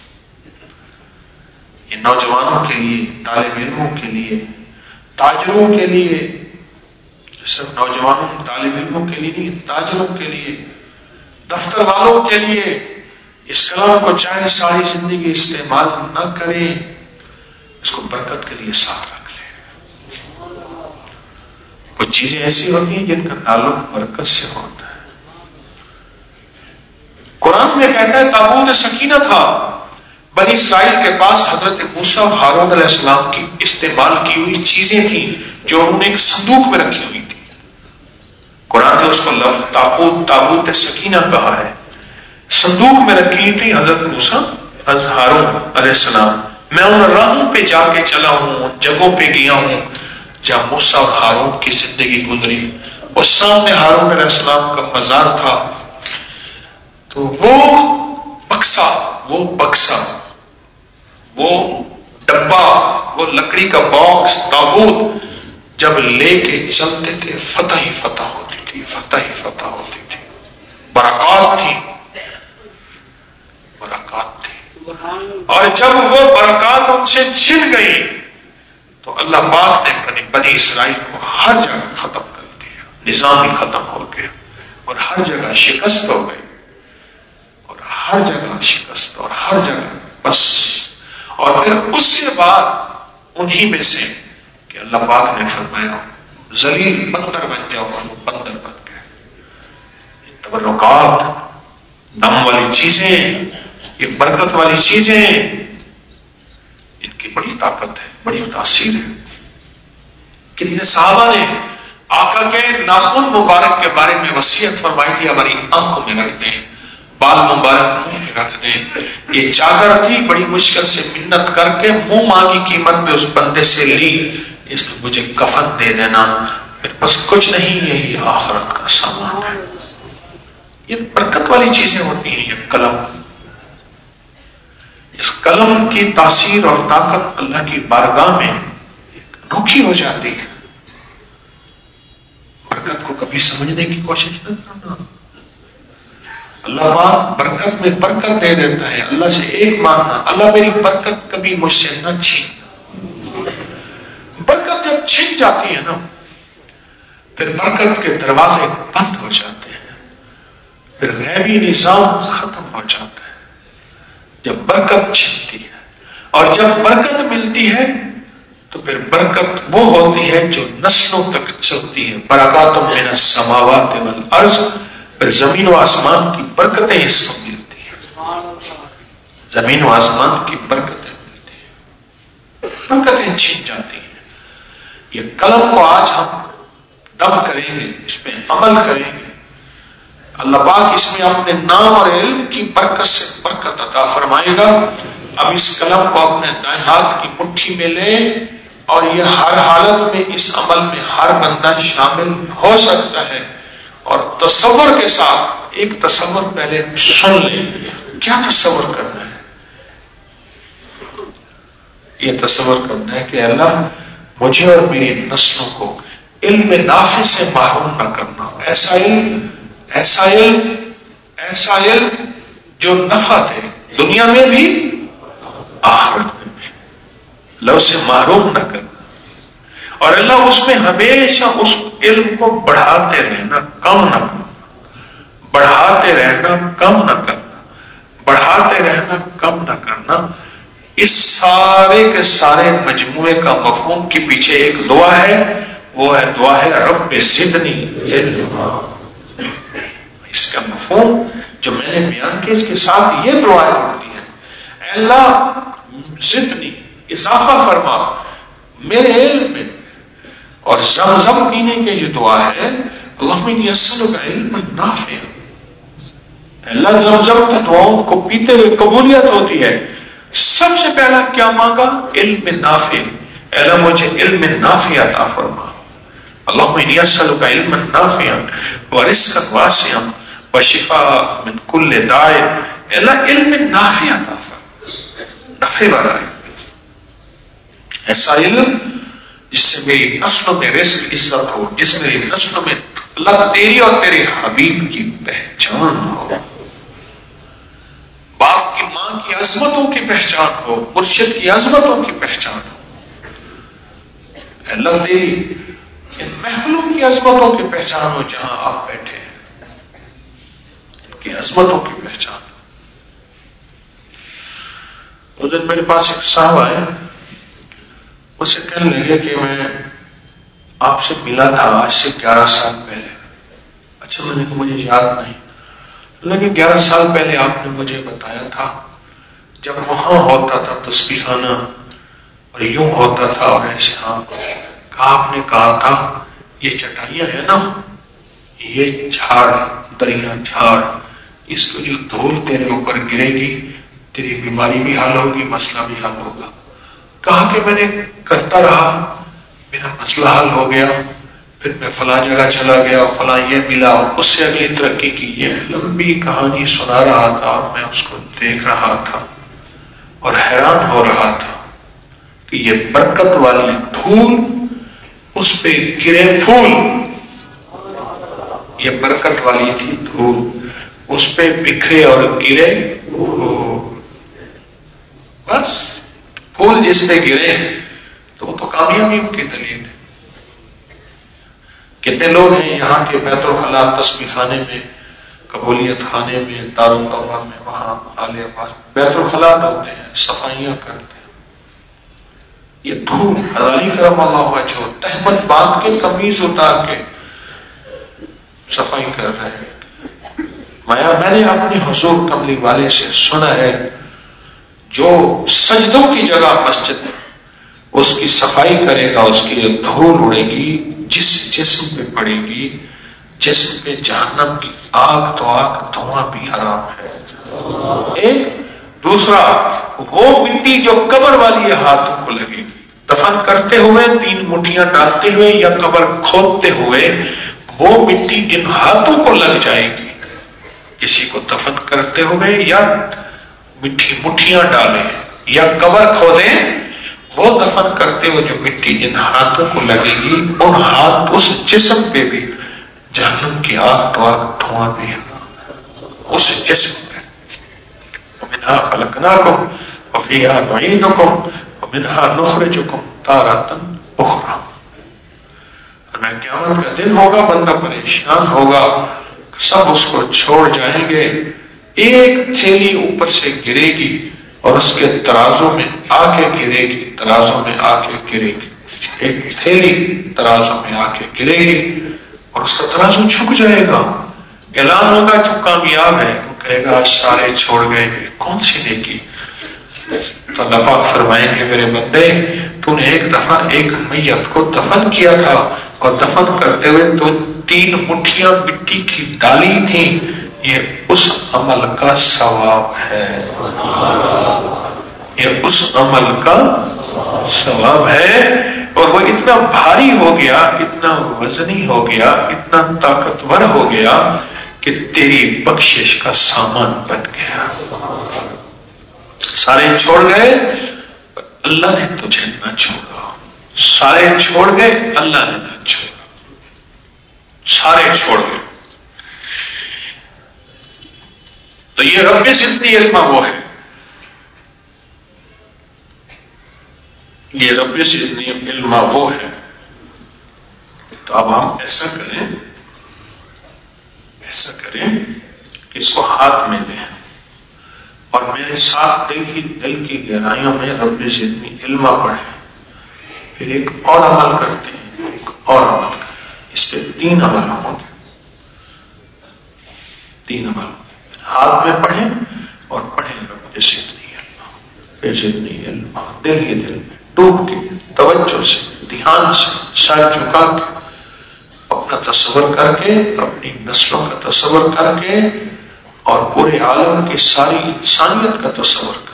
یہ نوجوانوں کے لیے، طالب علموں کے لیے، تاجروں کے لیے، صرف نوجوانوں طالب علموں کے لیے نہیں، تاجروں کے لیے، دفتر والوں کے لیے اس کلام کو چاہے ساری زندگی استعمال نہ کریں، اس کو برکت کے لیے ساتھ رکھ لیں۔ کچھ چیزیں ایسی ہوتی ہیں جن کا تعلق برکت سے ہوتا ہے۔ قرآن میں کہتا ہے تابوت سکینہ تھا بنی اسرائیل کے پاس، حضرت موسیٰ اور ہارون علیہ السلام کی استعمال کی ہوئی چیزیں تھیں جو انہوں نے ایک صندوق میں رکھی ہوئی تھی۔ قرآن نے اس کو لفظ تابوت تابوت سکینہ کہا ہے۔ صندوق میں رکھی تھی حضرت موسیٰ حضرت ہارون علیہ السلام۔ میں ان راہوں پہ جا کے چلا ہوں، ان جگہوں پہ گیا ہوں جہاں موسیٰ اور ہارون کی زندگی گزری۔ اس سامنے ہارون علیہ السلام کا مزار تھا، تو وہ بکسا وہ بکسا وہ ڈبا، وہ لکڑی کا باکس، تابوت جب لے کے چلتے تھے فتح ہی فتح ہوتی تھی، فتح ہی فتح ہوتی تھی، برکات تھی، برکات تھی۔ اور جب وہ برکات ان سے چھن گئی تو اللہ پاک نے بنی اسرائیل کو ہر جگہ ختم کر دیا، نظام ہی ختم ہو گیا اور ہر جگہ شکست ہو گئی، اور ہر جگہ شکست اور ہر جگہ بس۔ اور پھر اس کے بعد انہی میں سے کہ اللہ پاک نے فرمایا ذلیل بندر بن جاؤ، اور وہ بندر بن گئے۔ تبرکات، دم والی چیزیں، یہ برکت والی چیزیں، ان کی بڑی طاقت ہے، بڑی تاثیر ہے۔ کتنے صحابہ نے آقا کے ناخن مبارک کے بارے میں وصیت فرمائی تھی ہماری آنکھوں میں رکھ دیں، بال مبارک منہ میں رکھ دیں۔ یہ چادر تھی، بڑی مشکل سے منت کر کے منہ مانگی قیمت پہ اس بندے سے لی، اس میں مجھے کفن دے دینا، میرے پاس کچھ نہیں، یہی آخرت کا سامان ہے۔ یہ برکت والی چیزیں ہوتی ہیں۔ یہ قلم، اس قلم کی تاثیر اور طاقت اللہ کی بارگاہ میں انوکھی ہو جاتی ہے۔ برکت کو کبھی سمجھنے کی کوشش نہ کرنا۔ اللہ پاک برکت میں برکت دے دیتا ہے، اللہ سے ایک مانگنا، اللہ میری برکت کبھی مجھ سے نہ چھین۔ برکت جب چھن جاتی ہے نا، پھر برکت کے دروازے بند ہو جاتے ہیں، پھر غیبی نظام ختم ہو جاتا ہے۔ جب برکت چھنتی ہے اور جب برکت ملتی ہے تو پھر برکت وہ ہوتی ہے جو نسلوں تک چلتی ہے۔ برکات من السماوات والارض، پھر زمین و آسمان کی برکتیں اس کو ملتی ہیں، زمین و آسمان کی برکتیں ملتی ہیں، برکتیں چھن جاتی ہیں۔ یہ قلم کو آج ہم دم کریں گے، اس پہ عمل کریں گے، اللہ پاک اس میں اپنے نام اور علم کی برکت سے برکت عطا فرمائے گا۔ اب اس قلم کو اپنے دائیں ہاتھ کی مٹھی میں لیں، اور یہ ہر حالت میں اس عمل میں ہر بندہ شامل ہو سکتا ہے۔ اور تصور کے ساتھ ایک تصور پہلے سن لیں۔ کیا تصور کرنا ہے؟ یہ تصور کرنا ہے کہ اللہ مجھے اور میری نسلوں کو علم نافع سے محروم نہ کرنا، ایسا علم ایسا علم ایسا علم جو نفع دے دنیا میں بھی آخرت میں بھی، اللہ اسے محروم نہ کرنا۔ اور اللہ اس میں ہمیشہ اس علم کو بڑھاتے رہنا، کم نہ کرنا، بڑھاتے رہنا کم نہ کرنا، بڑھاتے رہنا کم نہ کرنا۔ اس سارے کے سارے مجموعے کا مفہوم کے پیچھے ایک دعا ہے، وہ ہے دعا ہے رب زدنی علما۔ اس کا مفہوم جو میں نے بیان کیا، اس کے ساتھ یہ دعا جڑتی ہے، اے اللہ زدنی، اضافہ فرما میرے علم میں۔ اور زمزم پینے کے جو دعا ہے، اللہم انی اسألک علما نافعا، اللہ زمزم کی دعاؤں کو پیتے ہوئے قبولیت ہوتی ہے۔ سب سے پہلا کیا مانگا؟ علم نافع، اللہ مجھے علم نافع عطا فرما۔ اللہم انی اسألک علما نافعا ورزقا واسعا وشفاء من کل داء، اللہ علم نافع عطا فرما، نفع والا علم، ایسا علم جس سے میری نسلوں میں رزق عزت ہو، جس میں میری نسلوں میں اللہ تیری اور تیرے حبیب کی پہچان ہو، باپ کی ماں کی عظمتوں کی پہچان ہو، مرشد کی عظمتوں کی پہچان ہو۔ اللہ تیری ان محفلوں کی عظمتوں کی پہچان ہو جہاں آپ بیٹھے ہیں، ان کی عظمتوں کی پہچان ہو۔ اس دن میرے پاس ایک صاحب آئے، مجھ سے کہنے لگے کہ میں آپ سے ملا تھا آج سے گیارہ سال پہلے۔ اچھا، میں نے کہا مجھے یاد نہیں، لیکن گیارہ سال پہلے آپ نے مجھے بتایا تھا جب وہاں ہوتا تھا تسبیح خانہ اور یوں ہوتا تھا اور ایسے، ہاں آپ نے کہا تھا یہ چٹائیاں ہیں نا، یہ جھاڑ دریا جھاڑ، اس کو جو دھول تیرے اوپر گرے گی تیری بیماری بھی حل ہوگی، مسئلہ بھی حل ہوگا۔ کہا کہ میں نے کرتا رہا، میرا مسئلہ حل ہو گیا، پھر میں فلاں جگہ چلا گیا، فلاں یہ ملا، اس سے اگلی ترقی کی۔ یہ لمبی کہانی سنا رہا تھا اور میں اس کو دیکھ رہا تھا اور حیران ہو رہا تھا کہ یہ برکت والی دھول، اس پہ گرے پھول، یہ برکت والی تھی دھول، اس پہ بکھرے اور گرے پھول۔ بس پھول جس پہ گرے تو وہ تو کامیابی کی دلیل ہے۔ کتنے لوگ ہیں یہاں کے بیت الخلا تسبیح خانے میں، قبولیت خانے میں، دارالتوبہ میں، وہاں آل عباس بیت الخلا ہوتے ہیں، صفائیاں کرتے ہیں، یہ دھول حضالی کرم اللہ وجہہ تہمت باندھ کے تمیز اتار کے صفائی کر رہے ہیں۔ میں نے اپنے حضور کملی والے سے سنا ہے جو سجدوں کی جگہ مسجد ہے اس کی صفائی کرے گا، اس کی دھول اڑے گی، جس جسم پہ پڑے گی، جسم پہ جہنم کی آگ تو آگ، دھواں بھی حرام ہے۔ ایک دوسرا، وہ مٹی جو قبر والی ہاتھوں کو لگے گی، دفن کرتے ہوئے تین مٹھیاں ڈالتے ہوئے یا قبر کھودتے ہوئے وہ مٹی جن ہاتھوں کو لگ جائے گی، کسی کو دفن کرتے ہوئے یا مٹھی مٹھیاں ڈالیں یا قبر کھودیں، وہ دفن کرتے ہوئے جو مٹی جن ہاتھوں کو لگے گی، ان ہاتھ اس جسم پہ بھی جہنم کی آگ تو آگ، دھواں بھی ہے اس جسم پہ۔ وَمِنْهَا خَلَقْنَاكُمْ وَفِيهَا نُعِيدُكُمْ وَمِنْهَا نُخْرِجُكُمْ تَارَةً أُخْرَىٰ۔ اور قیامت کا دن ہوگا، بندہ پریشان ہوگا، سب اس کو چھوڑ جائیں گے، ایک تھیلی اوپر سے گرے گی اور اس کے ترازوں میں آ کے گرے گی، ترازوں میں آ کے گرے گی، ایک تھیلی ترازوں میں آ کے گرے گی اور اس کا ترازو جھک جائے گا۔ اعلان ہوگا جو کامیاب ہے، وہ کہے گا سارے چھوڑ گئے، کون سی نیکی؟ تو اللہ پاک فرمائیں گے میرے بندے، تو نے ایک دفعہ ایک میت کو دفن کیا تھا اور دفن کرتے ہوئے تو تین مٹھیاں مٹی کی ڈالی تھی، یہ اس عمل کا ثواب ہے، یہ اس عمل کا ثواب ہے۔ اور وہ اتنا بھاری ہو گیا، اتنا وزنی ہو گیا، اتنا طاقتور ہو گیا کہ تیری بخشش کا سامان بن گیا۔ سارے چھوڑ گئے، اللہ نے تجھے نہ چھوڑا، سارے چھوڑ گئے، اللہ نے نہ چھوڑا، سارے چھوڑ گئے۔ تو یہ رب زدنی علما وہ ہے، یہ رب زدنی علما وہ ہے۔ تو اب ہم ایسا کریں، ایسا کریں کہ اس کو ہاتھ میں لیں اور میرے ساتھ دل کی دل کی گہرائیوں میں رب زدنی علما پڑھیں، پھر ایک اور عمل کرتے ہیں، ایک اور عمل کرتے ہیں، اس پہ تین عمل ہوں گے، تین عمل ہوں گے، ہاتھ میں پڑھیں اور پڑھیں رب زدنی علما، رب زدنی علما، دل ہی دل میں ڈوب کے، توجہ سے، دھیان سے، سر جھکا کے، اپنا تصور کر کے، اپنی نسلوں کا تصور کر کے اور پورے عالم کی ساری انسانیت کا تصور کر کے۔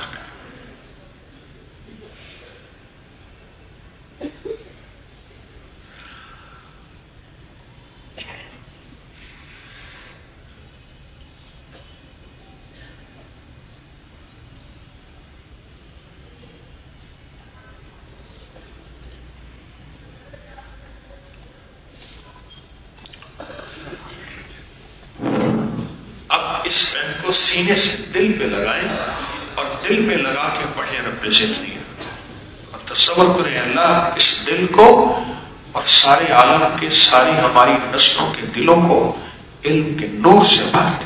سینے سے دل پہ لگائیں اور دل پہ لگا کے پڑھیں رب زدنی، اور تصور کریں اللہ اس دل کو اور سارے عالم کے، ساری ہماری نسلوں کے دلوں کو علم کے نور سے بھر دیں۔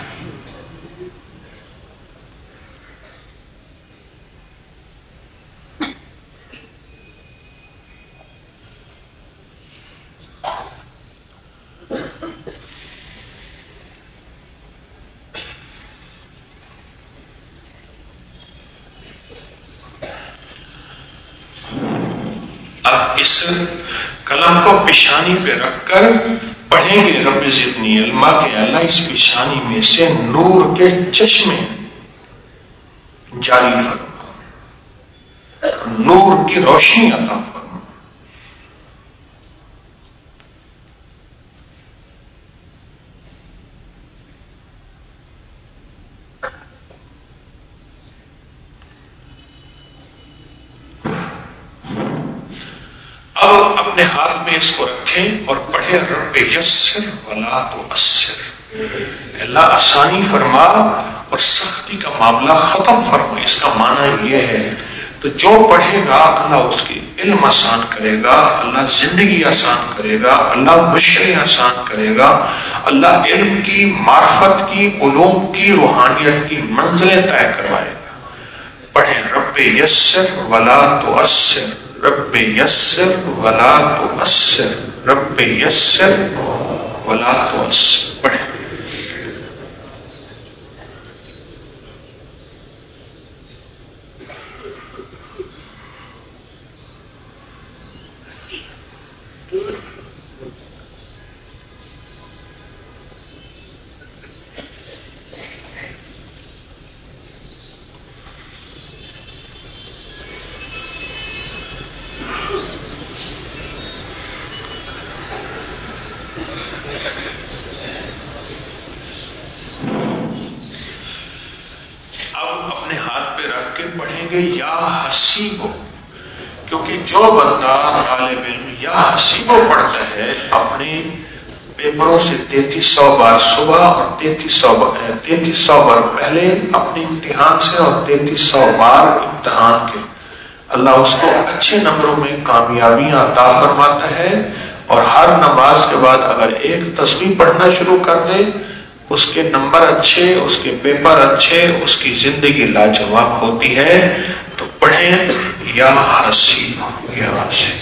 اب اس قلم کو پیشانی پہ رکھ کر پڑھیں گے رب زدنی علما کہ اللہ اس پیشانی میں سے نور کے چشمے جاری فرما، نور کی روشنی عطا فرما۔ اب اپنے ہاتھ میں اس کو رکھیں اور پڑھیں رب یسر ولا تعسر، اللہ آسانی فرما اور سختی کا معاملہ ختم فرما۔ اس کا معنی یہ ہے تو جو پڑھے گا اللہ اس کی علم آسان کرے گا، اللہ زندگی آسان کرے گا، اللہ مشرے آسان کرے گا، اللہ علم کی، معرفت کی، علوم کی، روحانیت کی منزلیں طے کروائے گا۔ پڑھیں رب یسر ولا تعسر، رب یسر ولا تعسر، رب یسر ولا تعسر، پڑھیں۔ یا حسیبو، کیونکہ جو بندہ طالب علم یا حسیبو پڑھتا ہے اپنے پیپروں سے تینتیس سو بار صبح اور تینتیس سو بار تینتیس سو بار پہلے اپنے امتحان سے اور تینتیس سو بار امتحان کے، اللہ اس کو اچھے نمبروں میں کامیابیاں عطا فرماتا ہے۔ اور ہر نماز کے بعد اگر ایک تسبیح پڑھنا شروع کر دے، اس کے نمبر اچھے، اس کے پیپر اچھے، اس کی زندگی لاجواب ہوتی ہے۔ تو پڑھیں یا حسیب، یا حسیب۔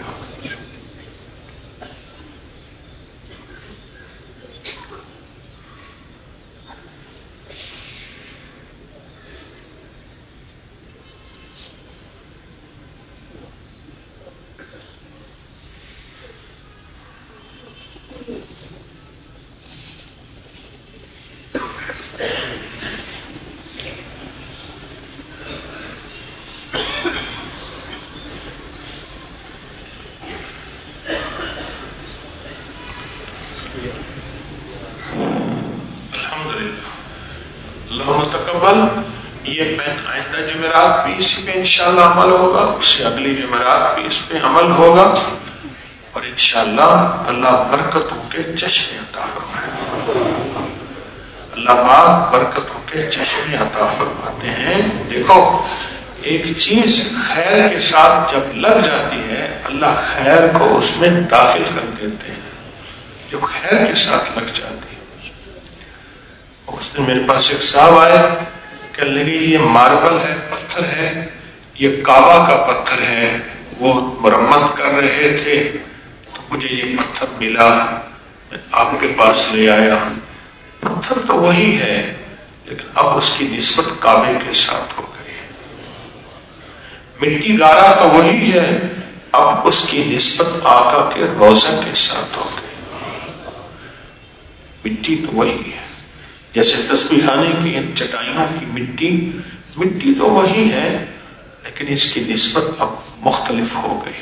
یہ پین آئندہ جمعرات بھی اسی پہ انشاءاللہ عمل ہوگا، اس سے اگلی جمعرات بھی اس پہ عمل ہوگا، اور انشاءاللہ اللہ برکتوں کے چشمے عطا فرمائے۔ اللہ پاک برکتوں کے چشمے عطا فرماتے ہیں۔ دیکھو ایک چیز خیر کے ساتھ جب لگ جاتی ہے اللہ خیر کو اس میں داخل کر دیتے ہیں، جو خیر کے ساتھ لگ جاتی ہے۔ اس دن میرے پاس ایک صاحب آئے، کہنے لگے یہ ماربل ہے، پتھر ہے، یہ کعبہ کا پتھر ہے، وہ مرمت کر رہے تھے تو مجھے یہ پتھر ملا، میں آپ کے پاس لے آیا۔ پتھر تو وہی ہے لیکن اب اس کی نسبت کعبے کے ساتھ ہو گئی ہے۔ مٹی گارا تو وہی ہے، اب اس کی نسبت آقا کے روضہ کے ساتھ ہو گئی۔ مٹی تو وہی ہے، جیسے تسبیح خانے کی ان چٹائیوں کی مٹی مٹی تو وہی ہے لیکن اس کی نسبت اب مختلف ہو گئی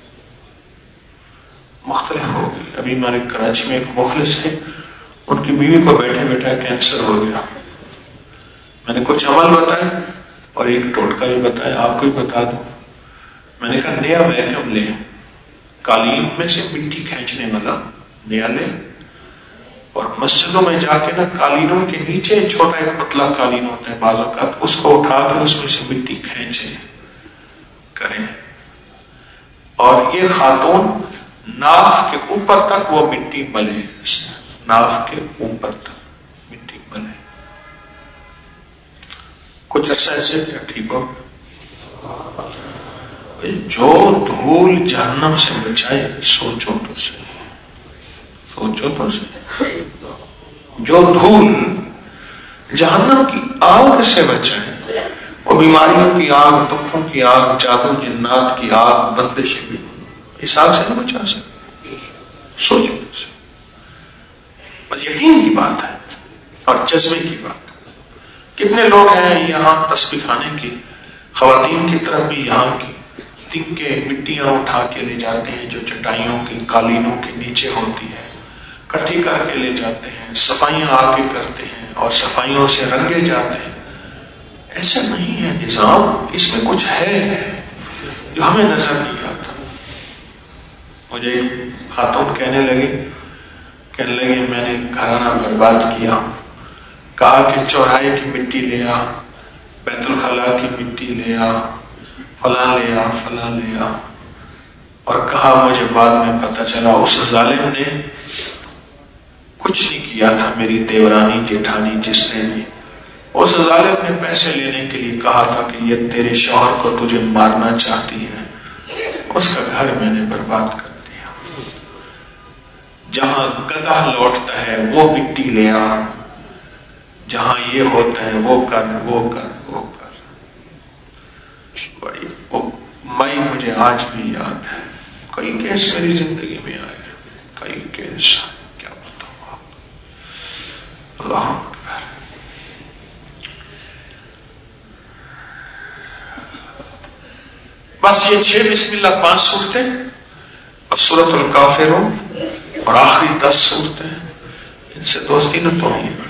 مختلف ہو گئی ابھی ہمارے کراچی میں ایک مخلص ہے، ان کی بیوی کو بیٹھے بیٹھے کینسر ہو گیا۔ میں نے کچھ عمل بتائے اور ایک ٹوٹکا بھی بتایا، آپ کو بھی بتا دوں۔ میں نے کہا نیا ویکیوم لے، قالین میں سے مٹی کھینچنے والا نیا لے، اور مسجدوں میں جا کے نا قالینوں کے نیچے چھوٹا ایک پتلا قالین ہوتا ہے بعض اوقات، اس کو اٹھا کر اس میں سے مٹی کھینچے کریں، اور یہ خاتون ناف کے اوپر تک وہ مٹی ملے، ناف کے اوپر تک مٹی ملے، کچھ عرصہ سے کیا ٹھیک ہو گیا؟ جو دھول جہنم سے بچائے، سوچو تو صحیح، سوچو تو صحیح، جو دھول جہنم کی آگ سے بچائے، وہ بیماریوں کی آگ، دکھوں کی آگ، جادو جنات کی آگ، بندشیں بھی اس آگ سے نہ بچا سکتے، سوچو تو صحیح۔ بس یقین کی بات ہے اور جذبے کی بات ہے۔ کتنے لوگ ہیں یہاں تسبیح خانے کی خواتین کی طرف بھی یہاں کی کے مٹیاں اٹھا کے لے جاتے ہیں جو چٹائیوں کی قالینوں کے نیچے ہوتی ہے، کٹھی کر کے لے جاتے ہیں، صفائیاں آ کے کرتے ہیں اور صفائیوں سے رنگے جاتے ہیں۔ ایسا نہیں ہے نظام، اس میں کچھ ہے جو ہمیں نظر نہیں آتا۔ مجھے ایک خاتون کہنے لگے کہنے لگے میں نے گھرانہ برباد کیا، کہا کہ چوراہے کی مٹی لے آ، بیت الخلاء کی مٹی لے آ، فلاں لے آ فلاں لے آ، اور کہا مجھے بعد میں پتہ چلا اس ظالم نے کچھ نہیں کیا تھا، میری دیورانی جیٹھانی جس نے بھی، اس ظالم نے پیسے لینے کے لیے کہا تھا کہ یہ تیرے شوہر کو تجھے مارنا چاہتی ہے، اس کا گھر میں نے برباد کر دیا۔ جہاں گدھا لوٹتا ہے وہ مٹی لے آ، جہاں یہ ہوتا ہے وہ کر وہ کر وہ کر۔ بڑی مئی مجھے آج بھی یاد ہے، کئی کیس میری زندگی میں آئے، کئی کیس، کیا بتاؤں آپ۔ اللہ اکبر۔ بس یہ چھ بسم اللہ پانچ صورتیں اور سورۃ الکافرون اور آخری دس صورتیں، ان سے دوستی نہ توڑیے گا،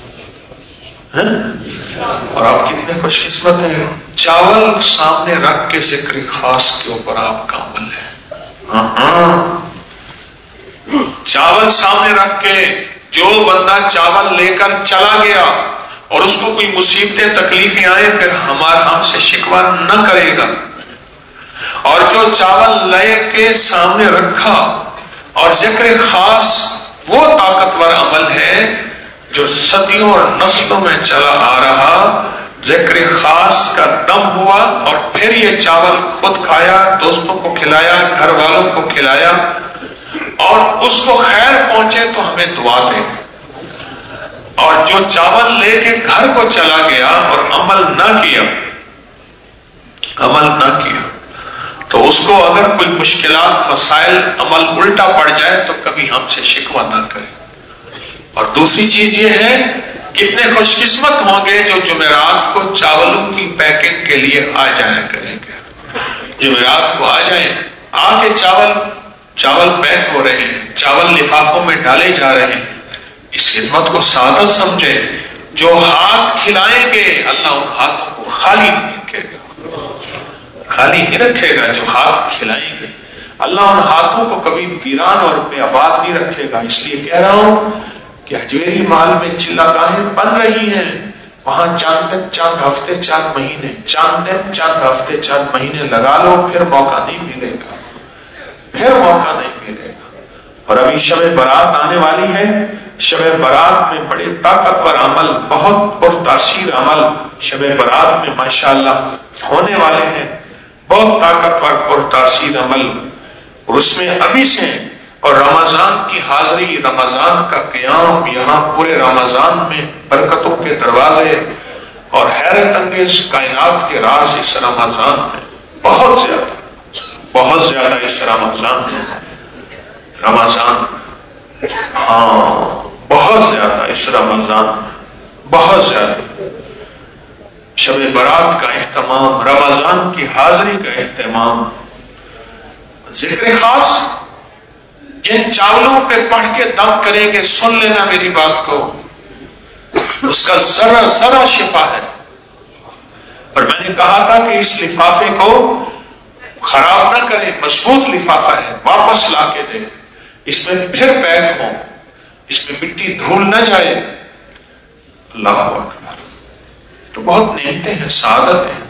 اور آپ کتنے خوش قسمت ہیں، چاول سامنے رکھ کے ذکر خاص کے اوپر آپ کا عمل ہے۔ ہاں ہاں، چاول سامنے رکھ کے جو بندہ چاول لے کر چلا گیا اور اس کو کوئی مصیبتیں تکلیفیں آئے پھر ہمارا ہم سے شکوہ نہ کرے گا، اور جو چاول لے کے سامنے رکھا، اور ذکر خاص وہ طاقتور عمل ہے جو صدیوں اور نسلوں میں چلا آ رہا، ذکر خاص کا دم ہوا اور پھر یہ چاول خود کھایا، دوستوں کو کھلایا، گھر والوں کو کھلایا، اور اس کو خیر پہنچے تو ہمیں دعا دے۔ اور جو چاول لے کے گھر کو چلا گیا اور عمل نہ کیا عمل نہ کیا تو اس کو اگر کوئی مشکلات مسائل عمل الٹا پڑ جائے تو کبھی ہم سے شکوہ نہ کرے۔ اور دوسری چیز یہ ہے، کتنے خوش قسمت ہوں گے جو جمعرات کو چاولوں کی پیکنگ کے لیے آ جایا کریں گے، جمعرات کو آ جائیں، آ کے چاول چاول پیک ہو رہے ہیں، چاول لفافوں میں ڈالے جا رہے ہیں، اس خدمت کو سعادت سمجھے۔ جو ہاتھ کھلائیں گے اللہ ان ہاتھوں کو خالی نہیں رکھے گا، خالی نہیں رکھے گا۔ جو ہاتھ کھلائیں گے اللہ ان ہاتھوں کو کبھی ویران اور بے آباد نہیں رکھے گا۔ اس لیے کہہ رہا ہوں کہ حجویری محل میں چلاگاہیں بن رہی ہیں، وہاں چاند دن چاند ہفتے چاند مہینے چاند دن چاند ہفتے چاند مہینے لگا لو، پھر موقع نہیں ملے گا، پھر موقع نہیں ملے گا۔ اور ابھی شب برات آنے والی ہے، شب برات میں بڑے طاقتور عمل، بہت پرتاثیر عمل شب برات میں ماشاءاللہ ہونے والے ہیں، بہت طاقتور پرتاثیر عمل، اور اس میں ابھی سے، اور رمضان کی حاضری، رمضان کا قیام، یہاں پورے رمضان میں برکتوں کے دروازے اور حیرت انگیز کائنات کے راز اس رمضان میں بہت زیادہ بہت زیادہ اس رمضان میں رمضان ہاں بہت زیادہ اس رمضان بہت زیادہ شب برات کا اہتمام، رمضان کی حاضری کا اہتمام، ذکر خاص جن چاولوں پہ پڑھ کے دم کریں گے، سن لینا میری بات کو، اس کا ذرا ذرا شفا ہے۔ اور میں نے کہا تھا کہ اس لفافے کو خراب نہ کریں، مضبوط لفافہ ہے، واپس لا کے دیں، اس میں پھر پیک ہوں، جس میں مٹی دھول نہ جائے. اللہ اکبر. تو بہت نعمتیں ہیں، سعادت ہیں.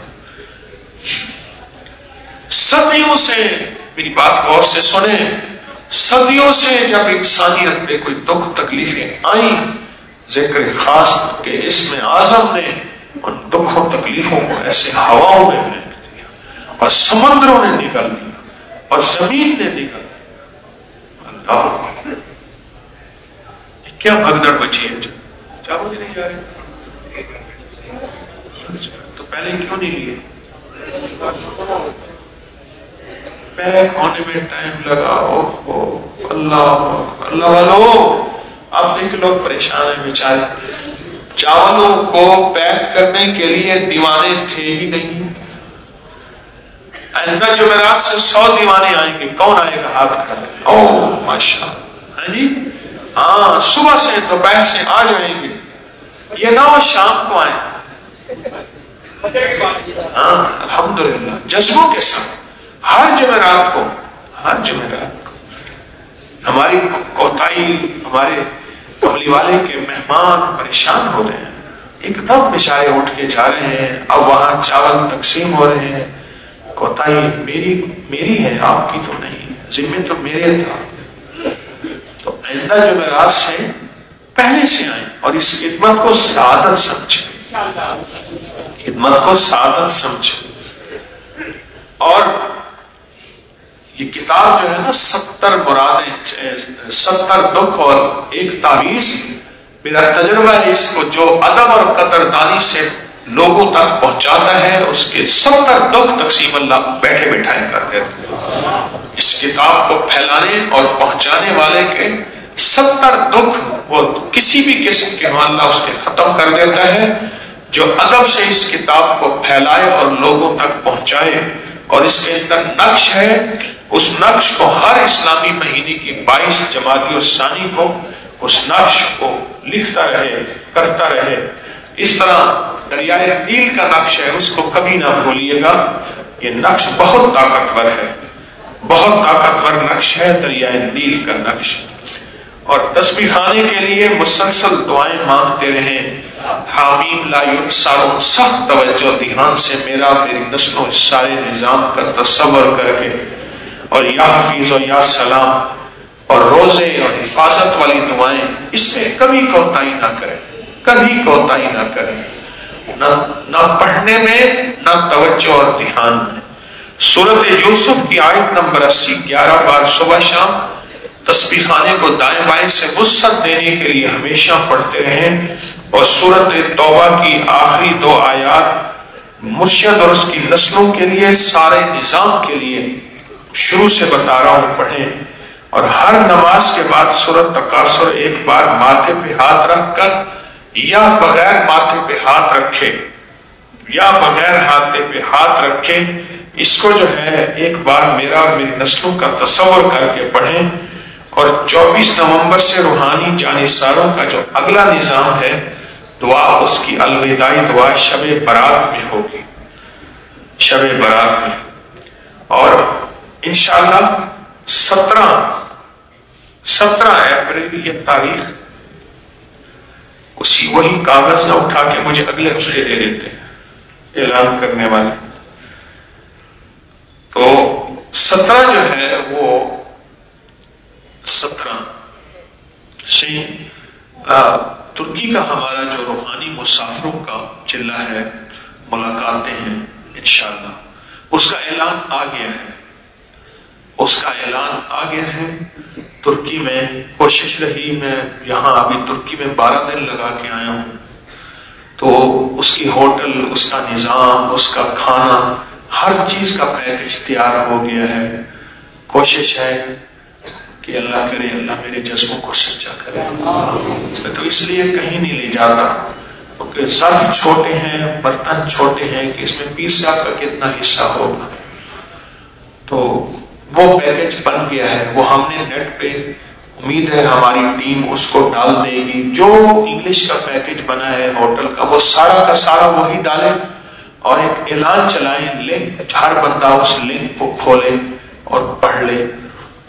صدیوں سے میری بات غور سے سنیں، صدیوں سے جب انسانیت پہ کوئی دکھ تکلیفیں آئیں، ذکر خاص کے اسم اعظم نے ان دکھوں تکلیفوں کو ایسے ہواؤں میں پھینک دیا اور سمندروں نے نکل لیا اور زمین نے نکل لیا. اللہ کیا بھگدڑ بچی ہے. کیا بجے نہیں جا رہے تو پہلے کیوں نہیں لیے؟ پیک ہونے میں ٹائم لگا. اوہ اللہ اللہ والو اب دیکھ لوگ پریشان ہیں بیچارے. چاولوں کو پیک کرنے کے لیے دیوانے تھے ہی نہیں. آئندہ جمعرات سے سو دیوانے آئیں گے. کون آئے گا ہاتھ کھڑا؟ اوہ ماشاء اللہ. جی ہاں صبح سے دوپہر سے آ جائیں گے. یہ نہ ہو شام کو آئیں. ہاں الحمدللہ جذبوں کے ساتھ ہر جمعرات کو ہر جمعرات کو. ہماری کوتاہی، ہمارے قبلی والے کے مہمان پریشان ہو رہے ہیں. ایک دم بیچارے اٹھ کے جا رہے ہیں. اب وہاں چاول تقسیم ہو رہے ہیں. کوتاہی میری میری ہے، آپ کی تو نہیں. ذمہ تو میرے تھا. تو آئندہ جمعرات سے پہلے سے آئیں اور اس خدمت کو سعادت سمجھیں. خدمت کو سعادت سمجھیں. اور یہ کتاب جو ہے نا ستر مرادیں، ستر دکھ اور ایک تعویذ، میرا تجربہ ہے اس کو جو ادب اور قدردانی سے لوگوں تک پہنچاتا ہے اس کے ستر دکھ تقسیم اللہ بیٹھے بٹھائے کر دیتے ہیں. اس کتاب کو پھیلانے اور پہنچانے والے کے ستر دکھ وہ کسی بھی قسم کے ہوں اللہ اس کے ختم کر دیتا ہے جو ادب سے اس کتاب کو پھیلائے اور لوگوں تک پہنچائے. اور اس کے اندر نقش ہے، اس نقش کو ہر اسلامی مہینے کی بائیس جمادی الثانی کو اس نقش کو لکھتا رہے، کرتا رہے. اس طرح دریائے نیل کا نقش ہے، اس کو کبھی نہ بھولیے گا. یہ نقش بہت طاقتور ہے، بہت طاقتور نقش ہے دریائے نیل کا نقش. اور تسبیح خانے کے لیے مسلسل دعائیں مانگتے رہیں. حامیم لا ینصرون، سخت توجہ دھیان سے میرا میری نسلوں سارے نظام کا تصور کر کے، اور یا حفیظ و یا سلام اور روزے اور حفاظت والی دعائیں، اس میں کبھی کوتاہی نہ کریں، کبھی کوتاہی نہ کریں. نہ نہ پڑھنے میں نہ توجہ اور دھیان میں. سورت یوسف کی آیت نمبر اسی گیارہ بار صبح شام تسبیح خانے کو دائیں بائیں سے وسعت دینے کے لیے ہمیشہ پڑھتے رہیں. اور سورت توبہ کی آخری دو آیات مرشد اور اس کی نسلوں کے لیے، سارے نظام کے لیے شروع سے بتا رہا ہوں پڑھیں. اور ہر نماز کے بعد سورت تکاثر ایک بار ماتھے پہ ہاتھ رکھ کر یا بغیر ماتھے پہ ہاتھ رکھے یا بغیر ہاتھے پہ ہاتھ رکھے اس کو جو ہے ایک بار میرا اور میری نسلوں کا تصور کر کے پڑھیں. اور چوبیس نومبر سے روحانی جانثاروں کا جو اگلا نظام ہے، دعا اس کی الوداعی دعا شب برات میں ہوگی، شب برات میں. اور انشاءاللہ سترہ سترہ اپریل یہ تاریخ اسی وہی کاغذ نہ اٹھا کے مجھے اگلے ہفتے دے دیتے ہیں اعلان کرنے والے. تو سترہ جو ہے وہ سترہ سے ترکی کا ہمارا جو روحانی مسافروں کا چلہ ہے، ملاقاتیں ہیں انشاءاللہ، اس کا اعلان آ گیا ہے. اس کا اعلان آ گیا ہے. ترکی میں کوشش رہی، میں یہاں ابھی ترکی میں بارہ دن لگا کے آیا ہوں، تو اس کی ہوٹل، اس کا نظام، اس کا کھانا، ہر چیز کا پیکج تیار ہو گیا ہے. کوشش ہے کہ اللہ کرے اللہ میرے جذبوں کو سچا کرے. میں تو اس لیے کہیں نہیں لے جاتا کیونکہ ظرف چھوٹے ہیں، برتن چھوٹے ہیں کہ اس میں پیر صاحب کا کتنا حصہ ہوگا. تو وہ پیکج بن گیا ہے، وہ ہم نے نیٹ پہ، امید ہے ہماری ٹیم اس کو ڈال دے گی. جو انگلش کا پیکج بنا ہے ہوٹل کا وہ سارا کا سارا وہی ڈالے اور ایک اعلان چلائیں، لنک، ہر بندہ اس لنک کو کھولے اور پڑھ لے.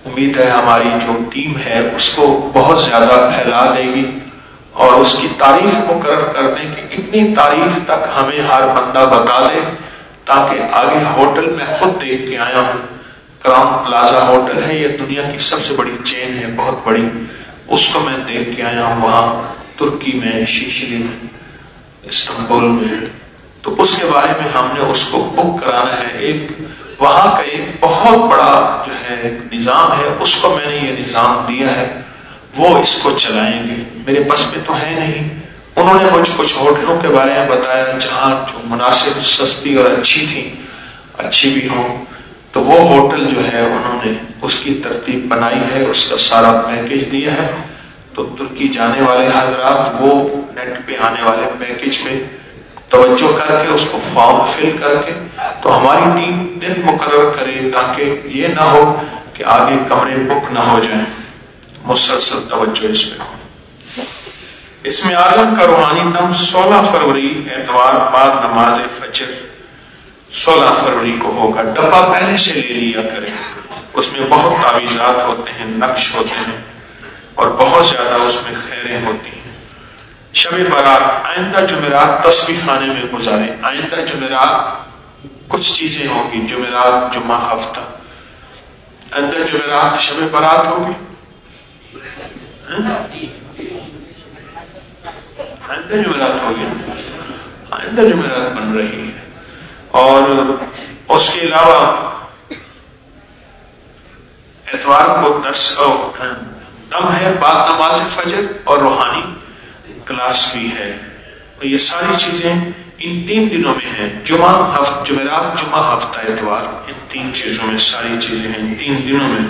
امید ہے ہماری جو ٹیم ہے اس کو بہت زیادہ پھیلا دے گی اور اس کی تعریف مقرر کر دیں کہ اتنی تعریف تک ہمیں ہر بندہ بتا دے تاکہ آگے ہوٹل میں خود دیکھ کے آیا ہوں، کراؤن پلازا ہوٹل ہے، یہ دنیا کی سب سے بڑی چین ہے، بہت بڑی، اس کو میں دیکھ کے آیا ہوں وہاں ترکی میں، شیشلی میں، استنبول میں، تو اس کے بارے میں ہم نے اس کو بک کرانا ہے۔ ایک وہاں کا ایک بہت بڑا جو ہے نظام ہے، اس کو میں نے یہ نظام دیا ہے، وہ اس کو چلائیں گے، میرے بس میں تو ہے نہیں۔ انہوں نے کچھ کچھ ہوٹلوں کے بارے میں بتایا جہاں جو مناسب، سستی اور اچھی تھی، اچھی بھی ہوں، تو وہ ہوٹل جو ہے انہوں نے اس کی ترتیب بنائی ہے، اس کا سارا پیکیج دیا ہے۔ تو ترکی جانے والے حضرات وہ نیٹ پہ آنے والے پیکیج پہ توجہ کر کے اس کو فارم فل کر کے تو ہماری ٹیم دن مقرر کرے تاکہ یہ نہ ہو کہ آگے کمرے بک نہ ہو جائیں، مسلسل توجہ اس پہ ہو۔ اس میں اعظم کا روحانی دم سولہ فروری اتوار بعد نماز فجر سولہ فروری کو ہوگا۔ ڈبہ پہلے سے لے لیا کرے، اس میں بہت تعویذات ہوتے ہیں، نقش ہوتے ہیں اور بہت زیادہ اس میں خیریں ہوتی ہیں۔ شب برات آئندہ جمعرات تسبیح خانے میں گزارے۔ آئندہ جمعرات کچھ چیزیں ہوں گی، جمعرات جمعہ ہفتہ، آئندہ جمعرات شب برات ہوگی، آئندہ جمعرات ہوگی، آئندہ جمعرات بن رہی ہے۔ اور اس کے علاوہ اتوار کو درس دم ہے بعد نماز فجر اور روحانی کلاس بھی ہے۔ یہ ساری چیزیں ان تین دنوں میں ہیں، جمعہ ہفت جمعرات جمعہ ہفتہ اتوار، ان تین چیزوں میں ساری چیزیں ہیں، ان تین دنوں میں۔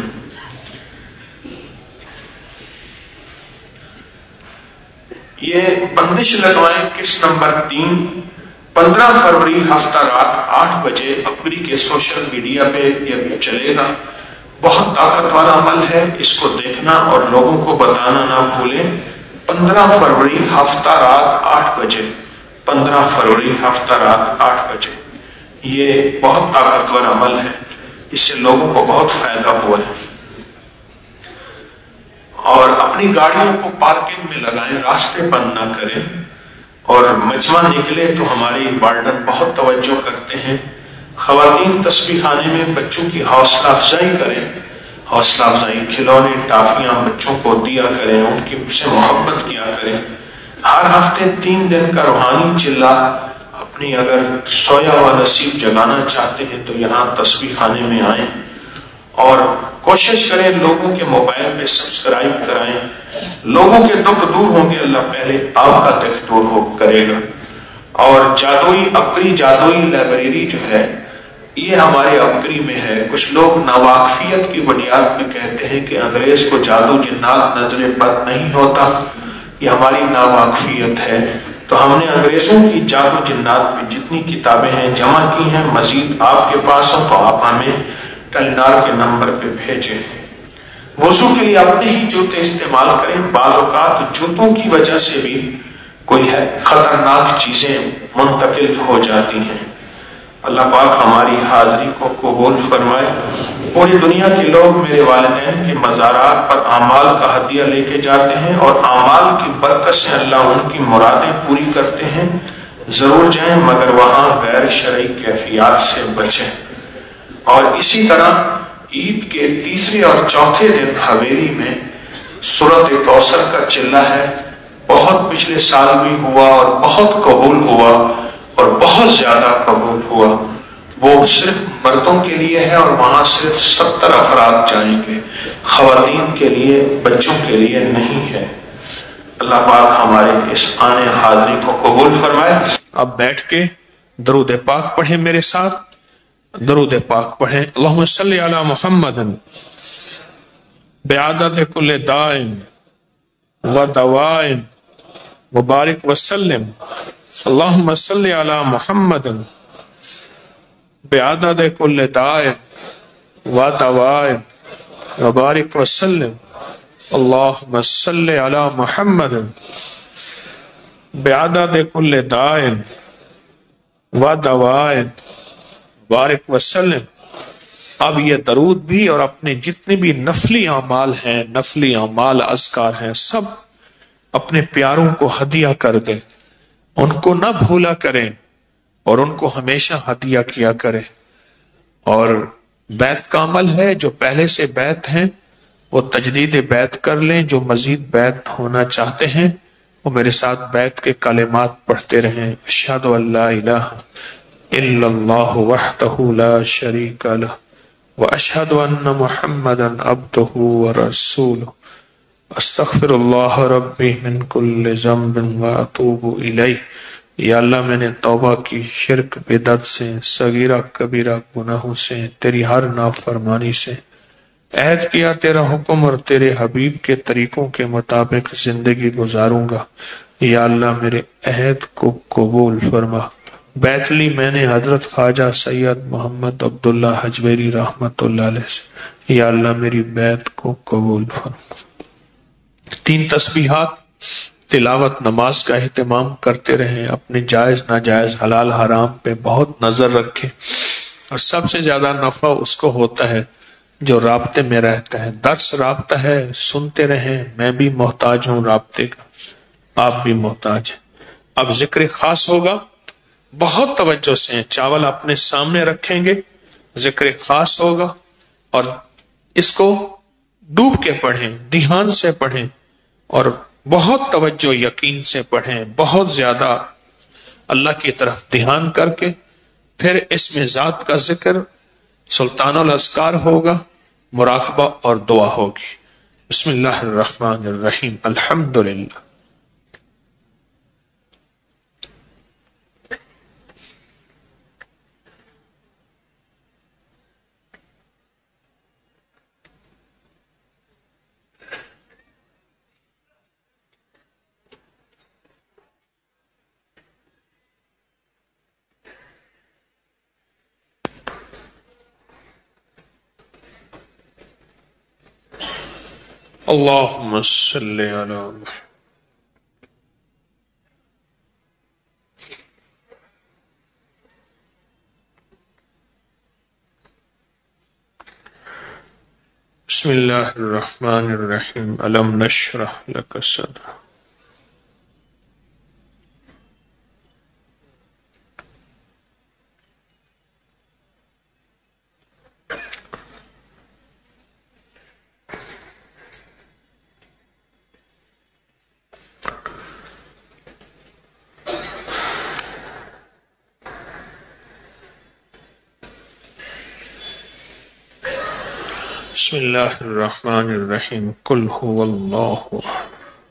یہ بندش لگوائیں قسط نمبر تین، پندرہ فروری ہفتہ رات آٹھ بجے اپری کے سوشل میڈیا پہ یہ چلے گا۔ بہت طاقتور عمل ہے، اس کو دیکھنا اور لوگوں کو بتانا نہ بھولیں۔ پندرہ فروری ہفتہ رات آٹھ بجے، پندرہ فروری ہفتہ رات آٹھ بجے، یہ بہت طاقتور عمل ہے، اس سے لوگوں کو بہت فائدہ ہوا ہے۔ اور اپنی گاڑیوں کو پارکنگ میں لگائیں، راستے بند نہ کریں، اور مجمع نکلے تو ہماری وارڈن بہت توجہ کرتے ہیں۔ خواتین تسبیح خانے میں بچوں کی حوصلہ افزائی کریں، حوصلہ افزائی کھلونے ٹافیاں بچوں کو دیا کریں، ان کی سے محبت کیا کریں۔ ہر ہفتے تین دن کا روحانی چلہ اپنی اگر سویا ہوا نصیب جگانا چاہتے ہیں تو یہاں تسبیح خانے میں آئیں اور کوشش کریں لوگوں کے موبائل پہ سبسکرائب کرائیں۔ لوگوں کے دکھ دور ہوں گے، اللہ پہلے آپ کا دکھ دور ہو کرے گا۔ اور جادوئی اپری جادوئی لائبریری جو ہے یہ ہمارے اپری میں ہے۔ کچھ لوگ ناواقفیت کی بنیاد پہ کہتے ہیں کہ انگریز کو جادو جنات نظر بد نہیں ہوتا، یہ ہماری ناواقفیت ہے۔ تو ہم نے انگریزوں کی جادو جنات پہ جتنی کتابیں ہیں جمع کی ہیں، مزید آپ کے پاس ہو تو آپ ہمیں ٹیلیڈار کے نمبر پہ بھیجیں۔ وضو کے لیے اپنے ہی جوتے استعمال کریں، بعض اوقات جوتوں کی وجہ سے بھی کوئی ہے خطرناک چیزیں منتقل ہو جاتی ہیں۔ اللہ پاک ہماری حاضری کو قبول فرمائے۔ پوری دنیا کے لوگ میرے والدین کے مزارات پر اعمال کا ہدیہ لے کے جاتے ہیں اور اعمال کی برکت سے اللہ ان کی مرادیں پوری کرتے ہیں۔ ضرور جائیں مگر وہاں غیر شرعی کیفیات سے بچیں۔ اور اسی طرح عید کے تیسرے اور چوتھے دن حویلی میں سورۃ کوثر کا چلہ ہے، بہت پچھلے سال بھی ہوا اور بہت قبول ہوا اور بہت زیادہ قبول ہوا۔ وہ صرف مردوں کے لیے ہے اور وہاں صرف ستر افراد جائیں گے، خواتین کے لیے بچوں کے لیے نہیں ہے۔ اللہ پاک ہمارے اس آنے حاضری کو قبول فرمائے۔ اب بیٹھ کے درود پاک پڑھیں میرے ساتھ، درود پاک پڑھیں۔ اللہم صلی علی محمد بعدد کل داء و دواء وبارک وسلم۔ اللہم صلی علی محمد بعدد کل داء و دواء وبارک وسلم۔ اللہم صلی علی محمد بعدد کل داء و دواء بارک وسلم۔ اب یہ درود بھی اور اپنے جتنے بھی نفلی اعمال ہیں، نفلی اعمال اذکار ہیں، سب اپنے پیاروں کو ہدیہ کر دیں، ان کو نہ بھولا کریں اور ان کو ہمیشہ ہدیہ کیا کریں۔ اور بیعت کا عمل ہے، جو پہلے سے بیعت ہیں وہ تجدید بیعت کر لیں، جو مزید بیعت ہونا چاہتے ہیں وہ میرے ساتھ بیعت کے کلمات پڑھتے رہیں۔ اشہد ان لا الہ الا اللہ وحدہ لا شریک لہ واشہد ان محمدا عبدہ ورسولہ استغفر اللہ ربی من کل ذنب واتوب الیہ۔ یا اللہ میں نے توبہ کی شرک بدعت سے، صغیرہ کبیرہ گناہوں سے، تیری ہر نافرمانی سے، عہد کیا تیرا حکم اور تیرے حبیب کے طریقوں کے مطابق زندگی گزاروں گا۔ یا اللہ میرے عہد کو قبول فرما۔ بیعت لی میں نے حضرت خواجہ سید محمد عبداللہ حجویری رحمت اللہ علیہ سے، یا اللہ میری بیعت کو قبول فرما۔ تین تسبیحات تلاوت نماز کا اہتمام کرتے رہیں، اپنے جائز ناجائز حلال حرام پہ بہت نظر رکھیں، اور سب سے زیادہ نفع اس کو ہوتا ہے جو رابطے میں رہتا ہے۔ درس رابطہ ہے، سنتے رہیں، میں بھی محتاج ہوں رابطے کا، آپ بھی محتاج ہیں۔ اب ذکر خاص ہوگا، بہت توجہ سے چاول اپنے سامنے رکھیں گے، ذکر خاص ہوگا اور اس کو ڈوب کے پڑھیں، دھیان سے پڑھیں اور بہت توجہ یقین سے پڑھیں، بہت زیادہ اللہ کی طرف دھیان کر کے۔ پھر اس میں ذات کا ذکر، سلطان الاذکار ہوگا، مراقبہ اور دعا ہوگی۔ بسم اللہ الرحمن الرحیم۔ الحمدللہ اللہم صلی علی محمد۔ بسم اللہ الرحمن الرحیم۔ الم نشرح لک صدرک۔ بسم اللہ الرحمن الرحیم۔ قل هو اللہ احد۔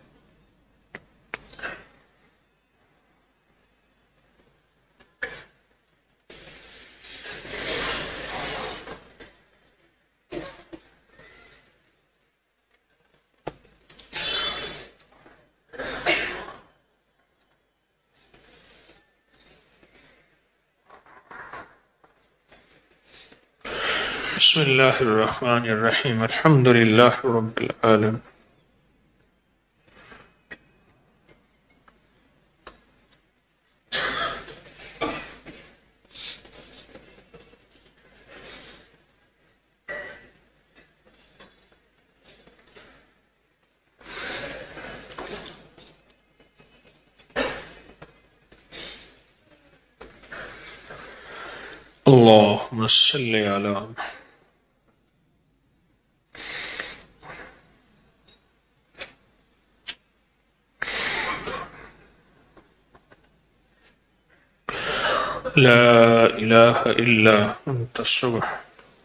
بسم اللہ الرحمن الرحیم۔ الحمد للہ رب العالمین۔ اللہم صلی علی محمد۔ لا الہ الا انت سبحانک۔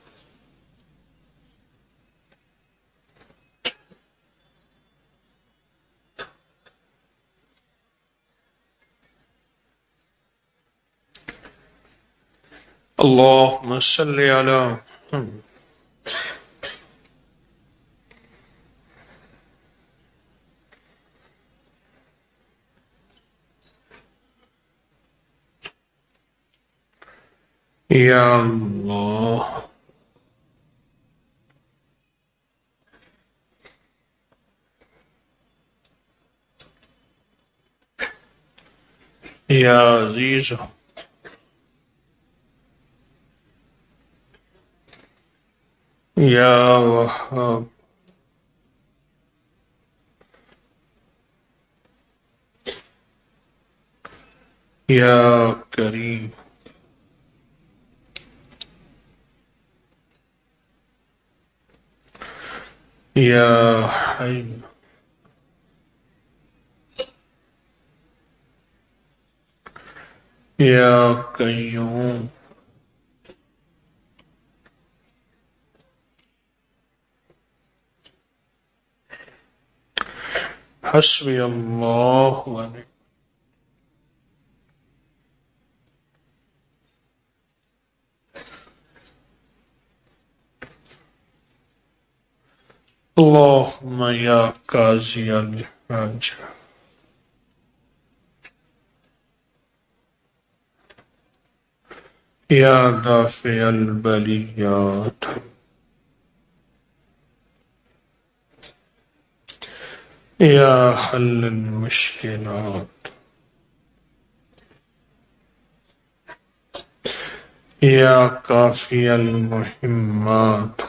اللہم صلی علی محمد۔ یا اللہ۔ یا عزیز۔ یا وہاب یا کریم یا حی یا قیوم حسبی اللہ و نعم اللہم یا قاضی الحاج یا دافع البلیات یا حل المشکلات یا کافی المہمات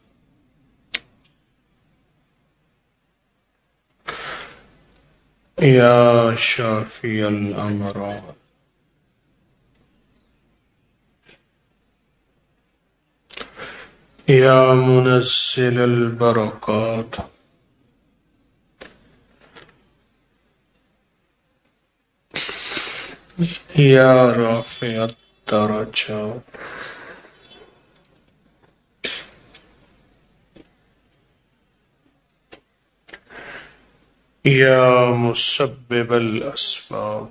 یا شافی الامراض یا منزل البرکات یا رافع الدرجات یا مسبب الاسباب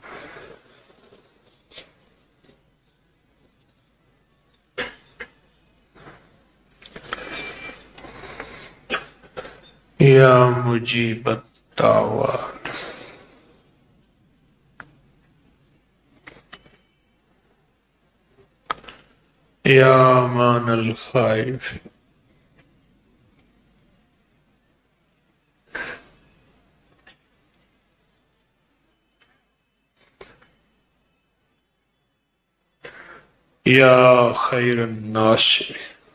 یا مجیب الدعوات یا امان الخائف یا خیر الناصر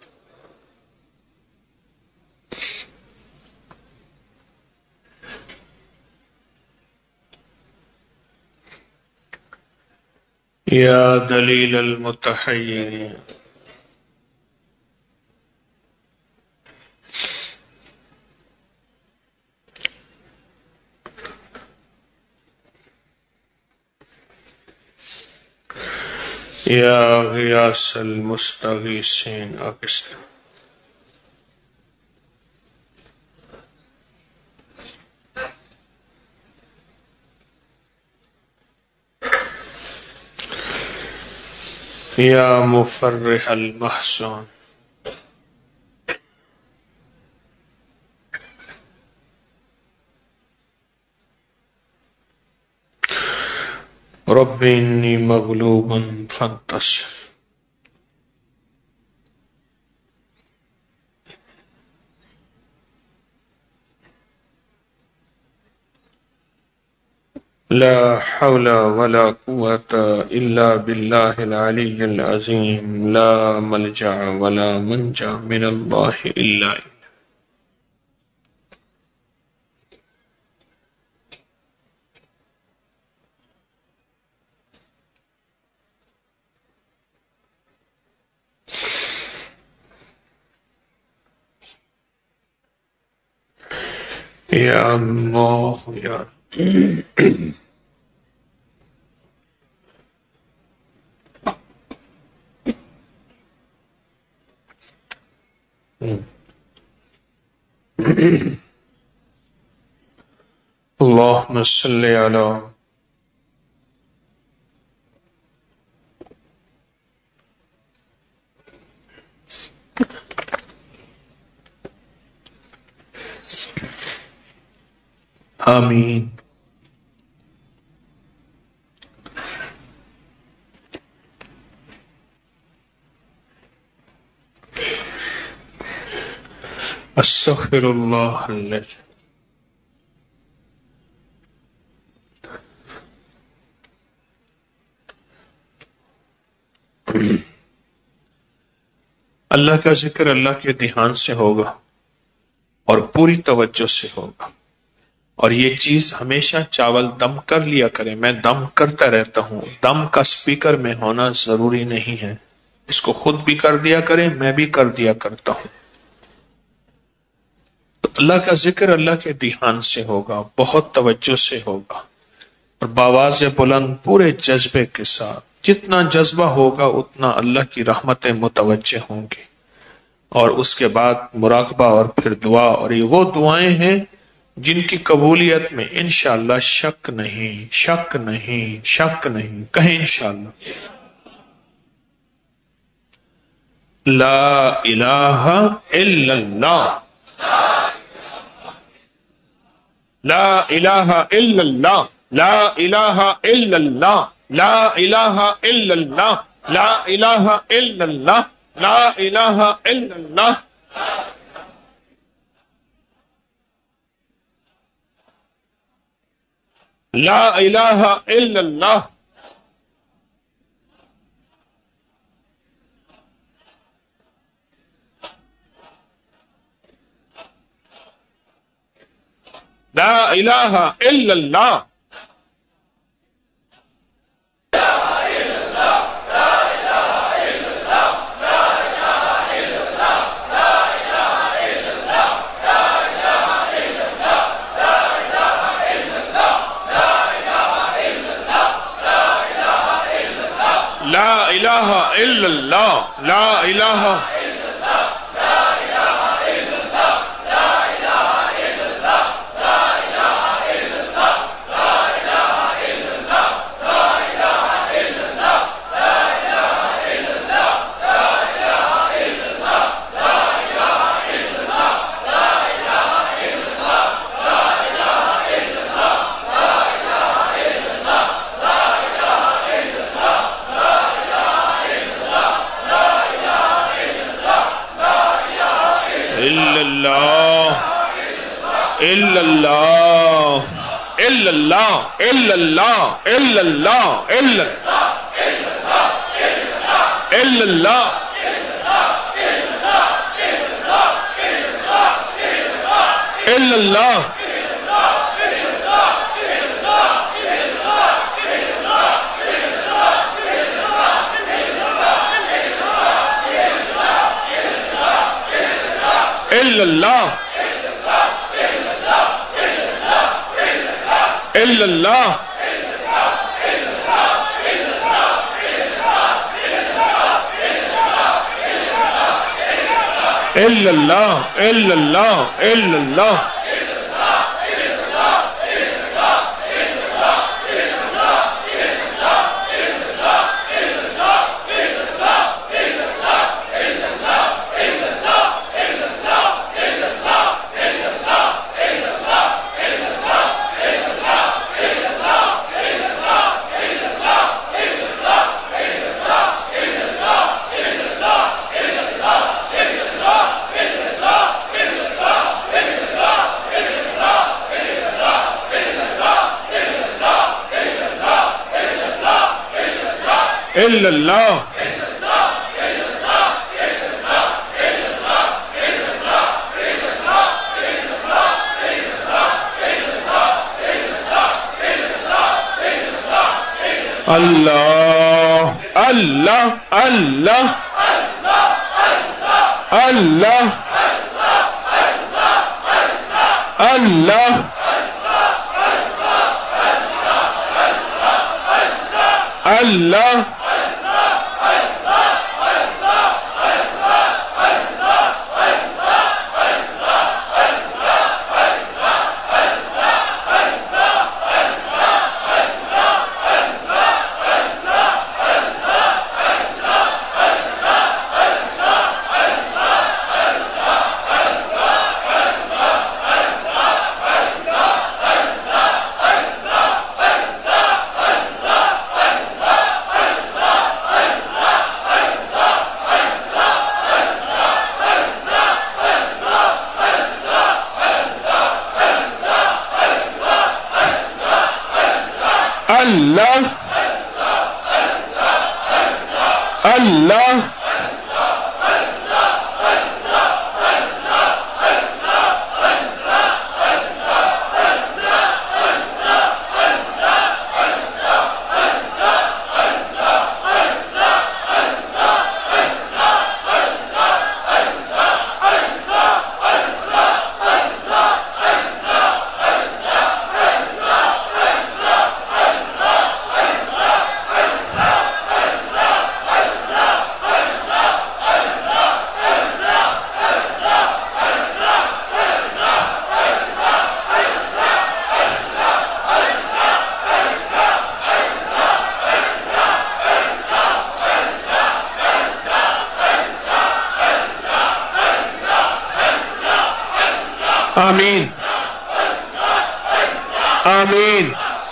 یا دلیل المتحیرین یا غیاث المستغیثین اغثنا یا مفرح المحزون رب انی مغلوب فانتصر لا حول ولا قوة إلا بالله العلي العظيم لا ملجأ ولا منجا من الله إلا إليه یا اللہ یا اللہم صلی علی آمین استغفر اللہ الذی اللہ کا ذکر اللہ کے دھیان سے ہوگا اور پوری توجہ سے ہوگا. اور یہ چیز ہمیشہ چاول دم کر لیا کرے. میں دم کرتا رہتا ہوں، دم کا سپیکر میں ہونا ضروری نہیں ہے. اس کو خود بھی کر دیا کرے، میں بھی کر دیا کرتا ہوں. تو اللہ کا ذکر اللہ کے دھیان سے ہوگا، بہت توجہ سے ہوگا، اور باواز بلند پورے جذبے کے ساتھ. جتنا جذبہ ہوگا اتنا اللہ کی رحمتیں متوجہ ہوں گی. اور اس کے بعد مراقبہ اور پھر دعا. اور یہ وہ دعائیں ہیں جن کی قبولیت میں انشاءاللہ شک نہیں، شک نہیں، شک نہیں. کہیں انشاءاللہ. لا الہ الا اللہ، لا الہ الا اللہ، لا الہ الا اللہ، لا الہ الا اللہ، لا الہ الا اللہ، لا الہ الا اللہ. لا الہ الا اللہ. لا الہ الا اللہ. لا الہ الا اللہ، لا الہ. الا اللہ، الا اللہ، الا اللہ، الا اللہ، الا اللہ. الا اللہ. الا اللہ. الا اللہ. الا اللہ. الا اللہ. الا اللہ. الا اللہ. اللہ اللہ اللہ اللہ اللہ اللہ. اللہ اللہ آمین آمین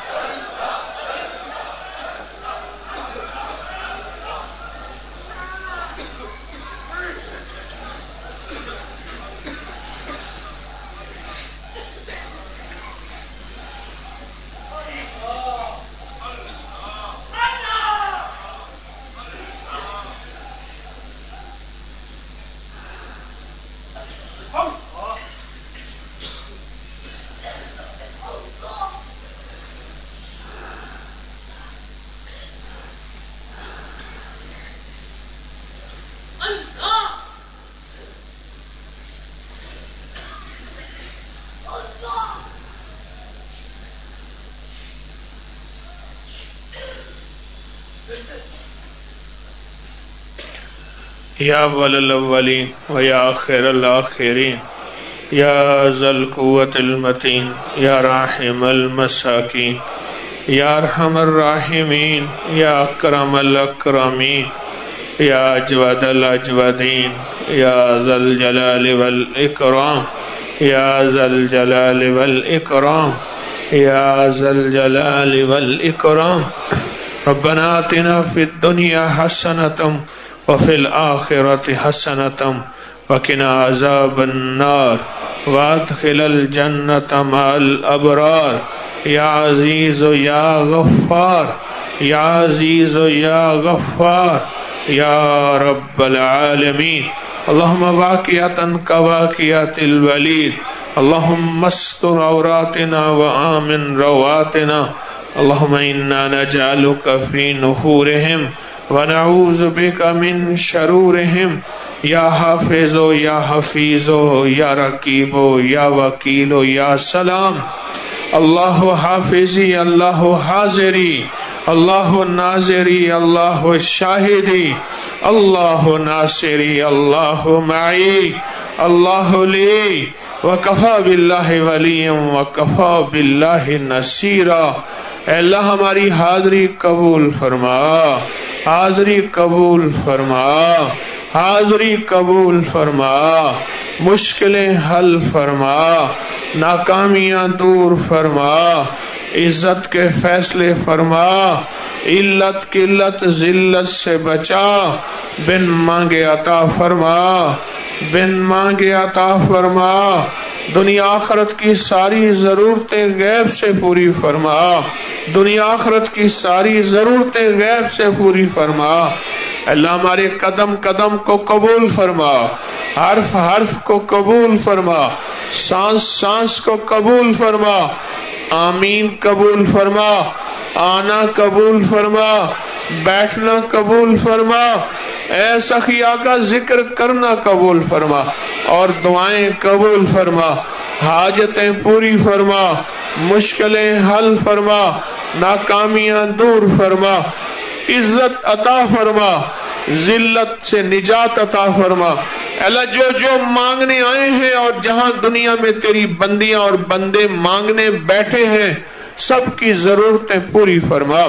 یا اول الاولین و یا آخر الاخرین یا ذا القوة المتین یا راحم المساکین یا ارحم الراحمین یا اکرم الاکرمین یا اجود الاجودین یا ذا الجلال والاکرام یا ذا الجلال والاکرام یا ذا الجلال والاکرام ربنا آتنا فی الدنیا حسنة وفي الآخرة حسنة وقنا عذاب النار وادخل الجنة مع الأبرار يا عزيز يا غفار يا عزيز يا غفار يا رب العالمين اللهم باقية كباقية الوليد اللهم استر عوراتنا وآمن رواتنا اللهم إنا نجعلك في نحورهم ونعوذ بك من شرورهم یا حافظ یا حفیظ یا رقیب یا وکیل یا سلام اللہ حافظی اللہ حاضری اللہ ناظری اللہ شاہدی اللہ ناصری اللہ معی اللہ لی وکفا باللہ ولی وکفا باللہ نصیرا۔ اے اللہ ہماری حاضری قبول فرما، حاضری قبول فرما، حاضری قبول فرما، مشکلیں حل فرما، ناکامیاں دور فرما، عزت کے فیصلے فرما، علت قلت ذلت سے بچا، بن مانگے عطا فرما، بن مانگے عطا فرما، دنیا آخرت کی ساری ضرورتیں غیب سے پوری فرما، دنیا آخرت کی ساری ضرورتیں غیب سے پوری فرما۔ اللہ ہمارے قدم قدم کو قبول فرما، حرف حرف کو قبول فرما، سانس سانس کو قبول فرما، آمین قبول فرما، آنا قبول فرما، بیٹھنا قبول فرما، اے سخیا کا ذکر کرنا قبول فرما، اور دعائیں قبول فرما، حاجتیں پوری فرما، مشکلیں حل فرما، ناکامیاں دور فرما، عزت عطا فرما، ذلت سے نجات عطا فرما۔ اللہ جو جو مانگنے آئے ہیں اور جہاں دنیا میں تیری بندیاں اور بندے مانگنے بیٹھے ہیں، سب کی ضرورتیں پوری فرما،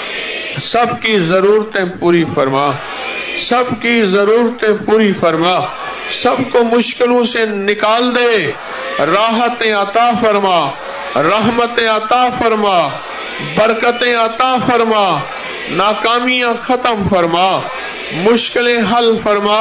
سب کی ضرورتیں پوری فرما، سب کی ضرورتیں پوری فرما، سب کو مشکلوں سے نکال دے، راحتیں عطا فرما، رحمتیں عطا فرما، برکتیں عطا فرما، ناکامیاں ختم فرما، مشکلیں حل فرما،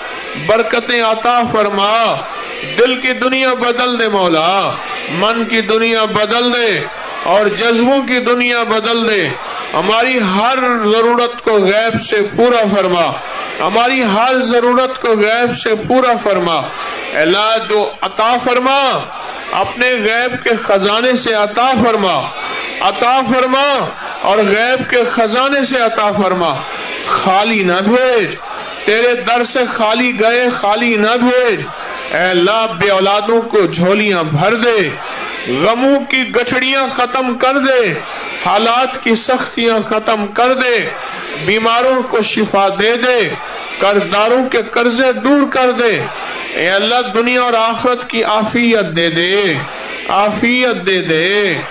برکتیں عطا فرما، دل کی دنیا بدل دے مولا، من کی دنیا بدل دے اور جذبوں کی دنیا بدل دے، ہماری ہر ضرورت کو غیب سے پورا فرما، ہماری ہر ضرورت کو غیب سے پورا فرما۔ اللہ جو عطا فرما اپنے غیب کے خزانے سے عطا فرما، عطا فرما اور غیب کے خزانے سے عطا فرما، خالی نہ بھیج، تیرے در سے خالی گئے خالی نہ بھیج۔ اے اللہ بے اولادوں کو جھولیاں بھر دے، غموں کی گٹھڑیاں ختم کر دے، حالات کی سختیاں ختم کر دے، بیماروں کو شفا دے دے، قرضداروں کے قرضے دور کر دے۔ اے اللہ دنیا اور آخرت کی عافیت دے دے، عافیت دے دے،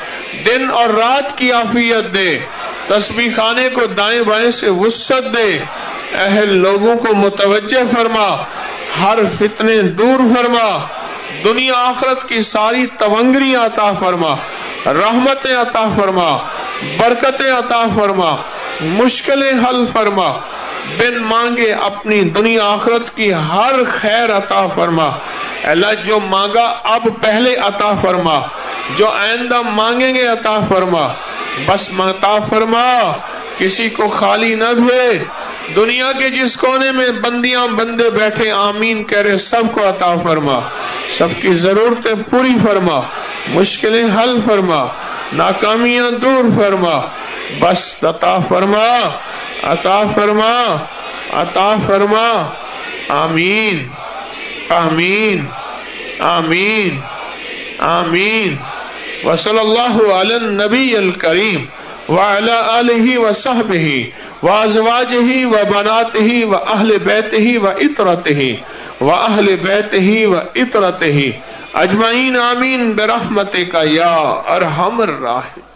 دن اور رات کی عافیت دے، تسبیح خانے کو دائیں بائیں سے وسعت دے، اہل لوگوں کو متوجہ فرما، ہر فتنے دور فرما، دنیا آخرت کی ساری تونگریاں عطا فرما، رحمتیں عطا فرما، برکتیں عطا فرما، مشکلیں حل فرما، بن مانگے اپنی دنیا آخرت کی ہر خیر عطا فرما۔ اللہ جو مانگا اب پہلے عطا فرما، جو آئندہ مانگیں گے عطا فرما، بس عطا فرما، کسی کو خالی نہ بھیج۔ دنیا کے جس کونے میں بندیاں بندے بیٹھے آمین کہہ رہے سب کو عطا فرما، سب کی ضرورتیں پوری فرما، مشکلیں حل فرما، ناکامیاں دور فرما، بس عطا فرما، عطا فرما، عطا فرما، آمین آمین آمین آمین۔ وصلی اللہ علی النبی الکریم وعلی آلہ وصحبہ وازواجہ وبناتہ واہل بیتہ وعطرتہ واہل بیتہ وعطرتہ اجمعین آمین برحمتک یا ارحم الراحمین۔